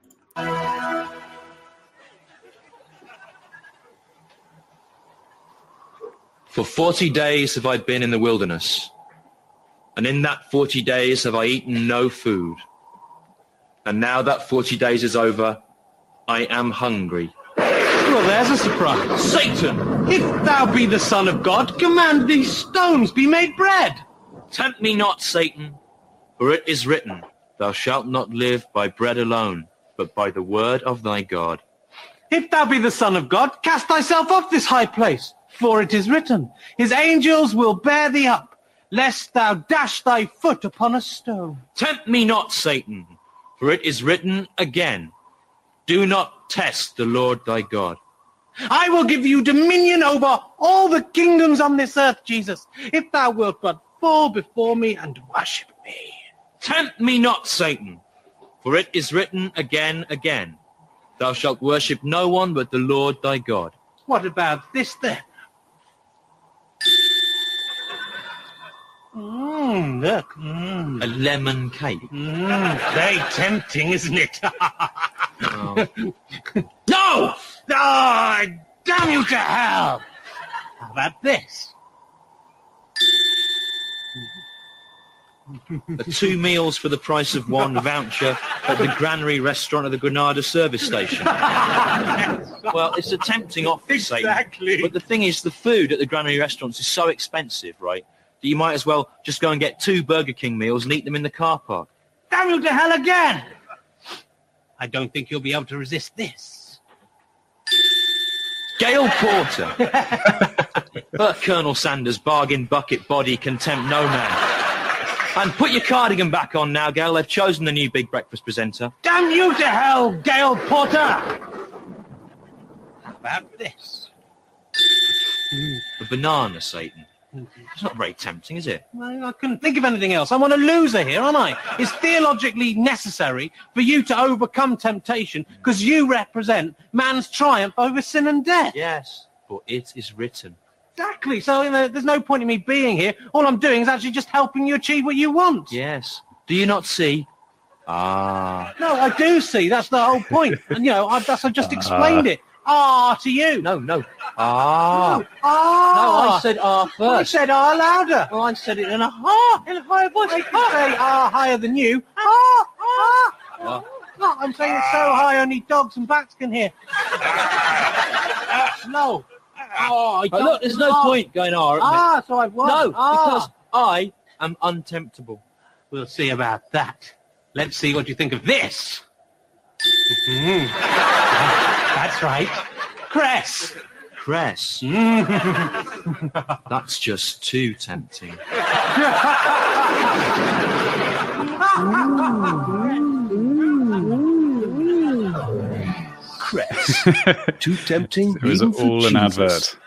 S8: For forty days have I been in the wilderness, and in that forty days have I eaten no food. And now that forty days is over, I am hungry.
S7: Well, there's a surprise.
S8: Satan,
S7: If thou be the Son of God, command these stones be made bread.
S8: tempt me not, Satan, for it is written, thou shalt not live by bread alone, but by the word of thy God.
S7: If thou be the Son of God, cast thyself off this high place. For it is written, his angels will bear thee up, lest thou dash thy foot upon a stone.
S8: Tempt me not, Satan, for it is written again, do not test the Lord thy God.
S7: I will give you dominion over all the kingdoms on this earth, Jesus, if thou wilt but fall before me and worship me.
S8: Tempt me not, Satan, for it is written again, again, Thou shalt worship no one but the Lord thy God.
S7: What about this then? Mmm, look. Mm.
S8: A lemon cake.
S7: Mm, very tempting, isn't it?
S8: Oh.
S7: No! Oh, damn you to hell! How about this?
S8: A two meals for the price of one voucher at the Granary restaurant at the Granada service station. Well, it's a tempting offer,
S7: Exactly.
S8: Satan. But the thing is, the food at the Granary restaurants is so expensive, right, that you might as well just go and get two Burger King meals and eat them in the car park.
S7: Damn you to hell again! I don't think you'll be able to resist this.
S8: Gail Porter. But Colonel Sanders, bargain bucket body, contempt no man. And put your cardigan back on now, Gail. They've chosen the new Big Breakfast presenter.
S7: Damn you to hell, Gail Porter! How about this?
S8: A banana, Satan. It's not very tempting, is it?
S7: Well, I couldn't think of anything else. I'm on a loser here, aren't I? It's theologically necessary for you to overcome temptation because you represent man's triumph over sin and death.
S8: Yes, but it is written.
S7: Exactly. So you know, there's no point in me being here. All I'm doing is actually just helping you achieve what you want.
S8: Yes. Do you not see? Ah.
S7: No, I do see. That's the whole point. And, you know, I, that's, I just explained it. Ah, to you.
S8: No, no. Ah.
S7: No, ah.
S8: No, I said ah first.
S7: I said ah louder.
S8: Well, I said it in a ah, in a higher voice.
S7: I can say ah higher than you. Ah, ah.
S8: What?
S7: No, I'm saying it's so high only dogs and bats can hear. No. Oh, I
S8: Oh, look, there's no
S7: ah.
S8: point going ah.
S7: Ah, so I've won.
S8: No,
S7: ah.
S8: because I am untemptable.
S7: We'll see about that. Let's see what you think of this. Mhm. That's right. Cress.
S8: Cress. That's just too tempting.
S9: Cress. Too tempting.
S3: It was
S9: even for
S3: all an
S9: Jesus.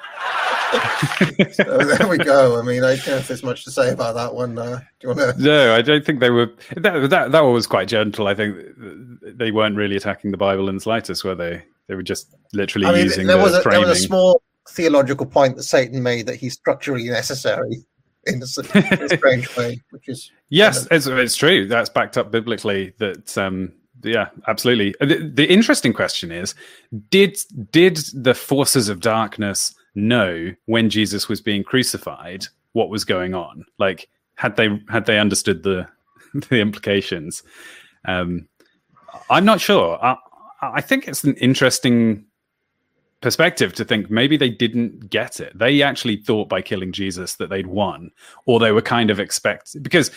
S3: advert.
S2: So there we go. I mean, I don't know if there's much to say about that one. Uh, do you want to?
S3: No, I don't think they were. That, that that one was quite gentle. I think they weren't really attacking the Bible in the slightest, were they? They were just literally
S2: I mean,
S3: using
S2: there
S3: the
S2: was a, there
S3: framing.
S2: was a small theological point that Satan made that he's structurally necessary in a, s- in a strange way, which is
S3: Yes, it's, it's true. That's backed up biblically. That um, yeah, absolutely. The, the interesting question is: Did did the forces of darkness know when Jesus was being crucified what was going on? Like, had they had they understood the the implications? Um, I'm not sure. I, I think it's an interesting perspective to think maybe they didn't get it. They actually thought by killing Jesus that they'd won, or they were kind of expect because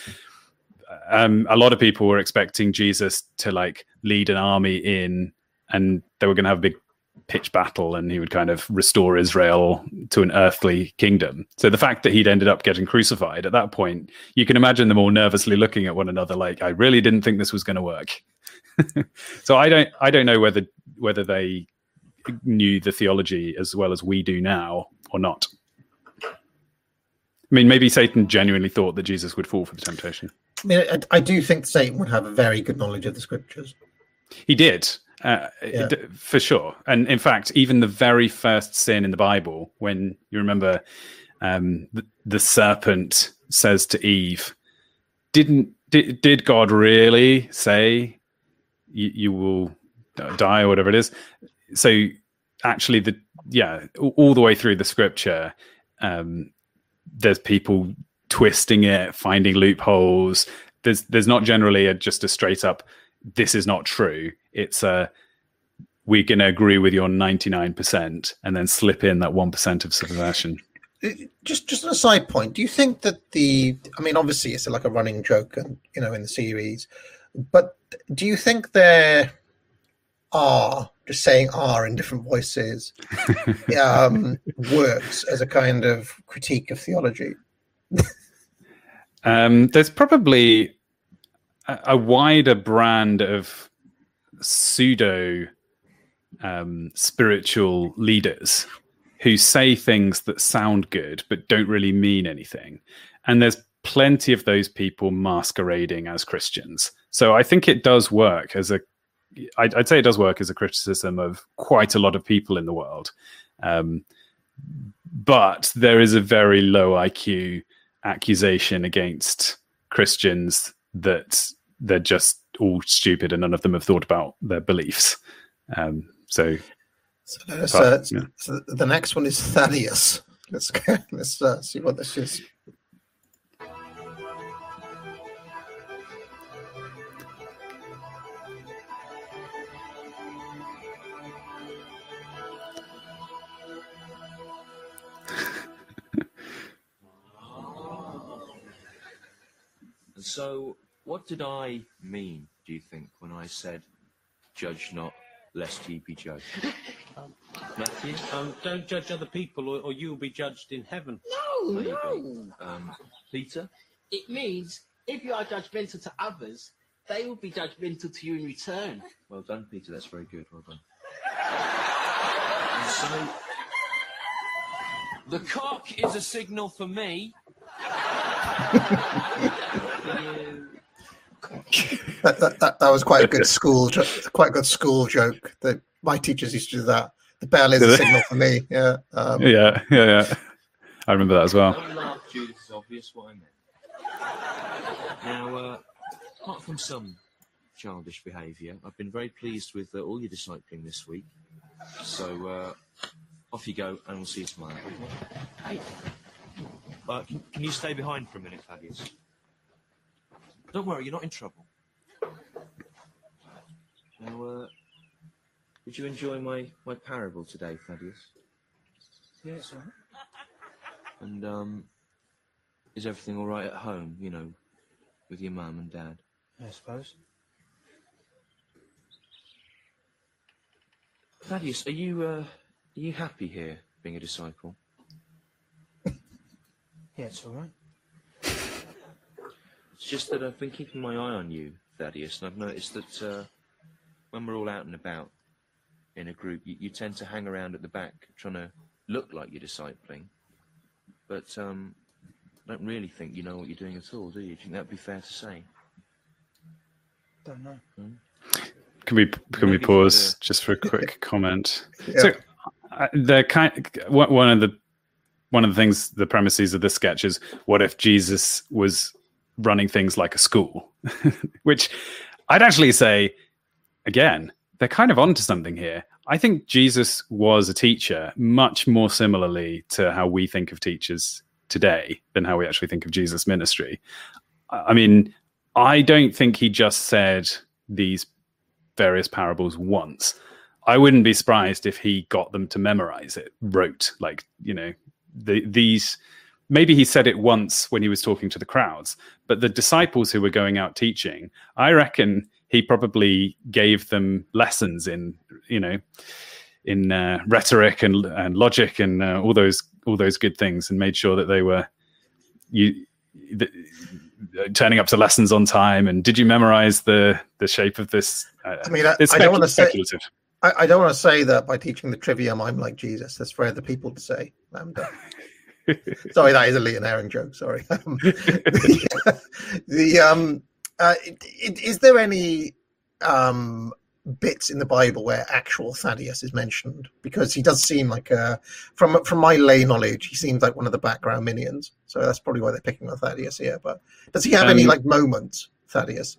S3: um, a lot of people were expecting Jesus to like lead an army in, and they were going to have a big pitch battle, and he would kind of restore Israel to an earthly kingdom. So the fact that he'd ended up getting crucified at that point, you can imagine them all nervously looking at one another, like, I really didn't think this was going to work. So I don't, I don't know whether whether they knew the theology as well as we do now or not. I mean, maybe Satan genuinely thought that Jesus would fall for the temptation.
S2: I mean, I, I do think Satan would have a very good knowledge of the scriptures.
S3: He did, uh,
S2: Yeah.
S3: d- for sure. And in fact, even the very first sin in the Bible, when you remember um, the, the serpent says to Eve, "Didn't did, did God really say you, you will die," or whatever it is? So actually, the yeah, all, all the way through the scripture, um, there's people twisting it, finding loopholes. There's there's not generally a, just a straight up, this is not true. It's a, we're going to agree with your ninety-nine percent and then slip in that one percent of subversion.
S2: Just, just a side point. Do you think that the? I mean, obviously, it's like a running joke, and you know, in the series. But do you think there are just saying "are" in different voices um, works as a kind of critique of theology?
S3: Um, there's probably a, a wider brand of pseudo um, spiritual leaders who say things that sound good but don't really mean anything. And there's plenty of those people masquerading as Christians. So I think it does work as a I'd, I'd say it does work as a criticism of quite a lot of people in the world. Um, but there is a very low I Q accusation against Christians that they're just all stupid and none of them have thought about their beliefs. Um, so,
S2: so, let's,
S3: but,
S2: uh,
S3: yeah.
S2: so the next one is Thaddeus. Let's go, let's uh, see what this is.
S8: So, what did I mean, do you think, when I said, judge not, lest ye be judged?
S7: Um,
S8: Matthew?
S7: Um, don't judge other people, or, or you'll be judged in heaven.
S6: No,
S8: There you
S6: no.
S8: go. Um, Peter?
S6: It means if you are judgmental to others, they will be judgmental to you in return.
S8: Well done, Peter. That's very good. Well done. So, the cock is a signal for me.
S2: that, that, that, that was quite a good school, jo- quite a good school joke. That my teachers used to do that. The bell is a signal for me. Yeah, um,
S3: yeah, yeah, yeah. I remember that as well.
S8: Don't laugh, Judas. It's obvious what I meant. Now, uh, apart from some childish behaviour, I've been very pleased with uh, all your discipling this week. So, uh, off you go, and we'll see you tomorrow. Hey. Uh, can, can you stay behind for a minute, Thaddeus? Don't worry, you're not in trouble. Now, uh, did you enjoy my, my parable today, Thaddeus?
S6: Yeah, it's all right.
S8: And, um, is everything all right at home, you know, with your mum and dad?
S6: I suppose.
S8: Thaddeus, are you, uh, are you happy here, being a disciple?
S6: Yeah, it's all right.
S8: It's just that I've been keeping my eye on you, Thaddeus, and I've noticed that uh, when we're all out and about in a group, you, you tend to hang around at the back trying to look like you're discipling, but um, I don't really think you know what you're doing at all, do you? Do you think that'd be fair to say?
S6: Don't know.
S8: Hmm?
S3: Can we can we
S8: Maybe
S3: pause
S8: for the-
S3: just for a quick comment?
S2: Yeah.
S3: So, uh, the kind one of the one of the things, the premises of this sketch is, what if Jesus was running things like a school? Which I'd actually say, again, they're kind of onto something here. I think Jesus was a teacher much more similarly to how we think of teachers today than how we actually think of Jesus' ministry. I mean, I don't think he just said these various parables once. I wouldn't be surprised if he got them to memorize it, wrote, like, you know, the, these, maybe he said it once when he was talking to the crowds, but the disciples who were going out teaching, I reckon he probably gave them lessons in, you know, in uh, rhetoric and, and logic and uh, all those all those good things, and made sure that they were you the, turning up to lessons on time. And did you memorize the the shape of this? Uh,
S2: I mean, I,
S3: it's
S2: I don't want to say.
S3: speculative.
S2: I, I don't want to say that by teaching the trivium, I'm like Jesus. That's for other people to say. I'm done. Sorry, that is a Lee and Aaron joke. Sorry. Um, the, the um, uh, it, it, is there any um bits in the Bible where actual Thaddeus is mentioned? Because he does seem like a, from from my lay knowledge, he seems like one of the background minions. So that's probably why they're picking on Thaddeus here. But does he have um, any like moments, Thaddeus?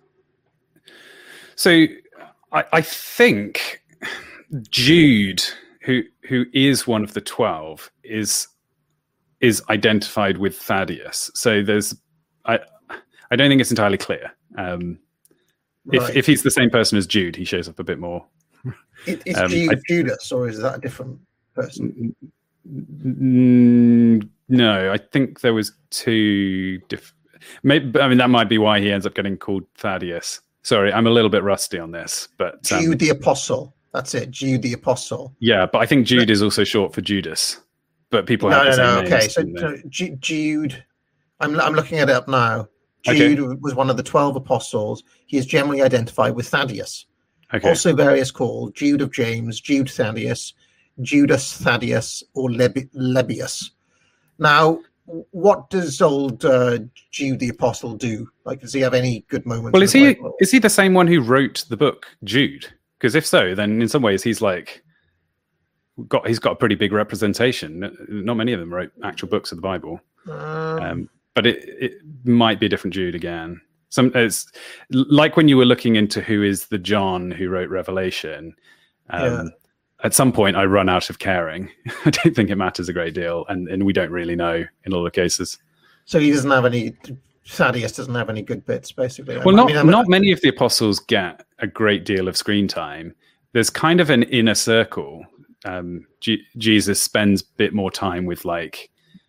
S3: So I, I think Jude, who who is one of the twelve, is is identified with Thaddeus. So there's, I I don't think it's entirely clear. Um, if
S2: right.
S3: if he's the same person as Jude, he shows up a bit more.
S2: It, is
S3: um,
S2: Jude
S3: I,
S2: Judas, or is that a different person?
S3: N- no, I think there was two different. Maybe, I mean, that might be why he ends up getting called Thaddeus. Sorry, I'm a little bit rusty on this, but um,
S2: Jude the Apostle. That's it, Jude the Apostle.
S3: Yeah, but I think Jude is also short for Judas. But people
S2: no,
S3: have
S2: no,
S3: the same
S2: no. Okay,
S3: names,
S2: so, so G- Jude, I'm I'm looking it up now. Jude okay. was one of the twelve apostles. He is generally identified with Thaddeus.
S3: Okay.
S2: Also, various called Jude of James, Jude Thaddeus, Judas Thaddeus, or Leb- Lebbeus. Now, what does old uh, Jude the Apostle do? Like, does he have any good moments?
S3: Well, is he Bible? is he the same one who wrote the book Jude? Because if so, then in some ways he's like got he's got a pretty big representation. Not many of them wrote actual books of the Bible,
S2: Um,
S3: um, but it, it might be a different Jude again. Some it's like when you were looking into who is the John who wrote Revelation. Um,
S2: Yeah.
S3: At some point, I run out of caring. I don't think it matters a great deal, and, and we don't really know in all the cases.
S2: so he doesn't have any. Thaddeus doesn't have any good bits, basically.
S3: Well,
S2: I
S3: not
S2: mean, I mean,
S3: not many of the apostles get a great deal of screen time. There's kind of an inner circle. Um, G- Jesus spends a bit more time with like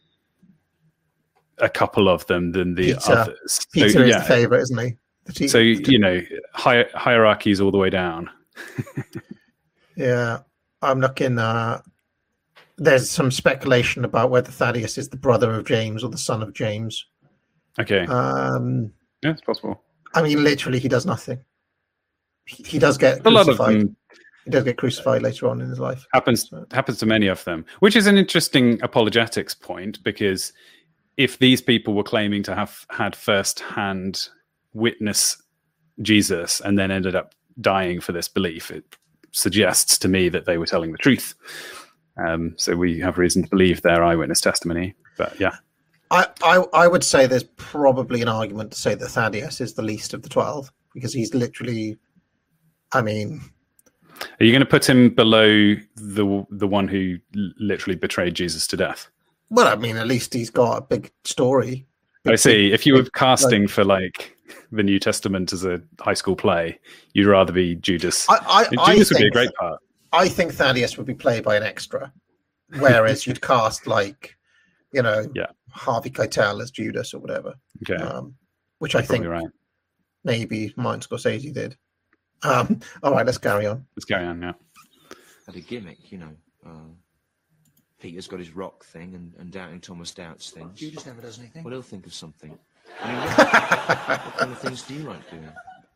S3: a couple of them than the
S2: Peter,
S3: others.
S2: Peter
S3: so,
S2: is
S3: yeah.
S2: the favourite, isn't he? The te-
S3: So you know, hi- hierarchies all the way down.
S2: Yeah, I'm looking. Uh, there's some speculation about whether Thaddeus is the brother of James or the son of James.
S3: Okay,
S2: Um,
S3: yeah, it's possible.
S2: I mean, literally, he does nothing. He, he does get
S3: A lot of
S2: crucified.
S3: them
S2: He does get crucified later on in his life.
S3: happens happens to many of them, which is an interesting apologetics point, because if these people were claiming to have had first-hand witness Jesus and then ended up dying for this belief, it suggests to me that they were telling the truth. Um, so we have reason to believe their eyewitness testimony. But yeah,
S2: I, I, I would say there's probably an argument to say that Thaddeus is the least of the twelve, because he's literally, I mean,
S3: are you going to put him below the the one who l- literally betrayed Jesus to death?
S2: well, I mean, at least he's got a big story.
S3: I see. If you were
S2: big-
S3: casting
S2: like-
S3: for like the New Testament as a high school play, you'd rather be Judas.
S2: I, I, I
S3: Judas would be a
S2: think-
S3: great part.
S2: I think Thaddeus would be played by an extra, whereas you'd cast like, you know,
S3: Yeah.
S2: Harvey Keitel as Judas or whatever,
S3: Okay,
S2: um, which I
S3: probably
S2: think
S3: right.
S2: maybe Martin Scorsese did. Um, all right, let's carry on.
S3: Let's carry on now.
S8: Had a gimmick, you know. Uh, Peter's got his rock thing, and, and Doubting Thomas doubts things.
S6: Judas never does anything.
S8: Well, he'll think of something. I mean, what, what kind of things do you like doing?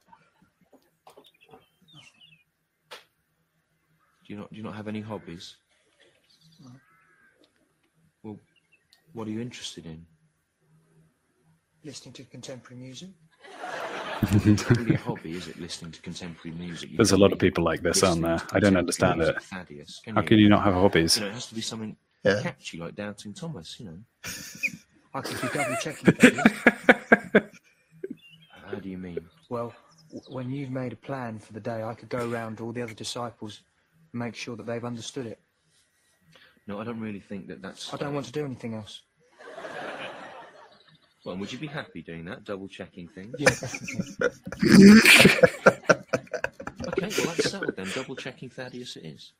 S8: Do you not? Do you not have any hobbies? Well, what are you interested in?
S6: Listening to contemporary music.
S8: It's not really a hobby, is it? Listening to contemporary music. You
S3: There's a
S8: don't
S3: lot of
S8: really
S3: people like this,
S8: listen
S3: aren't there?
S8: to
S3: I don't
S8: contemporary
S3: understand
S8: music,
S3: it.
S8: Thaddeus,
S3: How can you not have hobbies?
S8: You know, it has to be something
S2: Yeah.
S8: catchy, like Doubting Thomas. You know.
S6: I could be double checking things.
S8: How do you mean?
S6: Well, w- when you've made a plan for the day, I could go around to all the other disciples and make sure that they've understood it.
S8: No, I don't really think that that's.
S6: I don't want to do anything else.
S8: Well, would you be happy doing that, double checking things?
S6: Yeah, definitely.
S8: Okay, well that's settled then. Double checking Thaddeus it is.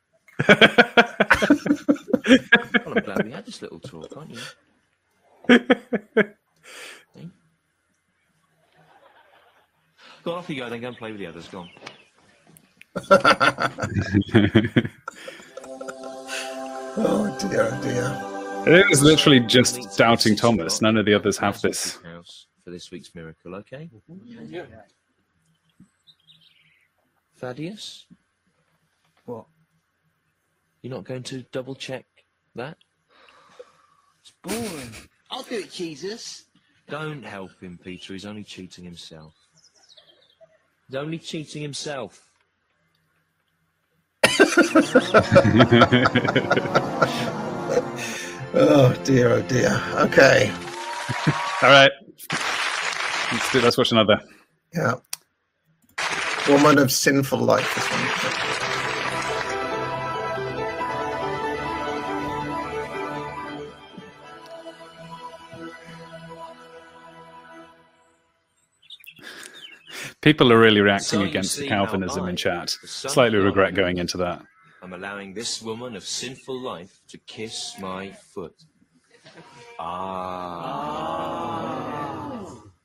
S8: Well, I'm glad we had this little talk, aren't you? Eh? Go on, off you go, then go and play with the others. Go on.
S2: Oh dear, oh dear.
S3: It was literally just Doubting Thomas. None of the others have this.
S8: House for this week's miracle, okay? Yeah. Thaddeus,
S6: What?
S8: you're not going to double check that?
S6: It's boring.
S10: I'll do it, Jesus.
S8: Don't help him, Peter. He's only cheating himself. He's only cheating himself.
S2: Oh dear, oh dear. Okay,
S3: All right. Let's, do, let's watch another.
S2: yeah. Woman of sinful life. This one.
S3: People are really reacting
S8: So you
S3: against the
S8: see how
S3: Calvinism
S8: I,
S3: in chat.
S8: the Son
S3: Slightly
S8: of God,
S3: regret going into that.
S8: I'm allowing this woman of sinful life to kiss my foot. Ah.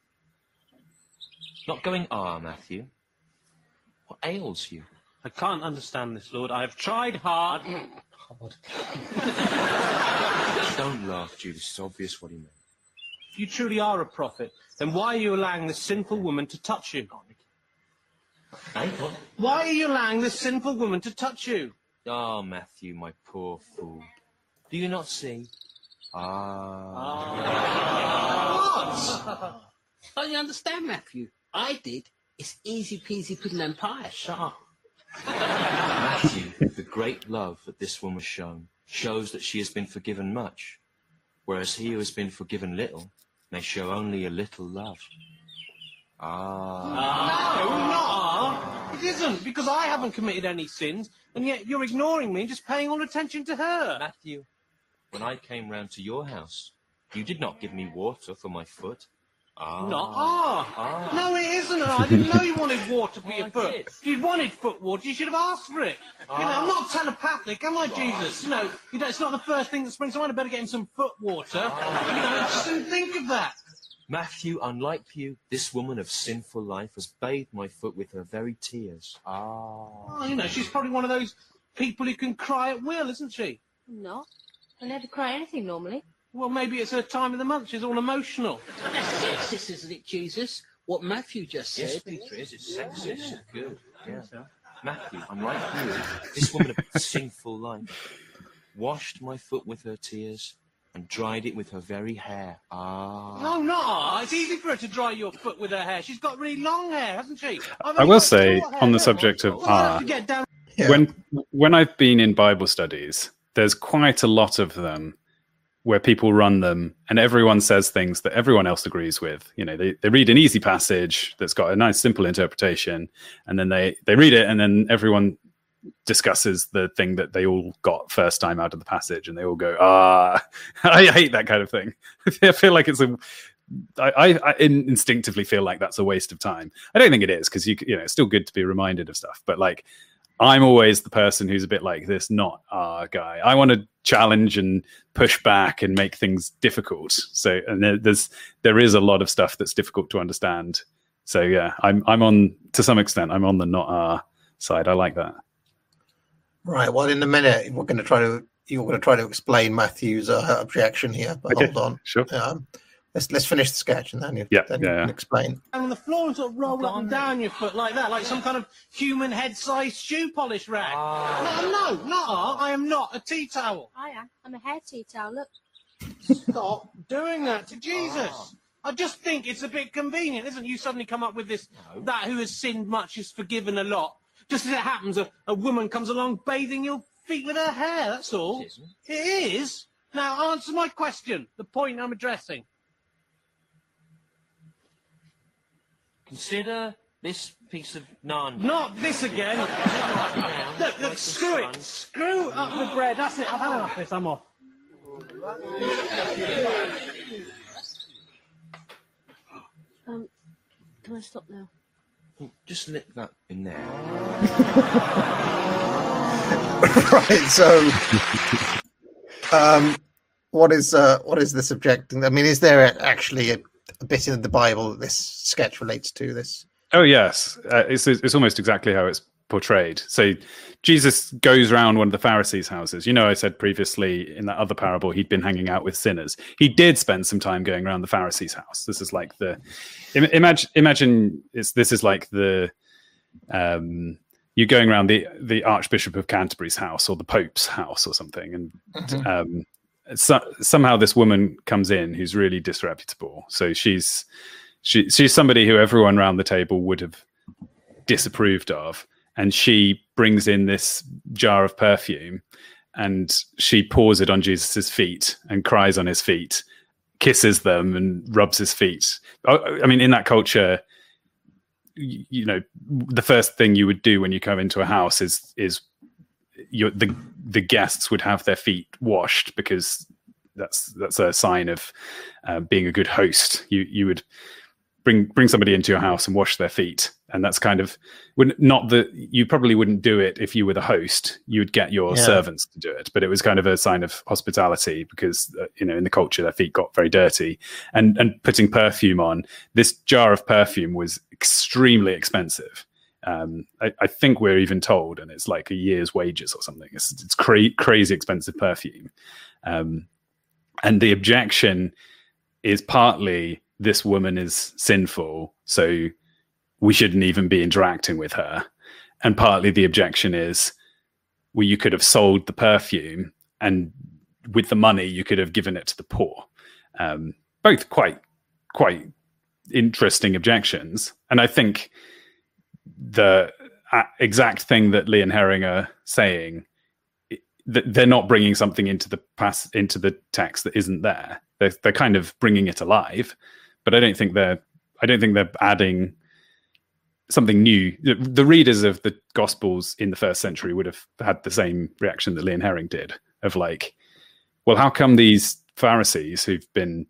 S8: Not going ah, Matthew. What ails you?
S7: I can't understand this, Lord. I have tried hard.
S8: Don't laugh, Judas. It's obvious what he meant.
S7: If you truly are a prophet, then why are you allowing this sinful woman to touch you?
S8: Eh? What?
S7: Why are you allowing this sinful woman to touch you?
S8: Ah, Matthew, my poor fool. Do you not see? Ah.
S10: Don't you understand, Matthew? I did. It's easy peasy pudding and pie. Shut up.
S8: Matthew, the great love that this woman has shown shows that she has been forgiven much, whereas he who has been forgiven little may show only a little love. Ah.
S7: No, no, it isn't, because I haven't committed any sins, and yet you're ignoring me and just paying all attention to her.
S8: Matthew, when I came round to your house, you did not give me water for my foot. Ah.
S7: Not ah.
S8: Ah.
S7: No, it isn't. I didn't know you wanted water for
S8: Well,
S7: your
S8: I
S7: foot.
S8: did.
S7: If you wanted foot water, you should have asked for it. You know, I'm not telepathic, am I, Jesus? You know, you know, it's not the first thing that springs to mind. I better get him some foot water. You know, just didn't think of that.
S8: Matthew, unlike you, this woman of sinful life has bathed my foot with her very tears. Ah.
S7: Oh, you know, she's probably one of those people who can cry at will, isn't she?
S11: I'm not. I never cry anything normally.
S7: Well, maybe it's her time of the month. She's all emotional.
S6: That's sexist, isn't it, Jesus? What Matthew just
S8: Yes,
S6: said.
S8: Peter, is it's sexist. Good. Yeah. Matthew, unlike you, this woman of sinful life washed my foot with her tears and dried it with her very hair. Ah.
S7: No, not. It's easy for her to dry your foot with her hair. She's got really long hair, hasn't she? I've
S3: I
S7: only
S3: will
S7: got
S3: say,
S7: short hair.
S3: on the subject of
S7: Well, I have
S3: ah,
S7: to get down.
S2: Yeah.
S3: when when I've been in Bible studies, there's quite a lot of them where people run them and everyone says things that everyone else agrees with. You know, they, they read an easy passage that's got a nice, simple interpretation, and then they, they read it, and then everyone discusses the thing that they all got first time out of the passage, and they all go, ah, I hate that kind of thing. I feel like it's a, I, I, I instinctively feel like that's a waste of time. I don't think it is, because you, you know, it's still good to be reminded of stuff, but like, I'm always the person who's a bit like this, not our guy. I want to challenge and push back and make things difficult. So, and there, there's there is a lot of stuff that's difficult to understand. So, yeah, I'm I'm on to some extent. I'm on the not our side. I like that.
S2: Right. Well, in a minute, we're going to try to you're going to try to explain Matthew's uh, objection here. But
S3: Okay,
S2: hold on.
S3: sure.
S2: Um, let's let's finish the sketch and then you,
S3: Yeah,
S2: then
S3: yeah,
S2: you can
S3: yeah.
S2: explain.
S7: On the floor and sort of roll up and down your foot like that, like some kind of human head-sized shoe polish rag. No, no, not art. I am not a tea towel.
S11: I am. I'm a hair tea towel. Look.
S7: Stop doing that to Jesus. I just think it's a bit convenient, isn't it? You suddenly come up with this, that who has sinned much is forgiven a lot. Just as it happens, a, a woman comes along bathing your feet with her hair, that's all.
S8: It isn't.
S7: It is. Now answer my question, the point I'm addressing.
S8: Consider this piece of naan.
S7: Not this again. Look, look, screw it. Screw up the bread. That's it. I've had enough of this. I'm off.
S11: Um, can I stop now?
S8: Just lick that in there.
S2: Right. So, um, what is uh, what is this objecting? I mean, is there actually a, a bit in the Bible that this sketch relates to? This?
S3: Oh yes, uh, it's it's almost exactly how it's portrayed. So Jesus goes around one of the Pharisees' houses. You know, I said previously in that other parable he'd been hanging out with sinners. He did spend some time going around the Pharisees' house. This is like the im- imagine imagine it's this is like the um you're going around the the Archbishop of Canterbury's house or the Pope's house or something, and
S2: Mhm.
S3: um so, somehow this woman comes in who's really disreputable. So she's she she's somebody who everyone around the table would have disapproved of, and she brings in this jar of perfume and she pours it on Jesus's feet and cries on his feet, kisses them and rubs his feet. I, I mean, in that culture, you, you know, the first thing you would do when you come into a house is is you, the the guests would have their feet washed, because that's that's a sign of uh, being a good host. You you would bring bring somebody into your house and wash their feet, and that's kind of wouldn't not that you probably wouldn't do it if you were the host. You would get your
S2: Yeah.
S3: servants to do it, but it was kind of a sign of hospitality, because uh, you know, in the culture their feet got very dirty, and and putting perfume on this jar of perfume was extremely expensive. Um, I, I think we're even told, and it's like a year's wages or something. It's, it's cra- crazy expensive perfume. Um, and the objection is partly this woman is sinful, so we shouldn't even be interacting with her. And partly the objection is, well, you could have sold the perfume, and with the money you could have given it to the poor. Um, both quite, quite interesting objections. And I think the a- exact thing that Lee and Herring are saying, th- they're not bringing something into the pass into the text that isn't there. They're, they're kind of bringing it alive, but I don't think they're I don't think they're adding something new. The, the readers of the Gospels in the first century would have had the same reaction that Lee and Herring did, of like, well, how come these Pharisees who've been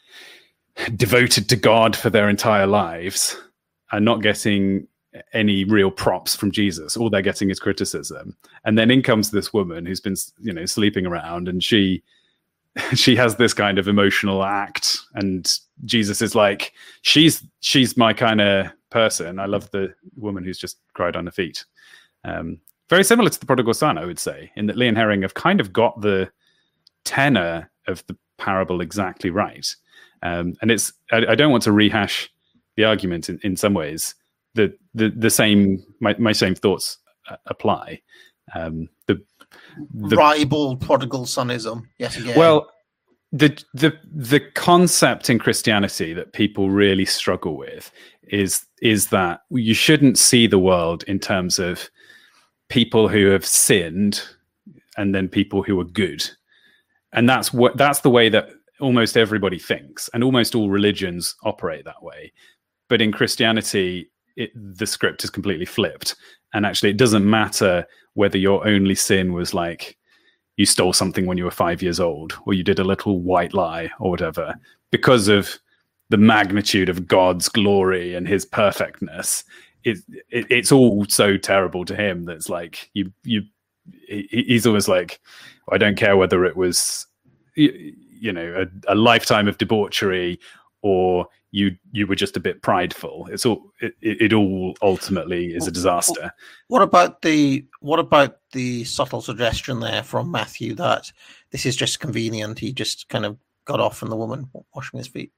S3: devoted to God for their entire lives are not getting any real props from Jesus? All they're getting is criticism. And then in comes this woman who's been, you know, sleeping around, and she she has this kind of emotional act, and Jesus is like, she's she's my kind of person. I love the woman who's just cried on her feet. Um, very similar to the prodigal son, I would say, in that Lee and Herring have kind of got the tenor of the parable exactly right. Um, and it's I, I don't want to rehash the argument in, in some ways. The the the same my, my same thoughts uh, apply. Um, the the
S2: ribald prodigal sonism, yes again.
S3: Well, the the the concept in Christianity that people really struggle with is is that you shouldn't see the world in terms of people who have sinned and then people who are good. And that's what that's the way that almost everybody thinks, and almost all religions operate that way. But in Christianity, it, the script is completely flipped. And actually, it doesn't matter whether your only sin was like you stole something when you were five years old, or you did a little white lie or whatever, because of the magnitude of God's glory and his perfectness. It, it, it's all so terrible to him that's like, you, you, he, he's always like, I don't care whether it was, you, you know, a, a lifetime of debauchery, or you you were just a bit prideful. It's all it, it all ultimately is a disaster.
S2: What about the what about the subtle suggestion there from Matthew that this is just convenient? He just kind of got off on the woman washing his feet.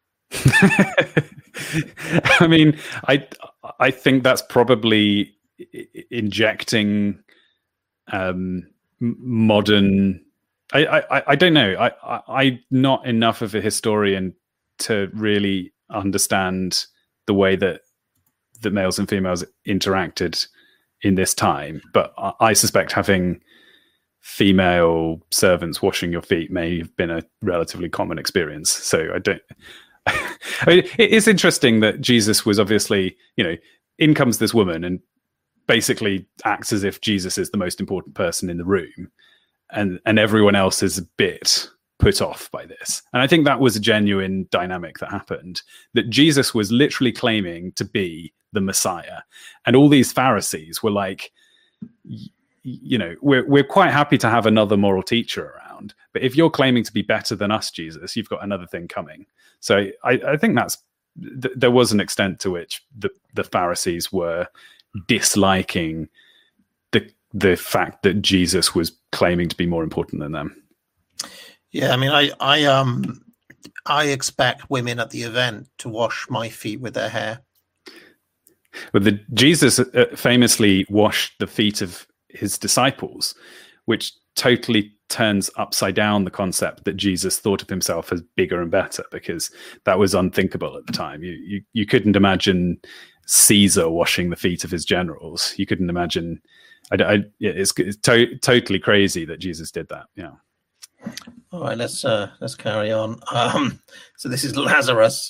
S3: I mean, I I think that's probably injecting um, modern. I, I I don't know. I, I I'm not enough of a historian to really understand the way that that males and females interacted in this time. But I, I suspect having female servants washing your feet may have been a relatively common experience. So I don't. I mean, it is interesting that Jesus was obviously, you know, in comes this woman and basically acts as if Jesus is the most important person in the room, and and everyone else is a bit put off by this. And I think that was a genuine dynamic that happened, that Jesus was literally claiming to be the Messiah. And all these Pharisees were like, you know, we're we're quite happy to have another moral teacher around, but if you're claiming to be better than us, Jesus, you've got another thing coming. So I, I think that's th- there was an extent to which the, the Pharisees were disliking the the fact that Jesus was claiming to be more important than them.
S2: Yeah, I mean, I, I, um, I expect women at the event to wash my feet with their hair.
S3: But the Jesus uh, famously washed the feet of his disciples, which totally turns upside down the concept that Jesus thought of himself as bigger and better, because that was unthinkable at the time. You you, you couldn't imagine Caesar washing the feet of his generals. You couldn't imagine. I, I, it's it's to, totally crazy that Jesus did that. Yeah.
S2: All right, let's uh, let's carry on. Um, so this is Lazarus.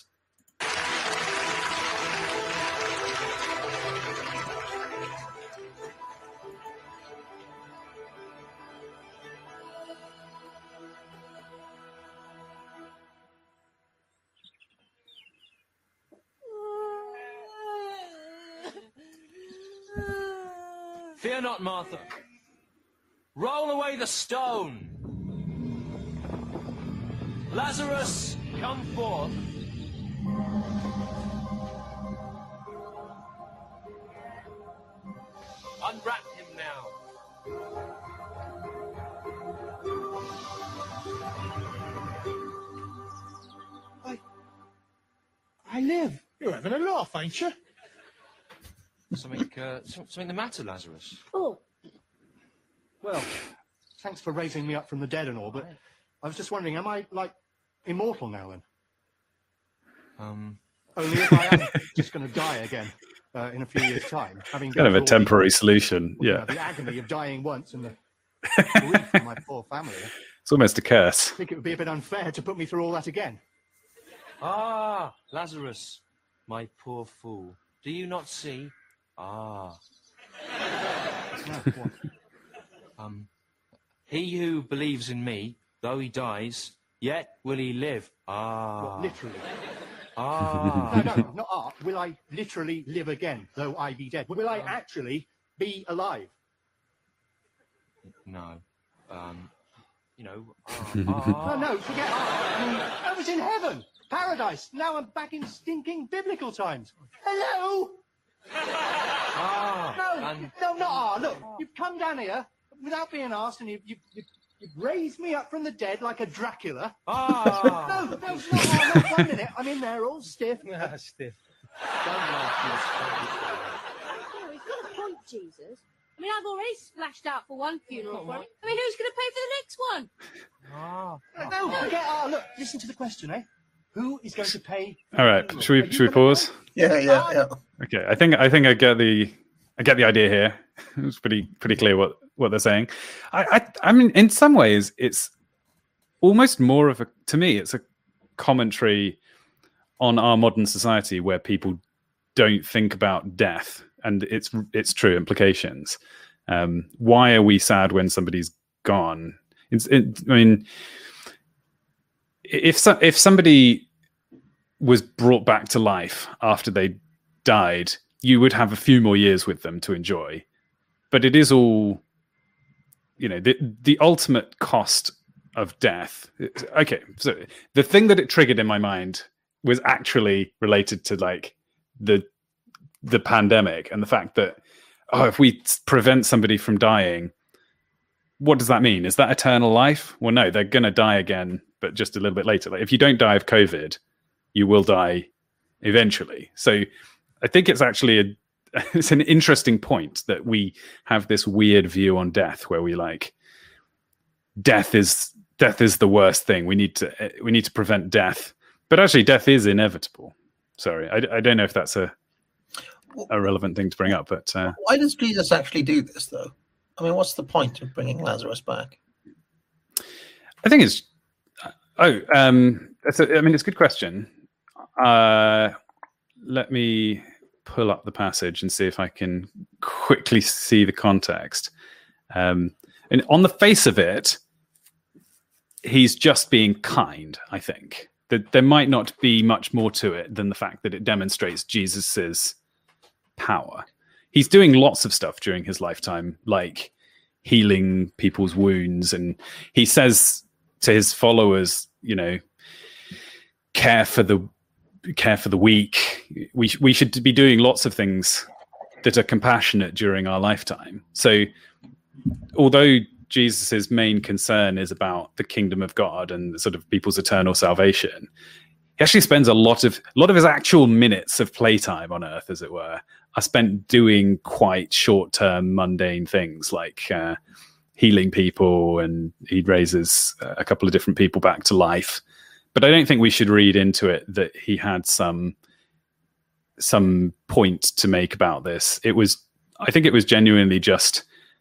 S5: Fear not, Martha. Roll away the stone. Lazarus, come forth. Unwrap him now.
S12: I... I live. You're having a laugh, ain't you?
S5: Something, uh, something the matter, Lazarus?
S12: Oh. Well, thanks for raising me up from the dead and all, but I was just wondering, am I, like, immortal now, then?
S5: Um...
S12: Only if I am just going to die again. uh, in a few years' time. Having
S3: Kind of
S12: gone
S3: a
S12: through all
S3: temporary
S12: the,
S3: solution.
S12: you know,
S3: Yeah.
S12: the agony of dying once and the grief of my poor family.
S3: It's almost a curse.
S12: I think it would be a bit unfair to put me through all that again.
S8: Ah, Lazarus, my poor fool. Do you not see? Ah.
S12: No, what?
S8: Um, he who believes in me, though he dies, yet will he live. Ah.
S12: What, literally?
S8: Ah.
S12: No, no, not art. Will I literally live again, though I be dead? Will I actually be alive?
S8: No. Um, you know.
S12: No,
S8: Ah,
S12: no, forget art. I mean, I was in heaven, paradise. Now I'm back in stinking biblical times. Hello?
S8: ah.
S12: No,
S8: And
S12: no, not art. Look, you've come down here without being asked, and you've, you've, you've, you've raised me up from the dead like a Dracula.
S8: ah.
S12: No, no, not art. Look, one minute. I'm in there all stiff.
S7: Ah, stiff.
S12: Don't laugh,
S11: No, he's got a point, Jesus. I mean, I've already splashed out for one funeral for him. I mean, who's going to pay for the next one?
S8: Ah.
S12: miss. No, forget art. Look, listen to the question, eh? Who is going to pay? for
S3: All
S12: the
S3: right.
S12: funeral?
S3: Should
S12: Are
S3: we
S12: you
S3: should we
S12: gonna
S3: pause?
S12: pay?
S2: Yeah, yeah, yeah.
S3: Okay. I think I think I get the I get the idea here. It's pretty pretty clear what what they're saying. I I, I mean, in some ways, it's almost more of a to me. It's a commentary on our modern society where people don't think about death and its its true implications. Um, why are we sad when somebody's gone? It's, it, I mean, if so, if somebody was brought back to life after they died, you would have a few more years with them to enjoy. But it is all, you know, the the ultimate cost of death. Okay, so the thing that it triggered in my mind was actually related to like the the pandemic and the fact that, oh, if we prevent somebody from dying, what does that mean? Is that eternal life? Well, no, they're going to die again, but just a little bit later. Like if you don't die of COVID, you will die eventually. So I think it's actually a it's an interesting point that we have this weird view on death where we like death is death is the worst thing. We need to we need to prevent death, but actually death is inevitable. Sorry, I, I don't know if that's a a relevant thing to bring up, but uh,
S2: Why does Jesus actually do this, though? I mean, what's the point of bringing Lazarus back?
S3: I think it's oh, um, that's a, I mean, it's a good question. Uh, let me pull up the passage and see if I can quickly see the context. Um, and on the face of it, he's just being kind. I think that there might not be much more to it than the fact that it demonstrates Jesus's power. He's doing lots of stuff during his lifetime, like healing people's wounds, and he says to his followers, you know, care for the care for the weak. We we should be doing lots of things that are compassionate during our lifetime. So, although Jesus's main concern is about the kingdom of God and sort of people's eternal salvation, he actually spends a lot of a lot of his actual minutes of playtime on earth, as it were, are spent doing quite short-term, mundane things like uh, healing people, and he raises a couple of different people back to life. But I don't think we should read into it that he had some some point to make about this. It was, I think, it was genuinely just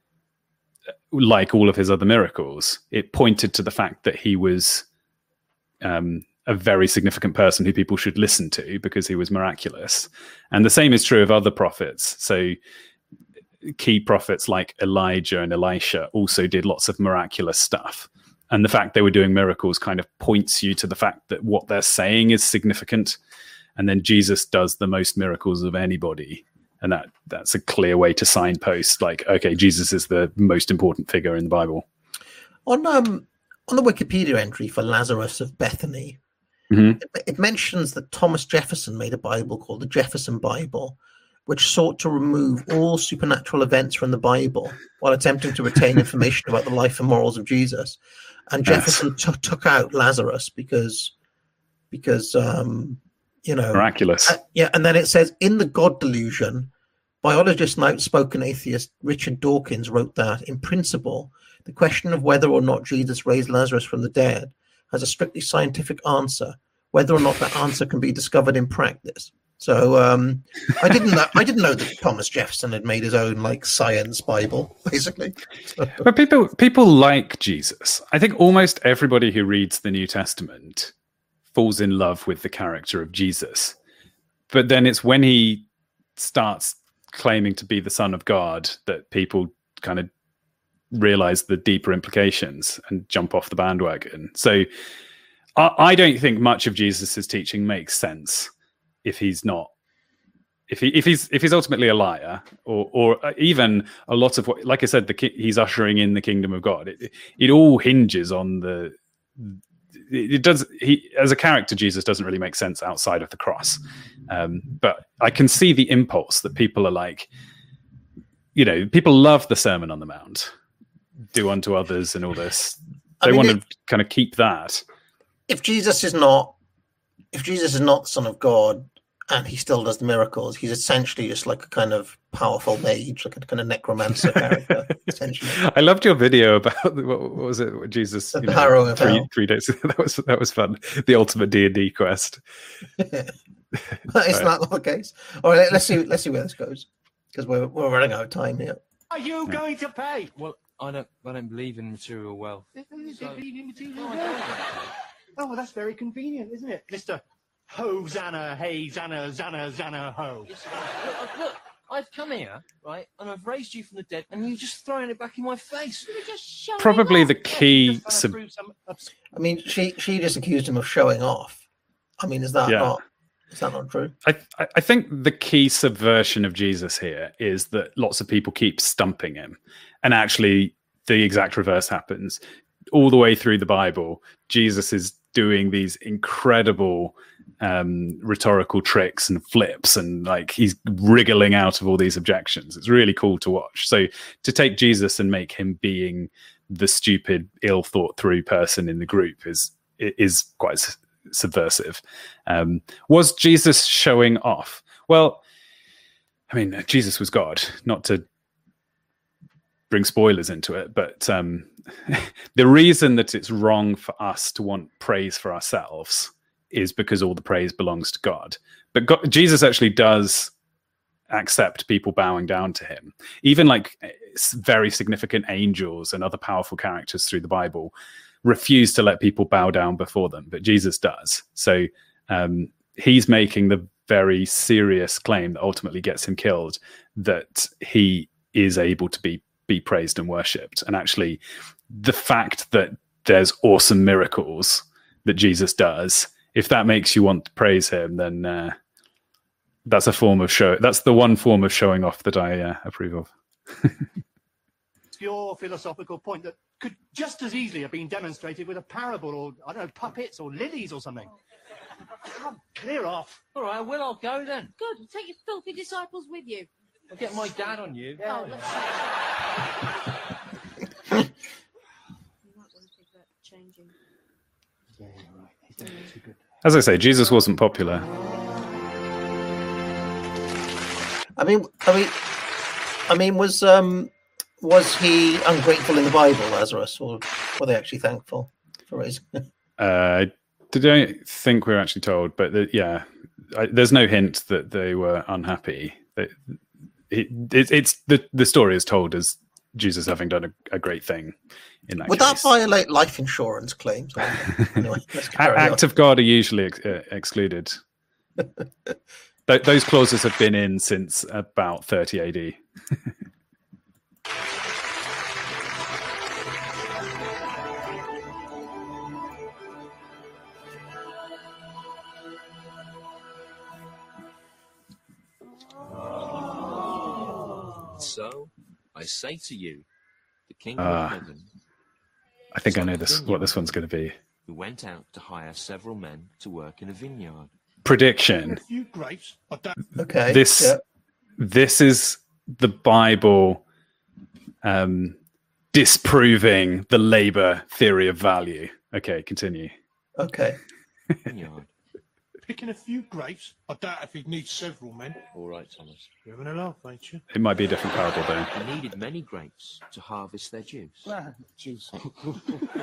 S3: like all of his other miracles. It pointed to the fact that he was um, a very significant person who people should listen to because he was miraculous. And the same is true of other prophets. So key prophets like Elijah and Elisha also did lots of miraculous stuff. And the fact they were doing miracles kind of points you to the fact that what they're saying is significant. And then Jesus does the most miracles of anybody. And that that's a clear way to signpost, like, okay, Jesus is the most important figure in the Bible.
S2: On um on the Wikipedia entry for Lazarus of Bethany,
S3: Mm-hmm.
S2: it, it mentions that Thomas Jefferson made a Bible called the Jefferson Bible, which sought to remove all supernatural events from the Bible while attempting to retain information about the life and morals of Jesus. And Jefferson t- took out Lazarus because, because um, you know,
S3: miraculous.
S2: Uh, yeah, and then it says in the God Delusion, biologist and outspoken atheist Richard Dawkins wrote that, in principle, the question of whether or not Jesus raised Lazarus from the dead has a strictly scientific answer, whether or not that answer can be discovered in practice. So um, I didn't know, I didn't know that Thomas Jefferson had made his own like science Bible, basically. So,
S3: But people people like Jesus. I think almost everybody who reads the New Testament falls in love with the character of Jesus. But then it's when he starts claiming to be the Son of God that people kind of realize the deeper implications and jump off the bandwagon. So I, I don't think much of Jesus's teaching makes sense if he's not, if he if he's if he's ultimately a liar, or or even a lot of what, like I said, the ki- he's ushering in the kingdom of God. It it all hinges on the. It does. He as a character, Jesus doesn't really make sense outside of the cross. Um, but I can see the impulse that people are like, you know, people love the Sermon on the Mount, do unto others, and all this. They I mean, want it, to kind of keep that.
S2: If Jesus is not, if Jesus is not the Son of God, and he still does the miracles, he's essentially just like a kind of powerful mage, like a kind of necromancer character. Essentially,
S3: I loved your video about what, what was it? What Jesus,
S2: the
S3: you know,
S2: Harrow of
S3: three
S2: Hell.
S3: three days. That was that was fun. The ultimate D and D quest.
S2: Isn't that not the case? All right, let's see. Let's see where this goes, because we're we're running out of time here.
S12: Are you
S3: Yeah.
S12: going to pay?
S8: Well, I don't, I don't believe in material wealth. So-
S12: Oh, well, that's very convenient, isn't it, Mister Hosanna, hey, Zanna, Zanna, Zanna, ho.
S8: Look, look, I've come here, right, and I've raised you from the dead, and you're just throwing it back in my face.
S11: You were just showing
S3: Probably
S11: off.
S3: the key.
S12: Just
S3: Sub-
S12: trying to prove some-
S2: I mean, she she just accused him of showing off. I mean, is that
S3: Yeah.
S2: not is that not true?
S3: I, I I think the key subversion of Jesus here is that lots of people keep stumping him, and actually the exact reverse happens. All the way through the Bible, Jesus is doing these incredible um, rhetorical tricks and flips, and like he's wriggling out of all these objections. It's really cool to watch. So to take Jesus and make him being the stupid, ill thought through person in the group is is quite s- subversive. Um, was Jesus showing off? Well, I mean, Jesus was God, not to bring spoilers into it, but um, the reason that it's wrong for us to want praise for ourselves is because all the praise belongs to God. But God, Jesus actually does accept people bowing down to him. Even like s- very significant angels and other powerful characters through the Bible refuse to let people bow down before them, but Jesus does. So um, he's making the very serious claim that ultimately gets him killed, that he is able to be be praised and worshipped. And actually the fact that there's awesome miracles that Jesus does, if that makes you want to praise him, then uh, that's a form of show. That's the one form of showing off that I uh, approve of.
S12: It's your philosophical point that could just as easily have been demonstrated with a parable or, I don't know, puppets or lilies or something. Come, clear off.
S8: All right, well, I'll go then.
S11: Good. Take your filthy disciples with you.
S8: I'll get my dad on you.
S11: Oh, let's You might want to think about changing.
S12: Yeah, you're right. He's doing too good.
S3: As I say, Jesus wasn't popular.
S2: I mean, I mean, I mean, was um was he ungrateful in the Bible, Lazarus, or were they actually thankful for raising him?
S3: Uh, I don't think we're actually told, but the, yeah, I, there's no hint that they were unhappy. It, it, it, it's the the story is told as Jesus having done a, a great thing in that
S2: Would
S3: case.
S2: that violate life insurance claims? Anyway, let's
S3: A-
S2: carry
S3: Act
S2: on.
S3: of God are usually ex- uh, excluded. Th- those clauses have been in since about thirty A D.
S8: So, I say to you, the kingdom
S3: Ah.
S8: of heaven,
S3: I think I know this. What this one's going to be.
S8: who went out to hire several men to work in a vineyard.
S3: Prediction.
S12: You grapes. I don't...
S2: Okay.
S3: This
S2: yeah.
S3: this is the Bible um, disproving the labor theory of value. Okay, continue.
S2: Okay.
S8: Vineyard.
S12: Picking a few grapes. I doubt if he'd need several men.
S8: All right, Thomas.
S12: You're having a laugh, ain't you?
S3: It might be a different parable though.
S8: He needed many grapes to harvest their juice.
S12: Ah, juice.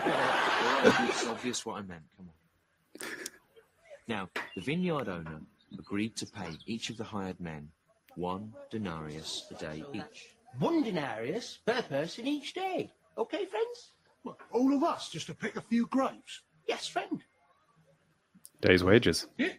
S8: It's obvious what I meant. Come on. Now, the vineyard owner agreed to pay each of the hired men one denarius a day each.
S6: One denarius per person each day. Okay, friends?
S12: What, all of us, just to pick a few grapes?
S6: Yes, friend.
S3: Day's wages.
S12: Yeah.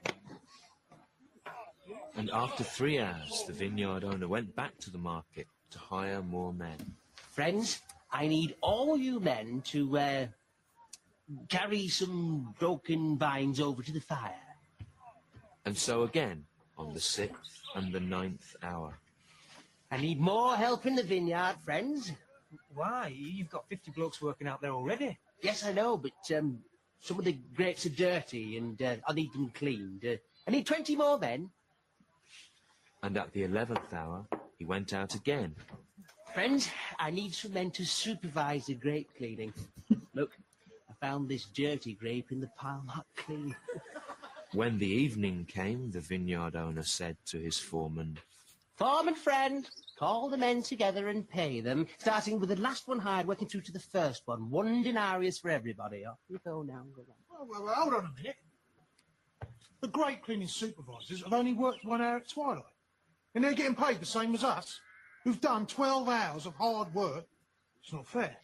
S8: And after three hours, the vineyard owner went back to the market to hire more men.
S6: Friends, I need all you men to uh, carry some broken vines over to the fire.
S8: And so again, on the sixth and the ninth hour.
S6: I need more help in the vineyard, friends.
S1: Why? You've got fifty blokes working out there already.
S6: Yes, I know, but um, some of the grapes are dirty and uh, I need them cleaned. Uh, I need twenty more men.
S8: And at the eleventh hour, he went out again.
S6: Friends, I need some men to supervise the grape cleaning. Look, I found this dirty grape in the pile not clean.
S8: When the evening came, the vineyard owner said to his foreman,
S6: Foreman friend, call the men together and pay them, starting with the last one hired, working through to the first one. One denarius for everybody. Off you go now. Go on.
S12: Well, well, well, hold on a minute. The grape cleaning supervisors have only worked one hour at twilight. And they're getting paid the same as us, who've done twelve hours of hard work. It's not fair.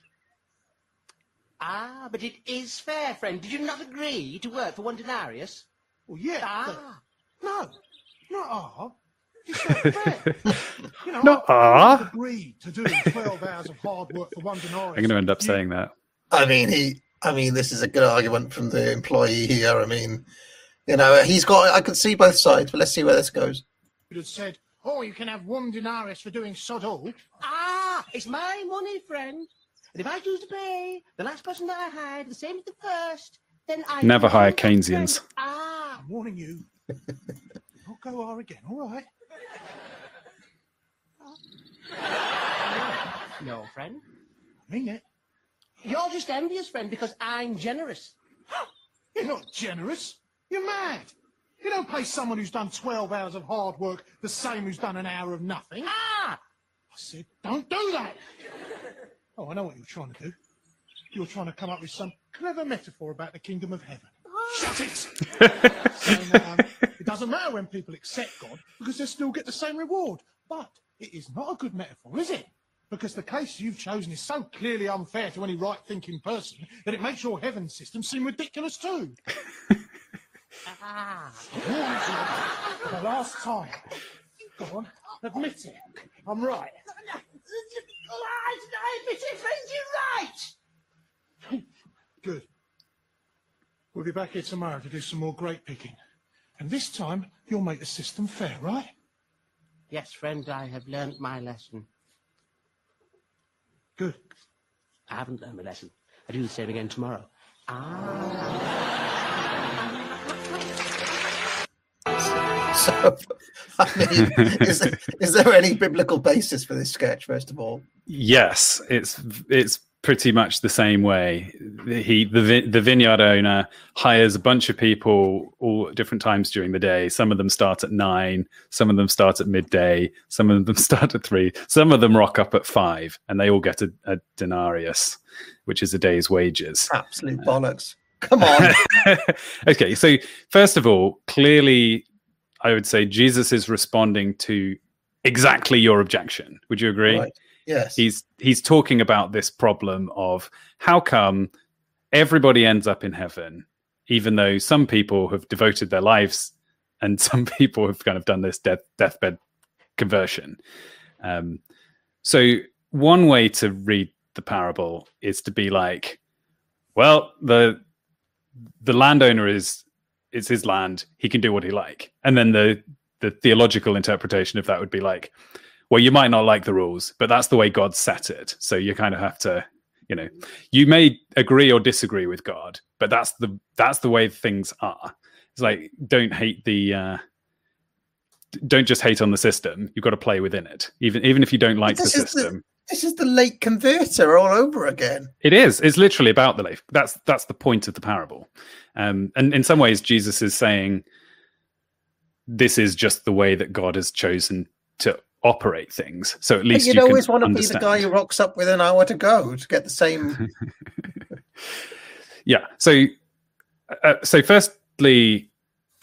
S6: Ah, but it is fair, friend. Did you not agree to work for one denarius?
S12: Well, yeah.
S6: Ah.
S12: But, no, not ah. It's not fair. You know,
S3: Not
S12: I,
S3: ah.
S12: I agreed to do twelve hours of hard work for one denarius.
S3: I'm going to end up saying that.
S2: I mean, he. I mean, this is a good argument from the employee here. I mean, you know, he's got. I can see both sides, but let's see where this goes.
S12: You'd have said, "Oh, you can have one denarius for doing sod all."
S6: Ah, it's my money, friend. And if I choose to pay the last person that I hired the same as the first, then I
S3: Never hire Keynesians.
S6: Ah,
S12: I'm warning you. Don't go R again, all right?
S6: no, friend.
S12: I mean it.
S6: You're just envious, friend, because I'm generous.
S12: You're not generous. You're mad. You don't pay someone who's done twelve hours of hard work the same who's done an hour of nothing.
S6: Ah!
S12: I said, don't do that. Oh, I know what you're trying to do. You're trying to come up with some clever metaphor about the kingdom of heaven. Shut it! Saying that, um, it doesn't matter when people accept God because they still get the same reward. But it is not a good metaphor, is it? Because the case you've chosen is so clearly unfair to any right-thinking person that it makes your heaven system seem ridiculous too.
S6: Ah.
S12: I warned you for the last time. Go on, admit it. I'm right.
S6: I admit it, friend, you're right.
S12: Good. We'll be back here tomorrow to do some more grape picking. And this time, you'll make the system fair, right?
S6: Yes, friend, I have learnt my lesson.
S12: Good.
S6: I haven't learned my lesson. I do the same again tomorrow. Ah.
S2: So, I mean, is there, is there any biblical basis for this sketch, first of all?
S3: Yes, it's it's pretty much the same way. He the vi- the vineyard owner hires a bunch of people all at different times during the day. Some of them start at nine, some of them start at midday, some of them start at three, some of them rock up at five, and they all get a, a denarius, which is a day's wages.
S2: Absolute bollocks. Come on.
S3: Okay, so first of all, clearly, I would say Jesus is responding to exactly your objection. Would you agree?
S2: Right. Yes.
S3: He's he's talking about this problem of how come everybody ends up in heaven, even though some people have devoted their lives and some people have kind of done this death, deathbed conversion. Um, so one way to read the parable is to be like, well, the the landowner is it's his land. He can do what he like. And then the the theological interpretation of that would be like, well, you might not like the rules, but that's the way God set it. So you kind of have to, you know, you may agree or disagree with God, but that's the that's the way things are. It's like, don't hate the, uh, don't just hate on the system. You've got to play within it, even even if you don't like the system.
S2: The, this is the late converter all over again.
S3: It is. It's literally about the late. That's that's the point of the parable. Um, and in some ways, Jesus is saying, this is just the way that God has chosen to operate things. So at least
S2: you'd
S3: you
S2: always
S3: can
S2: want to
S3: understand.
S2: be the guy who rocks up with an hour to go to get the same.
S3: Yeah. So, uh, so firstly,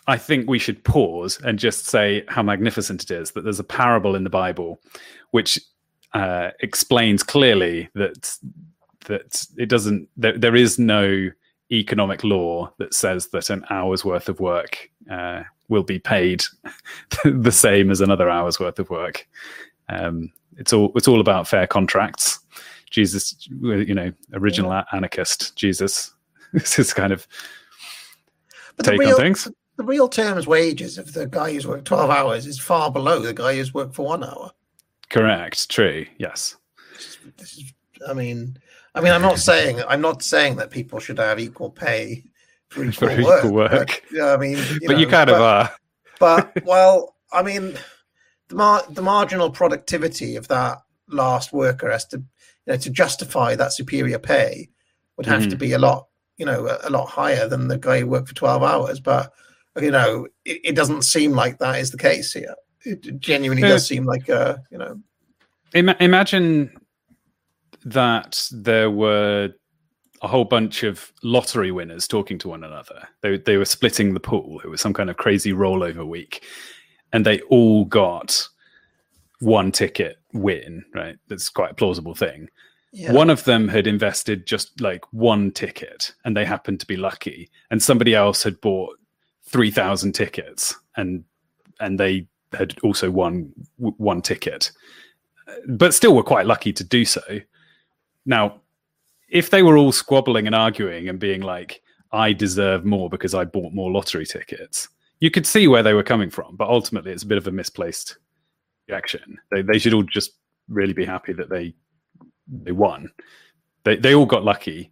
S3: I think we should pause and just say how magnificent it is that there's a parable in the Bible which uh, explains clearly that that it doesn't. There, there is no economic law that says that an hour's worth of work uh, will be paid the same as another hour's worth of work. Um, it's all it's all about fair contracts. Jesus, you know, original yeah. anarchist. Jesus, this is kind of
S2: but
S3: take
S2: the real,
S3: on things.
S2: The real terms wages of the guy who's worked twelve hours is far below the guy who's worked for one hour.
S3: Correct. True. Yes.
S2: This is, I mean, I mean, I'm not saying I'm not saying that people should have equal pay for equal
S3: for
S2: work.
S3: Equal work.
S2: But, I mean, you
S3: but
S2: know,
S3: you kind
S2: but,
S3: of are.
S2: But well, I mean, the mar- the marginal productivity of that last worker has to, you know, to justify that superior pay would have mm. to be a lot, you know, a, a lot higher than the guy who worked for twelve hours. But you know, it, it doesn't seem like that is the case here. It genuinely uh, does seem like, uh, you know.
S3: Im- imagine that there were a whole bunch of lottery winners talking to one another. They they were splitting the pool. It was some kind of crazy rollover week, and they all got one ticket win. Right, that's quite a plausible thing. Yeah. One of them had invested just like one ticket, and they happened to be lucky. And somebody else had bought three thousand tickets, and and they had also won w- one ticket, but still were quite lucky to do so. Now, if they were all squabbling and arguing and being like, I deserve more because I bought more lottery tickets, you could see where they were coming from, but ultimately it's a bit of a misplaced reaction. They they should all just really be happy that they they won. They they all got lucky.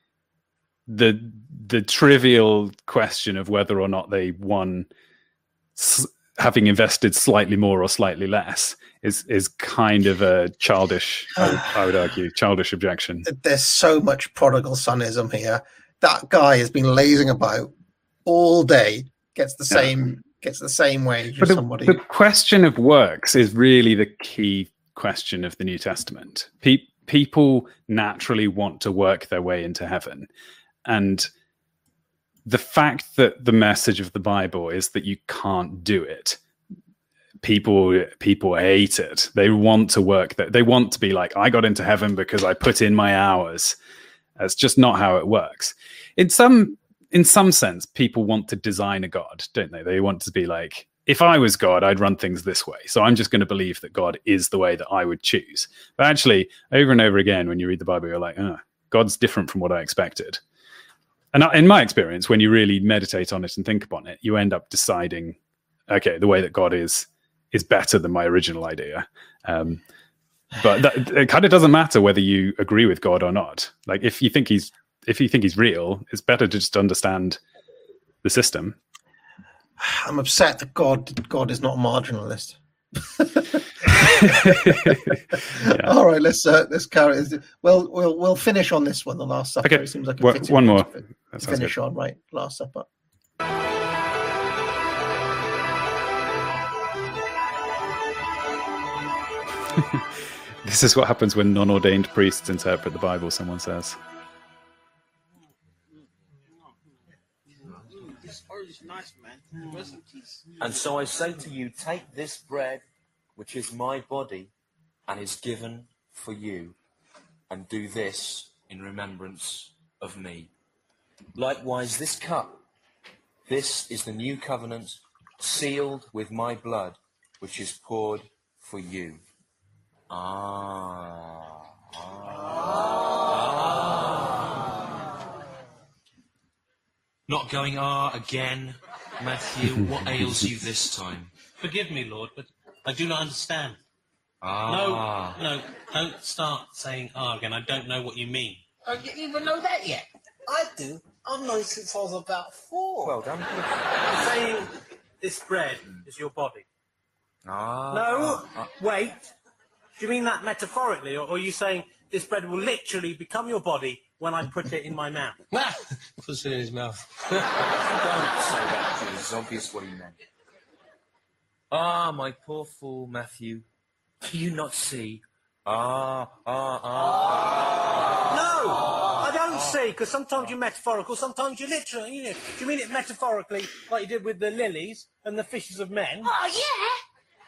S3: The the trivial question of whether or not they won s- having invested slightly more or slightly less is is kind of a childish, I would, I would argue, childish objection.
S2: There's so much prodigal sonism here. That guy has been lazing about all day, gets the same yeah. gets the same wage as
S3: the,
S2: somebody.
S3: The question of works is really the key question of the New Testament. Pe- people naturally want to work their way into heaven. And the fact that the message of the Bible is that you can't do it, people people hate it. They want to work that. They want to be like, I got into heaven because I put in my hours. That's just not how it works. In some in some sense, people want to design a God, don't they? They want to be like, if I was God, I'd run things this way. So I'm just going to believe that God is the way that I would choose. But actually, over and over again, when you read the Bible, you're like, oh, God's different from what I expected. And in my experience, when you really meditate on it and think upon it, you end up deciding, okay, the way that God is is better than my original idea. Um, but that, it kind of doesn't matter whether you agree with God or not. Like if you think he's if you think he's real, it's better to just understand the system.
S2: I'm upset that God God is not a marginalist. yeah. All right, let's uh, let's carry. Well, we'll we'll finish on this one. The Last Supper.
S3: Okay.
S2: It seems like a
S3: one, one more.
S2: To finish good. on right. Last Supper.
S3: This is what happens when non-ordained priests interpret the Bible. Someone says.
S5: And so I say to you, take this bread, which is my body, and is given for you, and do this in remembrance of me. Likewise, this cup, this is the new covenant, sealed with my blood, which is poured for you. Ah. Ah. Not going ah again, Matthew. What ails you this time?
S7: Forgive me, Lord, but I do not understand.
S5: Ah.
S7: No, no, don't start saying ah again. I don't know what you mean.
S6: I didn't even know that yet. I do. I've known since I was about four.
S5: Well done.
S7: You're saying this bread is your body.
S5: Ah.
S7: No,
S5: ah.
S7: wait. Do you mean that metaphorically, or, or are you saying this bread will literally become your body when I put it in my mouth?
S5: Puts it in his mouth. Don't say that, because it's obvious what he meant. Ah, my poor fool, Matthew. Do you not see? Ah, ah, ah.
S7: No, I don't see, because sometimes you're metaphorical, sometimes you're literal. You know, do you mean it metaphorically, like you did with the lilies and the fishes of men?
S11: Oh, yeah.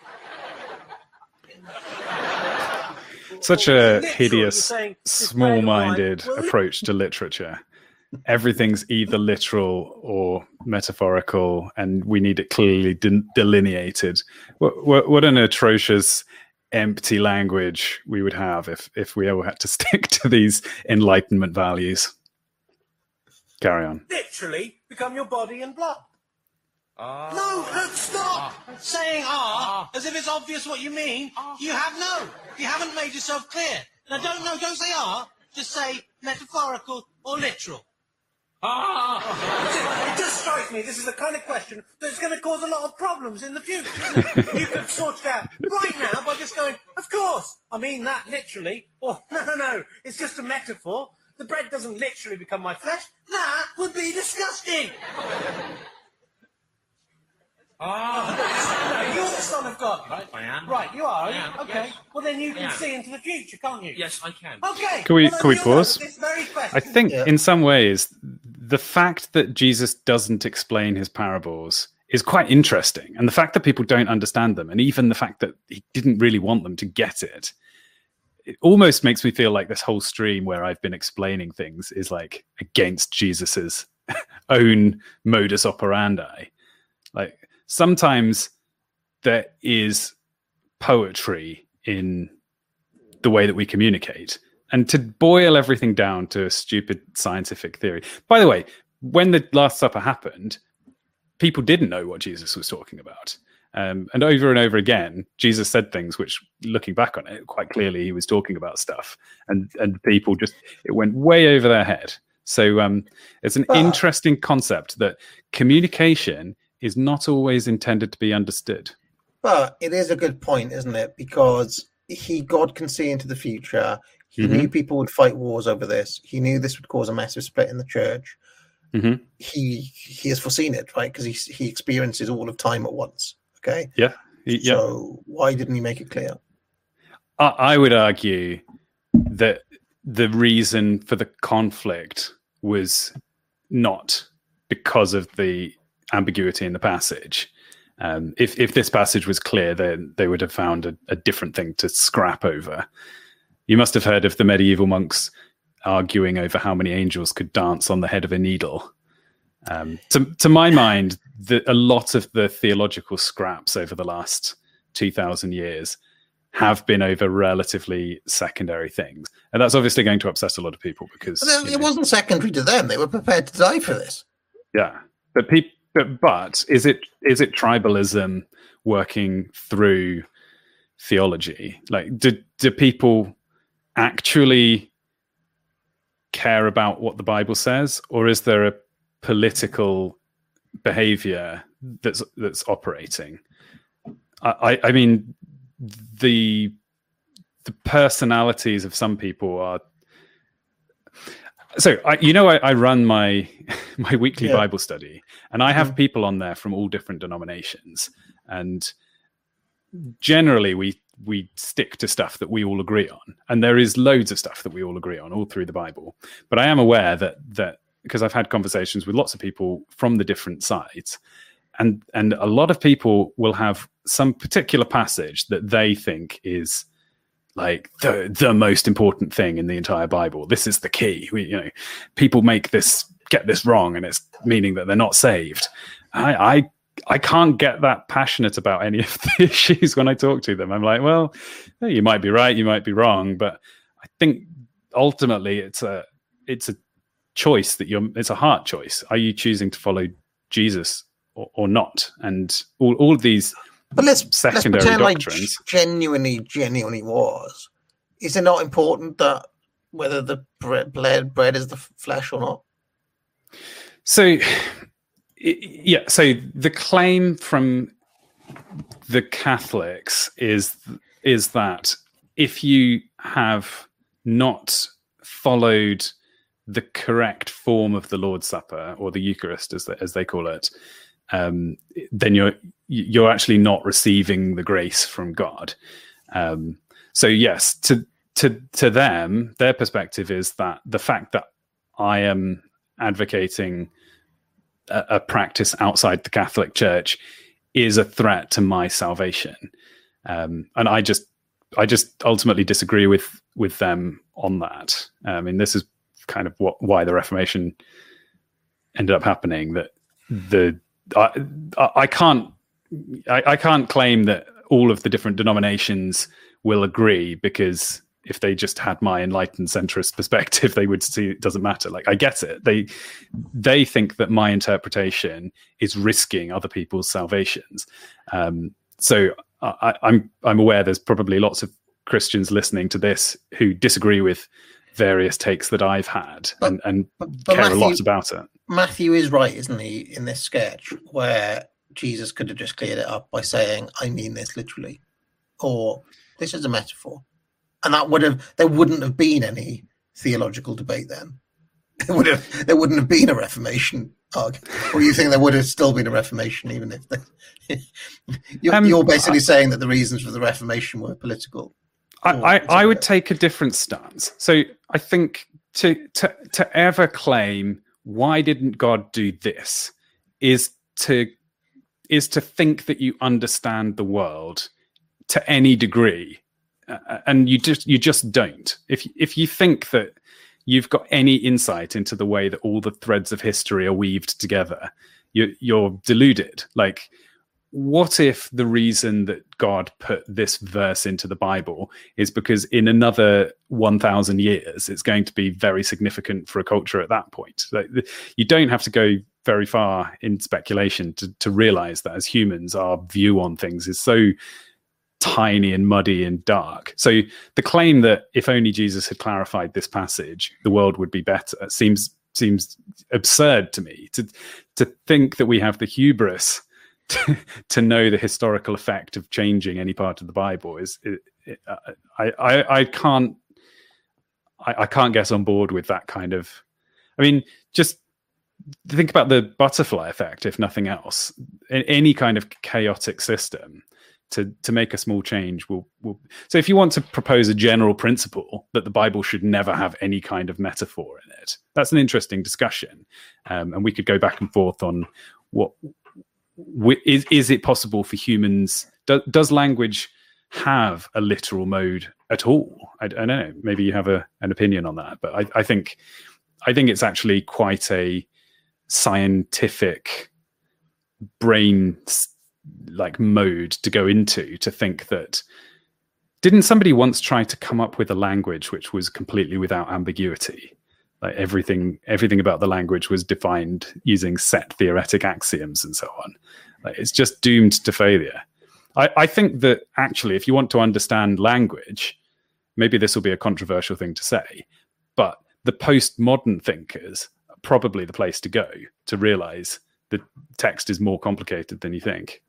S3: Such a hideous, small-minded approach to literature. Everything's either literal or metaphorical, and we need it clearly de- delineated. What, what, what an atrocious, empty language we would have if, if we ever had to stick to these Enlightenment values. Carry on.
S7: Literally become your body and blood. Uh, no, look, stop uh, saying ah uh, as if it's obvious what you mean. Uh, you have no. You haven't made yourself clear. Now, don't no, don't say ah. Just say metaphorical or literal. Ah! Uh, it just strikes me this is the kind of question that's going to cause a lot of problems in the future. Isn't it? You could sort it out right now by just going, of course, I mean that literally. Or no, no, no, it's just a metaphor. The bread doesn't literally become my flesh. That would be disgusting. Ah, no, you're the Son of God.
S5: Right, I am.
S7: Right, you are.
S5: I am,
S7: okay.
S5: yes.
S7: Well, then you can see into the future, can't you?
S5: Yes, I can.
S7: Okay.
S3: Can we
S7: well,
S3: can we
S7: you'll
S3: pause?
S7: know this very question.
S3: I think
S2: Yeah.
S3: in some ways the fact that Jesus doesn't explain his parables is quite interesting, and the fact that people don't understand them, and even the fact that he didn't really want them to get it, it almost makes me feel like this whole stream where I've been explaining things is like against Jesus's own modus operandi. Like sometimes there is poetry in the way that we communicate, and to boil everything down to a stupid scientific theory. By the way, when the Last Supper happened, people didn't know what Jesus was talking about. Um, and over and over again, Jesus said things which, looking back on it, quite clearly he was talking about stuff. And and people just, it went way over their head. So um, it's an
S2: But-
S3: interesting concept that communication is not always intended to be understood.
S2: But it is a good point, isn't it? Because he, God can see into the future. He
S3: Mhm.
S2: knew people would fight wars over this. He knew this would cause a massive split in the church.
S3: Mm-hmm.
S2: He he has foreseen it, right? Because he he experiences all of time at once. Okay.
S3: Yeah. Yeah.
S2: So why didn't he make it clear?
S3: I, I would argue that the reason for the conflict was not because of the ambiguity in the passage. Um, if if this passage was clear, then they would have found a, a different thing to scrap over. You must have heard of the medieval monks arguing over how many angels could dance on the head of a needle. Um, to to my mind, the, a lot of the theological scraps over the last two thousand years have been over relatively secondary things, and that's obviously going to upset a lot of people because
S2: But
S3: you
S2: it
S3: know,
S2: wasn't secondary to them. They were prepared to die for this.
S3: yeah, but people. But, but is it is it tribalism working through theology? Like, do do people actually care about what the Bible says, or is there a political behavior that's that's operating? I, I, I mean, the the personalities of some people are. So, I, you know, I, I run my my weekly
S2: Yeah.
S3: Bible study, and I have
S2: Mhm.
S3: people on there from all different denominations, and generally we we stick to stuff that we all agree on, and there is loads of stuff that we all agree on all through the Bible. But I am aware that that because I've had conversations with lots of people from the different sides, and and a lot of people will have some particular passage that they think is like the the most important thing in the entire Bible. This is the key. We, you know, people make this get this wrong, and it's meaning that they're not saved. I, I I can't get that passionate about any of the issues when I talk to them. I'm like, well, you might be right, you might be wrong, but I think ultimately it's a it's a choice that you're. It's a heart choice. Are you choosing to follow Jesus or, or not? And all all of these.
S2: But let's
S3: secondary
S2: let's pretend
S3: doctrines.
S2: like genuinely, genuinely was. Is it not important that whether the bread, bread, bread is the f- flesh or not?
S3: So, i- yeah. So the claim from the Catholics is is that if you have not followed the correct form of the Lord's Supper or the Eucharist, as they, as they call it, um, then you're you're actually not receiving the grace from God. Um, so yes, to to to them, their perspective is that the fact that I am advocating a, a practice outside the Catholic Church is a threat to my salvation. Um, and I just, I just ultimately disagree with with them on that. I mean, this is kind of what why the Reformation ended up happening. That the I, I can't I, I can't claim that all of the different denominations will agree, because if they just had my enlightened centrist perspective, they would see it doesn't matter. Like, I get it. They they think that my interpretation is risking other people's salvations. Um, so I, I'm I'm aware there's probably lots of Christians listening to this who disagree with various takes that I've had
S2: but,
S3: and, and
S2: but, but
S3: care
S2: Matthew,
S3: a lot about it.
S2: Matthew is right, isn't he, in this sketch where Jesus could have just cleared it up by saying, I mean this literally, or this is a metaphor. And that would have, there wouldn't have been any theological debate then. There would have, there wouldn't have been a Reformation argument. Or you think there would have still been a Reformation, even if they, you're, um, you're basically I, saying that the reasons for the Reformation were political.
S3: I, I, I would take a different stance. So I think to to to ever claim why didn't God do this is to is to think that you understand the world to any degree. Uh, and you just you just don't. If if you think that you've got any insight into the way that all the threads of history are weaved together, you, you're deluded. Like, what if the reason that God put this verse into the Bible is because in another one thousand years, it's going to be very significant for a culture at that point? Like, you don't have to go very far in speculation to, to realize that as humans, our view on things is so tiny and muddy and dark. So the claim that if only Jesus had clarified this passage, the world would be better seems seems absurd to me. To to think that we have the hubris to, to know the historical effect of changing any part of the Bible is it, it, I, I I can't I, I can't get on board with that kind of. I mean, just think about the butterfly effect, if nothing else. In any kind of chaotic system, to to make a small change will will so if you want to propose a general principle that the Bible should never have any kind of metaphor in it, that's an interesting discussion, um, and we could go back and forth on what w- is is it possible for humans, do, does language have a literal mode at all? I, I don't know, maybe you have a an opinion on that, but I, I think I think it's actually quite a scientific brain like mode to go into, to think that didn't somebody once try to come up with a language which was completely without ambiguity? Like everything everything about the language was defined using set theoretic axioms and so on. Like, it's just doomed to failure. I, I think that actually, if you want to understand language, maybe this will be a controversial thing to say, but the postmodern thinkers are probably the place to go to realize the text is more complicated than you think.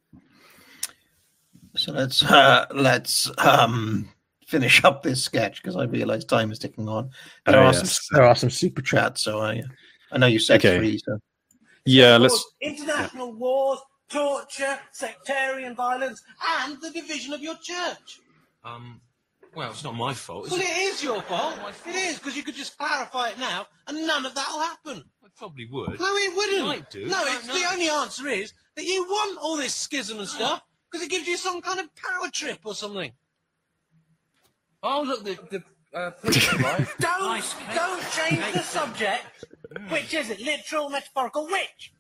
S2: So let's uh, let's um, finish up this sketch, because I realise time is ticking on. There
S3: oh,
S2: are
S3: yes.
S2: some there are some super chats, so I I know you said
S3: okay.
S2: three. So
S3: yeah, let's
S6: international yeah. wars, torture, sectarian violence, and the division of your church.
S5: Um. Well, it's not my fault. Is
S6: Well,
S5: it?
S6: it is your fault. It is, because you could just clarify it now, and none of that will happen.
S5: I probably would.
S6: No, it wouldn't.
S5: Might do.
S6: No,
S5: I
S6: it's
S5: don't
S6: the
S5: know.
S6: only answer is that you want all this schism and stuff because it gives you some kind of power trip or something.
S5: Oh, look, the the uh, preacher, right?
S6: Don't
S5: Nice
S6: don't
S5: cake.
S6: change
S5: Cake.
S6: the subject. Which is it? Literal, metaphorical? Which?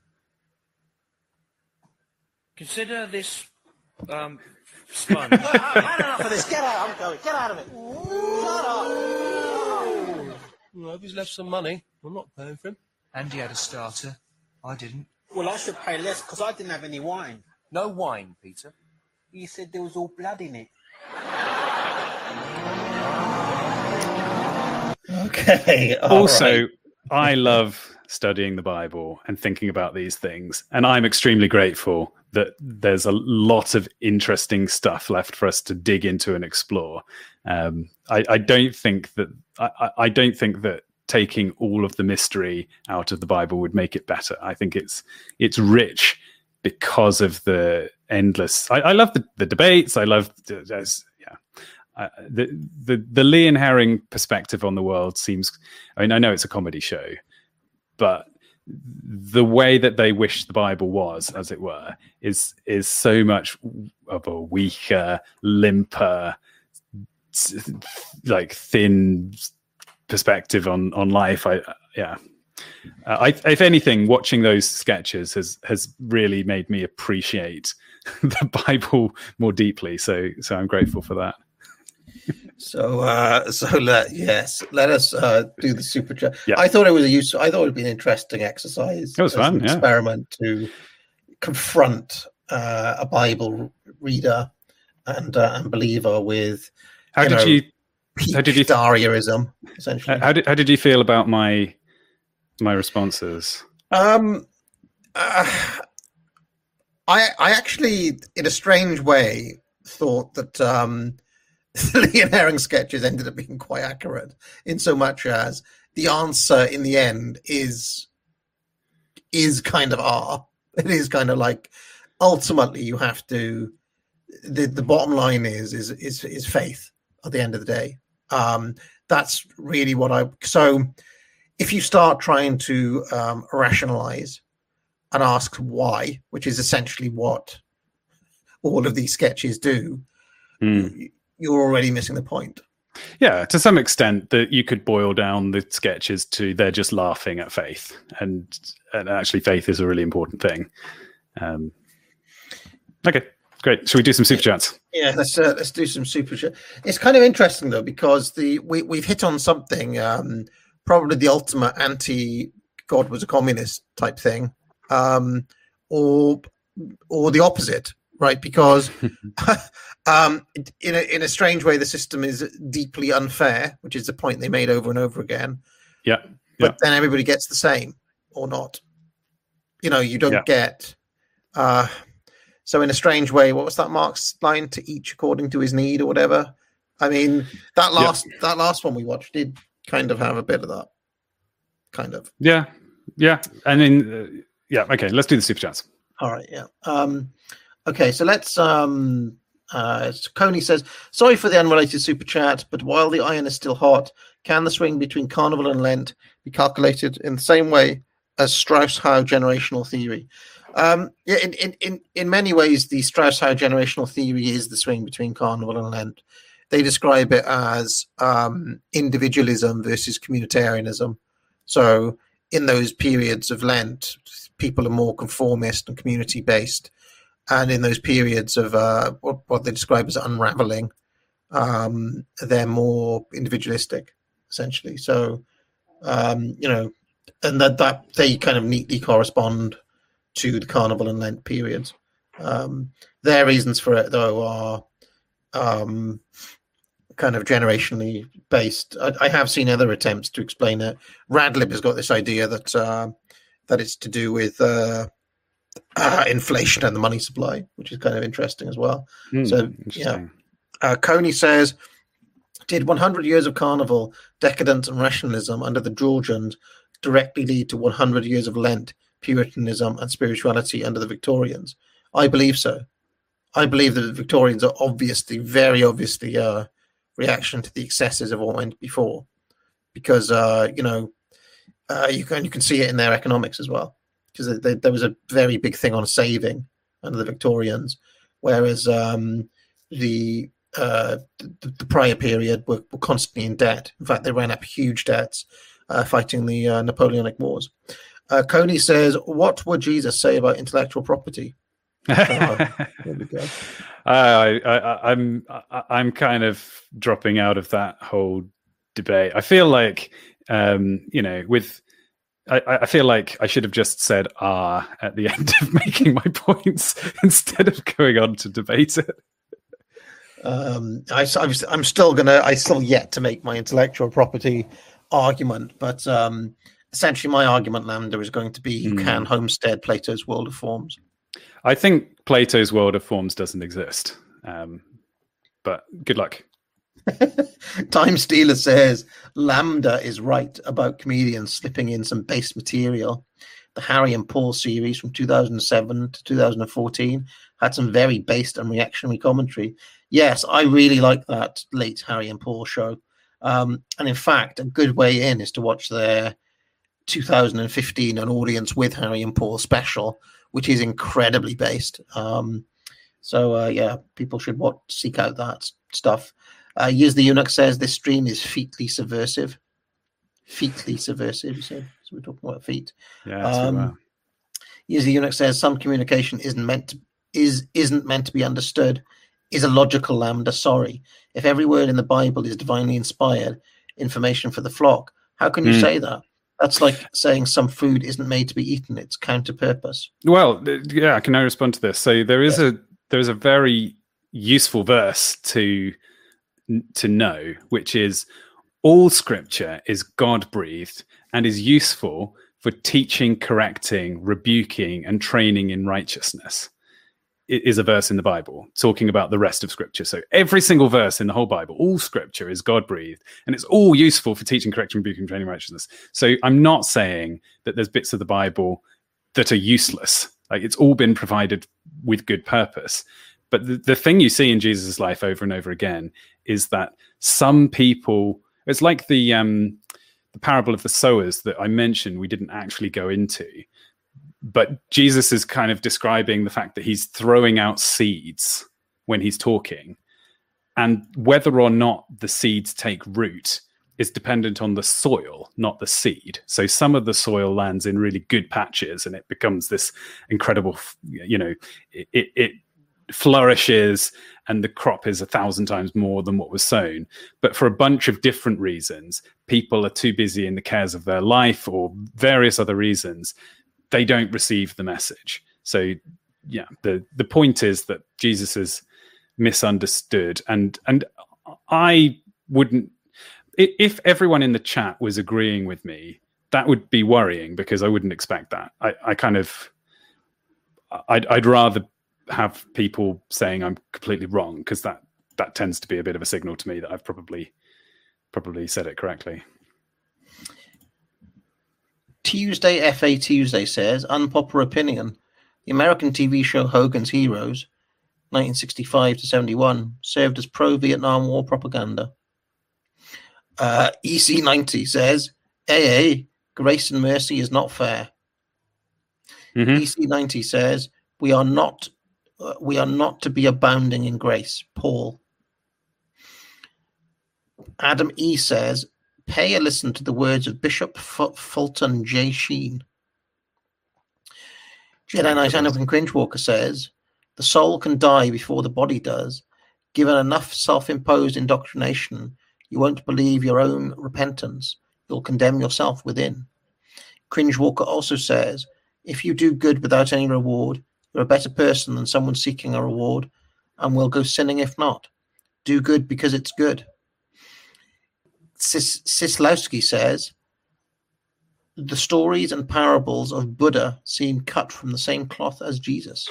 S5: Consider this um sponge.
S6: I've had enough of this. Get out. I'm going. Get out of it. Shut up.
S9: I hope he's left some money. I'm not paying for him.
S10: Andy had a starter. I didn't.
S6: Well, I should pay less because I didn't have any wine.
S10: No wine, Peter.
S6: You said there was all blood in it.
S2: okay.
S3: Also,
S2: right.
S3: I love studying the Bible and thinking about these things, and I'm extremely grateful that there's a lot of interesting stuff left for us to dig into and explore. Um, I, I don't think that I, I don't think that taking all of the mystery out of the Bible would make it better. I think it's it's rich because of the endless. I, I love the, the debates. I love there's yeah. Uh, the the the Lee and Herring perspective on the world seems. I mean, I know it's a comedy show, but the way that they wish the Bible was, as it were, is is so much of a weaker, limper, like thin perspective on on life. I yeah. Uh, I, if anything, watching those sketches has has really made me appreciate the Bible more deeply. So so I'm grateful for that.
S2: So, uh, so let, yes, let us uh, do the super chat.
S3: Yeah.
S2: I thought it was a useful. I thought it would be an interesting exercise.
S3: It was
S2: as
S3: fun,
S2: an
S3: yeah.
S2: Experiment to confront uh, a Bible reader and uh, and believer with.
S3: How
S2: you
S3: did
S2: know,
S3: you? How did you?
S2: Dariaism, essentially.
S3: How did how did you feel about my my responses?
S2: Um, uh, I I actually, in a strange way, thought that. Um, The Leon Herring sketches ended up being quite accurate in so much as the answer in the end is is kind of R. It is kind of like ultimately you have to the, the bottom line is is is is faith at the end of the day. Um, that's really what I so if you start trying to um, rationalize and ask why, which is essentially what all of these sketches do.
S3: Mm.
S2: You're already missing the point.
S3: Yeah, to some extent, that you could boil down the sketches to they're just laughing at faith, and and actually, faith is a really important thing. Um, okay, great. Should we do some super chats?
S2: Yeah, let's uh, let's do some super chat. It's kind of interesting though because the we we've hit on something, um, probably the ultimate anti God was a communist type thing, um, or or the opposite. Right, because um, in a in a strange way, the system is deeply unfair, which is the point they made over and over again.
S3: Yeah,
S2: but
S3: yeah.
S2: then everybody gets the same, or not. You know, you don't
S3: Yeah.
S2: get. Uh, so in a strange way, what was that Mark's line? To each according to his need, or whatever. I mean, that last
S3: Yeah.
S2: that last one we watched did kind of have a bit of that, kind of.
S3: Yeah, yeah. And then, uh, yeah, okay, let's do the super chats.
S2: All right, yeah. Um, okay, so let's. Um, uh, Coney says, "Sorry for the unrelated super chat, but while the iron is still hot, can the swing between Carnival and Lent be calculated in the same way as Strauss-Howe generational theory?" Um, yeah, in, in in in many ways, the Strauss-Howe generational theory is the swing between Carnival and Lent. They describe it as um, individualism versus communitarianism. So, in those periods of Lent, people are more conformist and community-based. And in those periods of uh, what, what they describe as unraveling, um, they're more individualistic, essentially. So, um, you know, and that, that they kind of neatly correspond to the Carnival and Lent periods. Um, their reasons for it, though, are um, kind of generationally based. I, I have seen other attempts to explain it. Radlib has got this idea that uh, that it's to do with uh, uh, inflation and the money supply, which is kind of interesting as well.
S3: Mm,
S2: so, yeah. Uh, Coney says, did one hundred years of Carnival, decadence and rationalism under the Georgians directly lead to one hundred years of Lent, Puritanism and spirituality under the Victorians? I believe so. I believe that the Victorians are obviously, very obviously, uh, reaction to the excesses of what went before, because uh, you know uh, you can you can see it in their economics as well, because there was a very big thing on saving under the Victorians, whereas um, the, uh, the the prior period were, were constantly in debt. In fact, they ran up huge debts uh, fighting the uh, Napoleonic Wars. Uh, Coney says, "What would Jesus say about intellectual property?" uh, there we go.
S3: I, I, I'm I'm kind of dropping out of that whole debate. I feel like, um, you know, with I, I feel like I should have just said "ah" at the end of making my points instead of going on to debate it.
S2: Um, I, I'm still gonna. I still yet to make my intellectual property argument, but um, essentially, my argument, Lambda, is going to be you mm. can homestead Plato's World of Forms.
S3: I think Plato's World of Forms doesn't exist, um, but good luck.
S2: Time Stealer says Lambda is right about comedians slipping in some base material. The Harry and Paul series from two thousand seven to two thousand fourteen had some very based and reactionary commentary. Yes, I really like that late Harry and Paul show. Um, and in fact, a good way in is to watch their two thousand fifteen An Audience with Harry and Paul special, which is incredibly based. Um, so uh, yeah, people should watch, seek out that stuff. Uh, Years the Eunuch says this stream is featly subversive. Featly subversive, you say? So we're talking about feet.
S3: Yeah, that's
S2: um,
S3: well.
S2: Years the Eunuch says some communication isn't meant to, is isn't meant to be understood. Is a logical lambda sorry? If every word in the Bible is divinely inspired information for the flock, how can you
S3: Mm.
S2: say that? That's like saying some food isn't made to be eaten; it's counter purpose.
S3: Well, th- yeah, can I respond to this? So there is a there is a very useful verse to to know, which is all Scripture is God breathed and is useful for teaching, correcting, rebuking, and training in righteousness. It is a verse in the Bible talking about the rest of Scripture. So every single verse in the whole Bible, all Scripture is God breathed, and it's all useful for teaching, correcting, rebuking, training in righteousness. So I'm not saying that there's bits of the Bible that are useless. Like, it's all been provided with good purpose. But the, the thing you see in Jesus' life over and over again is that some people, it's like the um, the parable of the sowers that I mentioned we didn't actually go into. But Jesus is kind of describing the fact that he's throwing out seeds when he's talking. And whether or not the seeds take root is dependent on the soil, not the seed. So some of the soil lands in really good patches and it becomes this incredible, you know, it, it, it flourishes and the crop is a thousand times more than what was sown. But for a bunch of different reasons, people are too busy in the cares of their life or various other reasons, they don't receive the message. So yeah, the, the point is that Jesus is misunderstood. And, and I wouldn't, if everyone in the chat was agreeing with me, that would be worrying because I wouldn't expect that. I, I kind of, I'd, I'd rather have people saying I'm completely wrong because that, that tends to be a bit of a signal to me that I've probably, probably said it correctly.
S2: Tuesday F A Tuesday says, unpopular opinion, the American T V show Hogan's Heroes, nineteen sixty-five to seventy-one, served as pro-Vietnam War propaganda. Uh, E C ninety says, A A, grace and mercy is not fair. Mm-hmm. E C ninety says, we are not uh, we are not to be abounding in grace. Paul. Adam E says, pay a listen to the words of Bishop F- Fulton J. Sheen. Jedi Knight Anakin Cringewalker says, the soul can die before the body does. Given enough self-imposed indoctrination, you won't believe your own repentance. You'll condemn yourself within. Cringewalker also says, if you do good without any reward, you're a better person than someone seeking a reward, and will go sinning if not. Do good because it's good. Sis- Sislowski says, the stories and parables of Buddha seem cut from the same cloth as Jesus.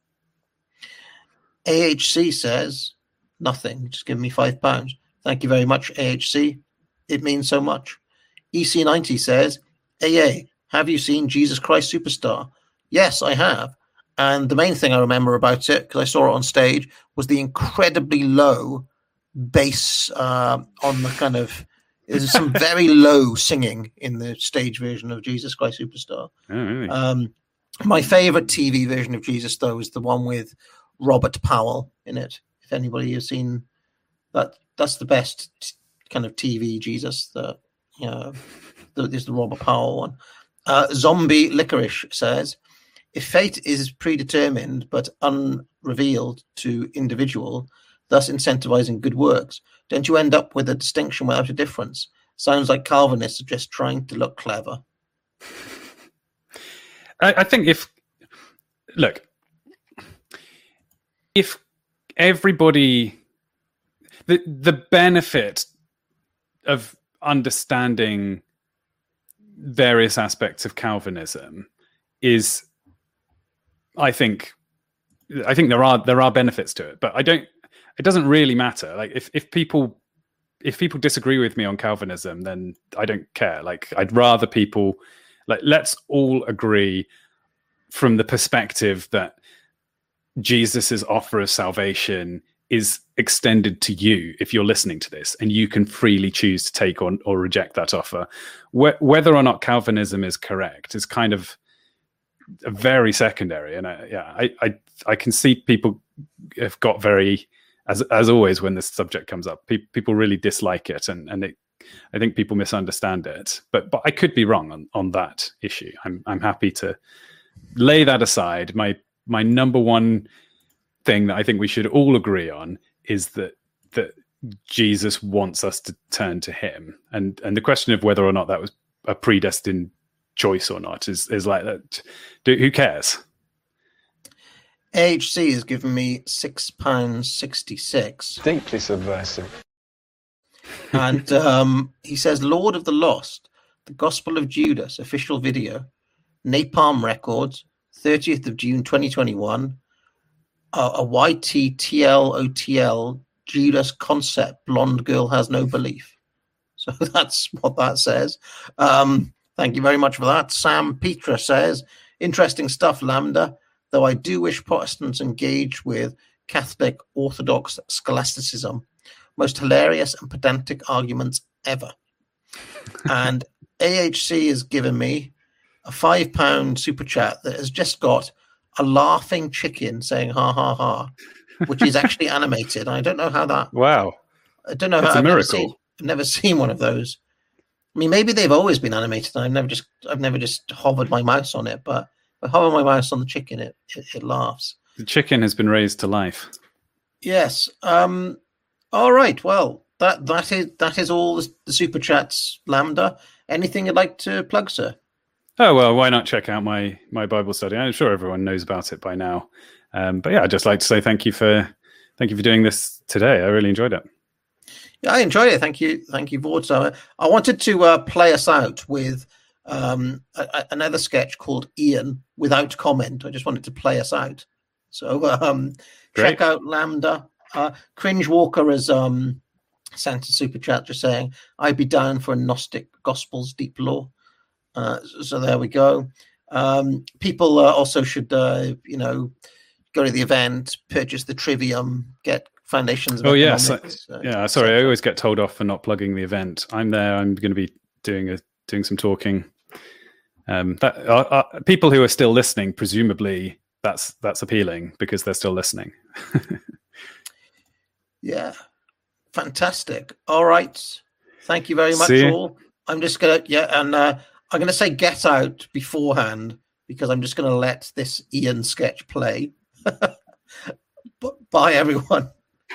S2: A H C says, nothing, just give me five pounds. Thank you very much, A H C. It means so much. E C ninety says, A A, have you seen Jesus Christ Superstar? Yes, I have. And the main thing I remember about it, because I saw it on stage, was the incredibly low bass uh, on the kind of, there's some very low singing in the stage version of Jesus Christ Superstar.
S3: Oh, really?
S2: Um, my favorite T V version of Jesus, though, is the one with Robert Powell in it. If anybody has seen that, that's the best t- kind of T V Jesus. The, you know, the, there's the Robert Powell one. Uh, Zombie Licorice says, if fate is predetermined but unrevealed to individual, thus incentivizing good works, don't you end up with a distinction without a difference? Sounds like Calvinists are just trying to look clever.
S3: I, I think if, look, if everybody, the the benefit of understanding various aspects of Calvinism is, I think, I think there are there are benefits to it, but I don't. It doesn't really matter. Like if, if people if people disagree with me on Calvinism, then I don't care. Like I'd rather people like let's all agree from the perspective that Jesus's offer of salvation is extended to you if you're listening to this, and you can freely choose to take on or reject that offer. Wh- whether or not Calvinism is correct is kind of a very secondary. And I, yeah, I, I I can see people have got very, as as always when this subject comes up, pe- people really dislike it, and and it, I think people misunderstand it. But but I could be wrong on, on that issue. I'm I'm happy to lay that aside. My my number one thing that I think we should all agree on is that that Jesus wants us to turn to him, and and the question of whether or not that was a predestined choice or not is is like that. Do, who cares?
S2: A H C has given me six pounds sixty-six.
S13: Deeply subversive.
S2: And um, he says, Lord of the Lost, the Gospel of Judas, official video, Napalm Records, thirtieth of June twenty twenty-one, uh, a Y T T L O T L Judas concept, blonde girl has no belief. So that's what that says. Um, thank you very much for that. Sam Petra says, interesting stuff, Lambda, though I do wish Protestants engage with Catholic Orthodox scholasticism. Most hilarious and pedantic arguments ever. And A H C has given me a five pound super chat that has just got a laughing chicken saying ha ha ha, which is actually animated. I don't know how that.
S3: Wow.
S2: I don't know
S3: That's
S2: how
S3: a
S2: I've never
S3: miracle.
S2: seen, I've never seen one of those. I mean, maybe they've always been animated. I've never just I've never just hovered my mouse on it, but if I hover my mouse on the chicken, it, it, it laughs.
S3: The chicken has been raised to life.
S2: Yes. Um, all right. Well, that that is that is all the, the super chats, Lambda. Anything you'd like to plug, sir?
S3: Oh, well, why not check out my my Bible study? I'm sure everyone knows about it by now. Um, but yeah, I'd just like to say thank you for thank you for doing this today. I really enjoyed it.
S2: Yeah, I enjoyed it. Thank you. Thank you, Vord. So I wanted to uh, play us out with um, a, a, another sketch called Ian without comment. I just wanted to play us out. So um, check out Lambda. Uh, Cringe Walker has um, sent a super chat just saying, I'd be down for a Gnostic Gospels deep lore. Uh, so there we go. Um, people uh, also should, uh, you know, go to the event, purchase the Trivium, get Foundations of
S3: Oh, yes.
S2: Economics.
S3: Uh,
S2: uh,
S3: yeah, sorry, I always get told off for not plugging the event. I'm there. I'm going to be doing a doing some talking. Um, that uh, uh, people who are still listening, presumably that's that's appealing because they're still listening.
S2: Yeah, fantastic. All right, thank you very much,
S3: See you.
S2: all. I'm just gonna yeah, and uh, I'm gonna say get out beforehand because I'm just gonna let this Ian sketch play. B- Bye, everyone.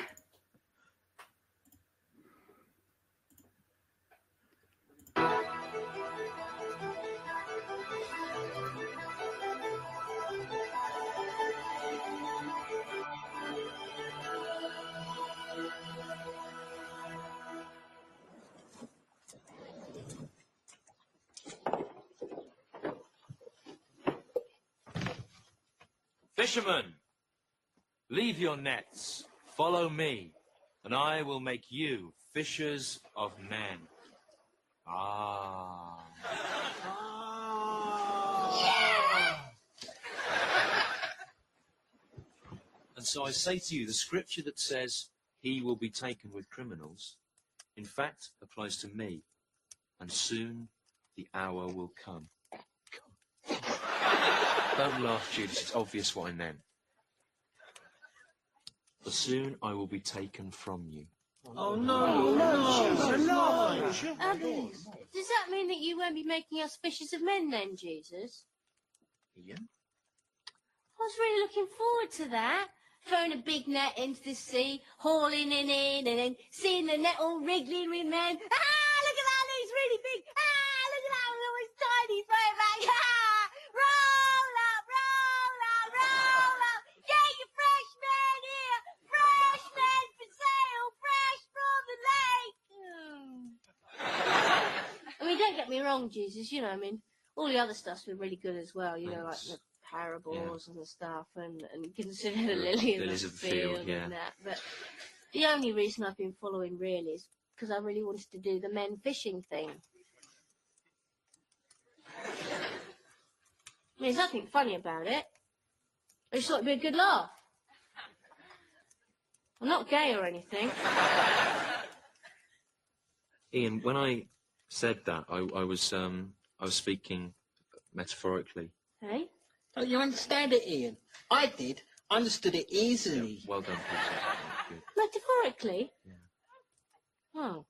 S8: Fishermen, leave your nets, follow me, and I will make you fishers of men. Ah. And so I say to you, the scripture that says he will be taken with criminals, in fact, applies to me, and soon the hour will come. Don't laugh, Judas. It's obvious what I meant. But soon I will be taken from you.
S11: Oh, no. No. No. Abby, does that mean that you won't be making us fishers of men then, Jesus?
S8: Yeah.
S11: I was really looking forward to that. Throwing a big net into the sea, hauling it in, and then seeing the net all wriggling with men. Ah, look at that, it's really big. Ah, look at that, it's always tiny. Throw it back. Ah, roll up, roll up, roll up. Get your fresh men here. Fresh men for sale, fresh from the lake. Hmm. I mean, don't get me wrong, Jesus, you know, I mean, all the other stuff's been really good as well, you know, like the parables yeah. and the stuff, and, and consider the lily in the field, field yeah. and that. But the only reason I've been following really is because I really wanted to do the men fishing thing. I mean, there's nothing funny about it. I just thought it'd be a good laugh. I'm not gay or anything.
S8: Ian, when I said that, I, I was um, I was speaking metaphorically.
S11: Hey?
S6: Don't you understand it, Ian? I did. Understood it easily.
S8: Well done, Peter. Good.
S11: Metaphorically?
S8: Yeah.
S11: Oh.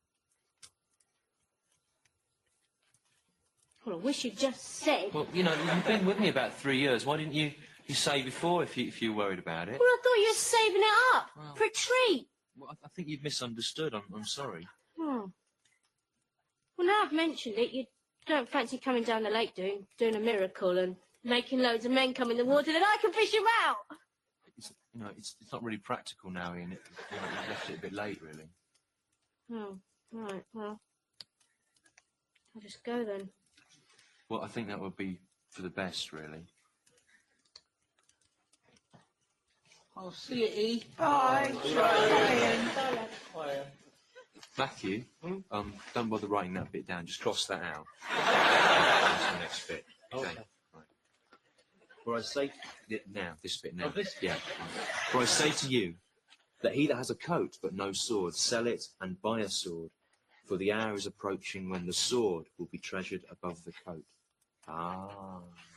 S11: Well, I wish you'd just said.
S8: Well, you know, you've been with me about three years. Why didn't you, you say before if you if you were worried about it?
S11: Well, I thought you were saving it up
S8: Well-
S11: for a treat.
S8: Well, I, I think you've misunderstood. I'm, I'm sorry.
S11: Oh. Well, now I've mentioned it, you don't fancy coming down the lake doing doing a miracle and making loads of men come in the water, then I can fish them out.
S8: It's, you know, it's it's not really practical now, Ian. It, you know, you've left it a bit late, really.
S11: Oh, right. Well, I'll just go then.
S8: Well, I think that would be for the best, really.
S6: I'll see you, E.
S11: Bye.
S6: Bye.
S8: Matthew, um, don't bother writing that bit down. Just cross that out. That's the next bit. Okay.
S6: Okay.
S8: Right. For I say th- now, this bit now.
S6: Oh, this?
S8: Yeah. Right. For I say to you that he that has a coat but no sword, sell it and buy a sword. For the hour is approaching when the sword will be treasured above the coat. Ah.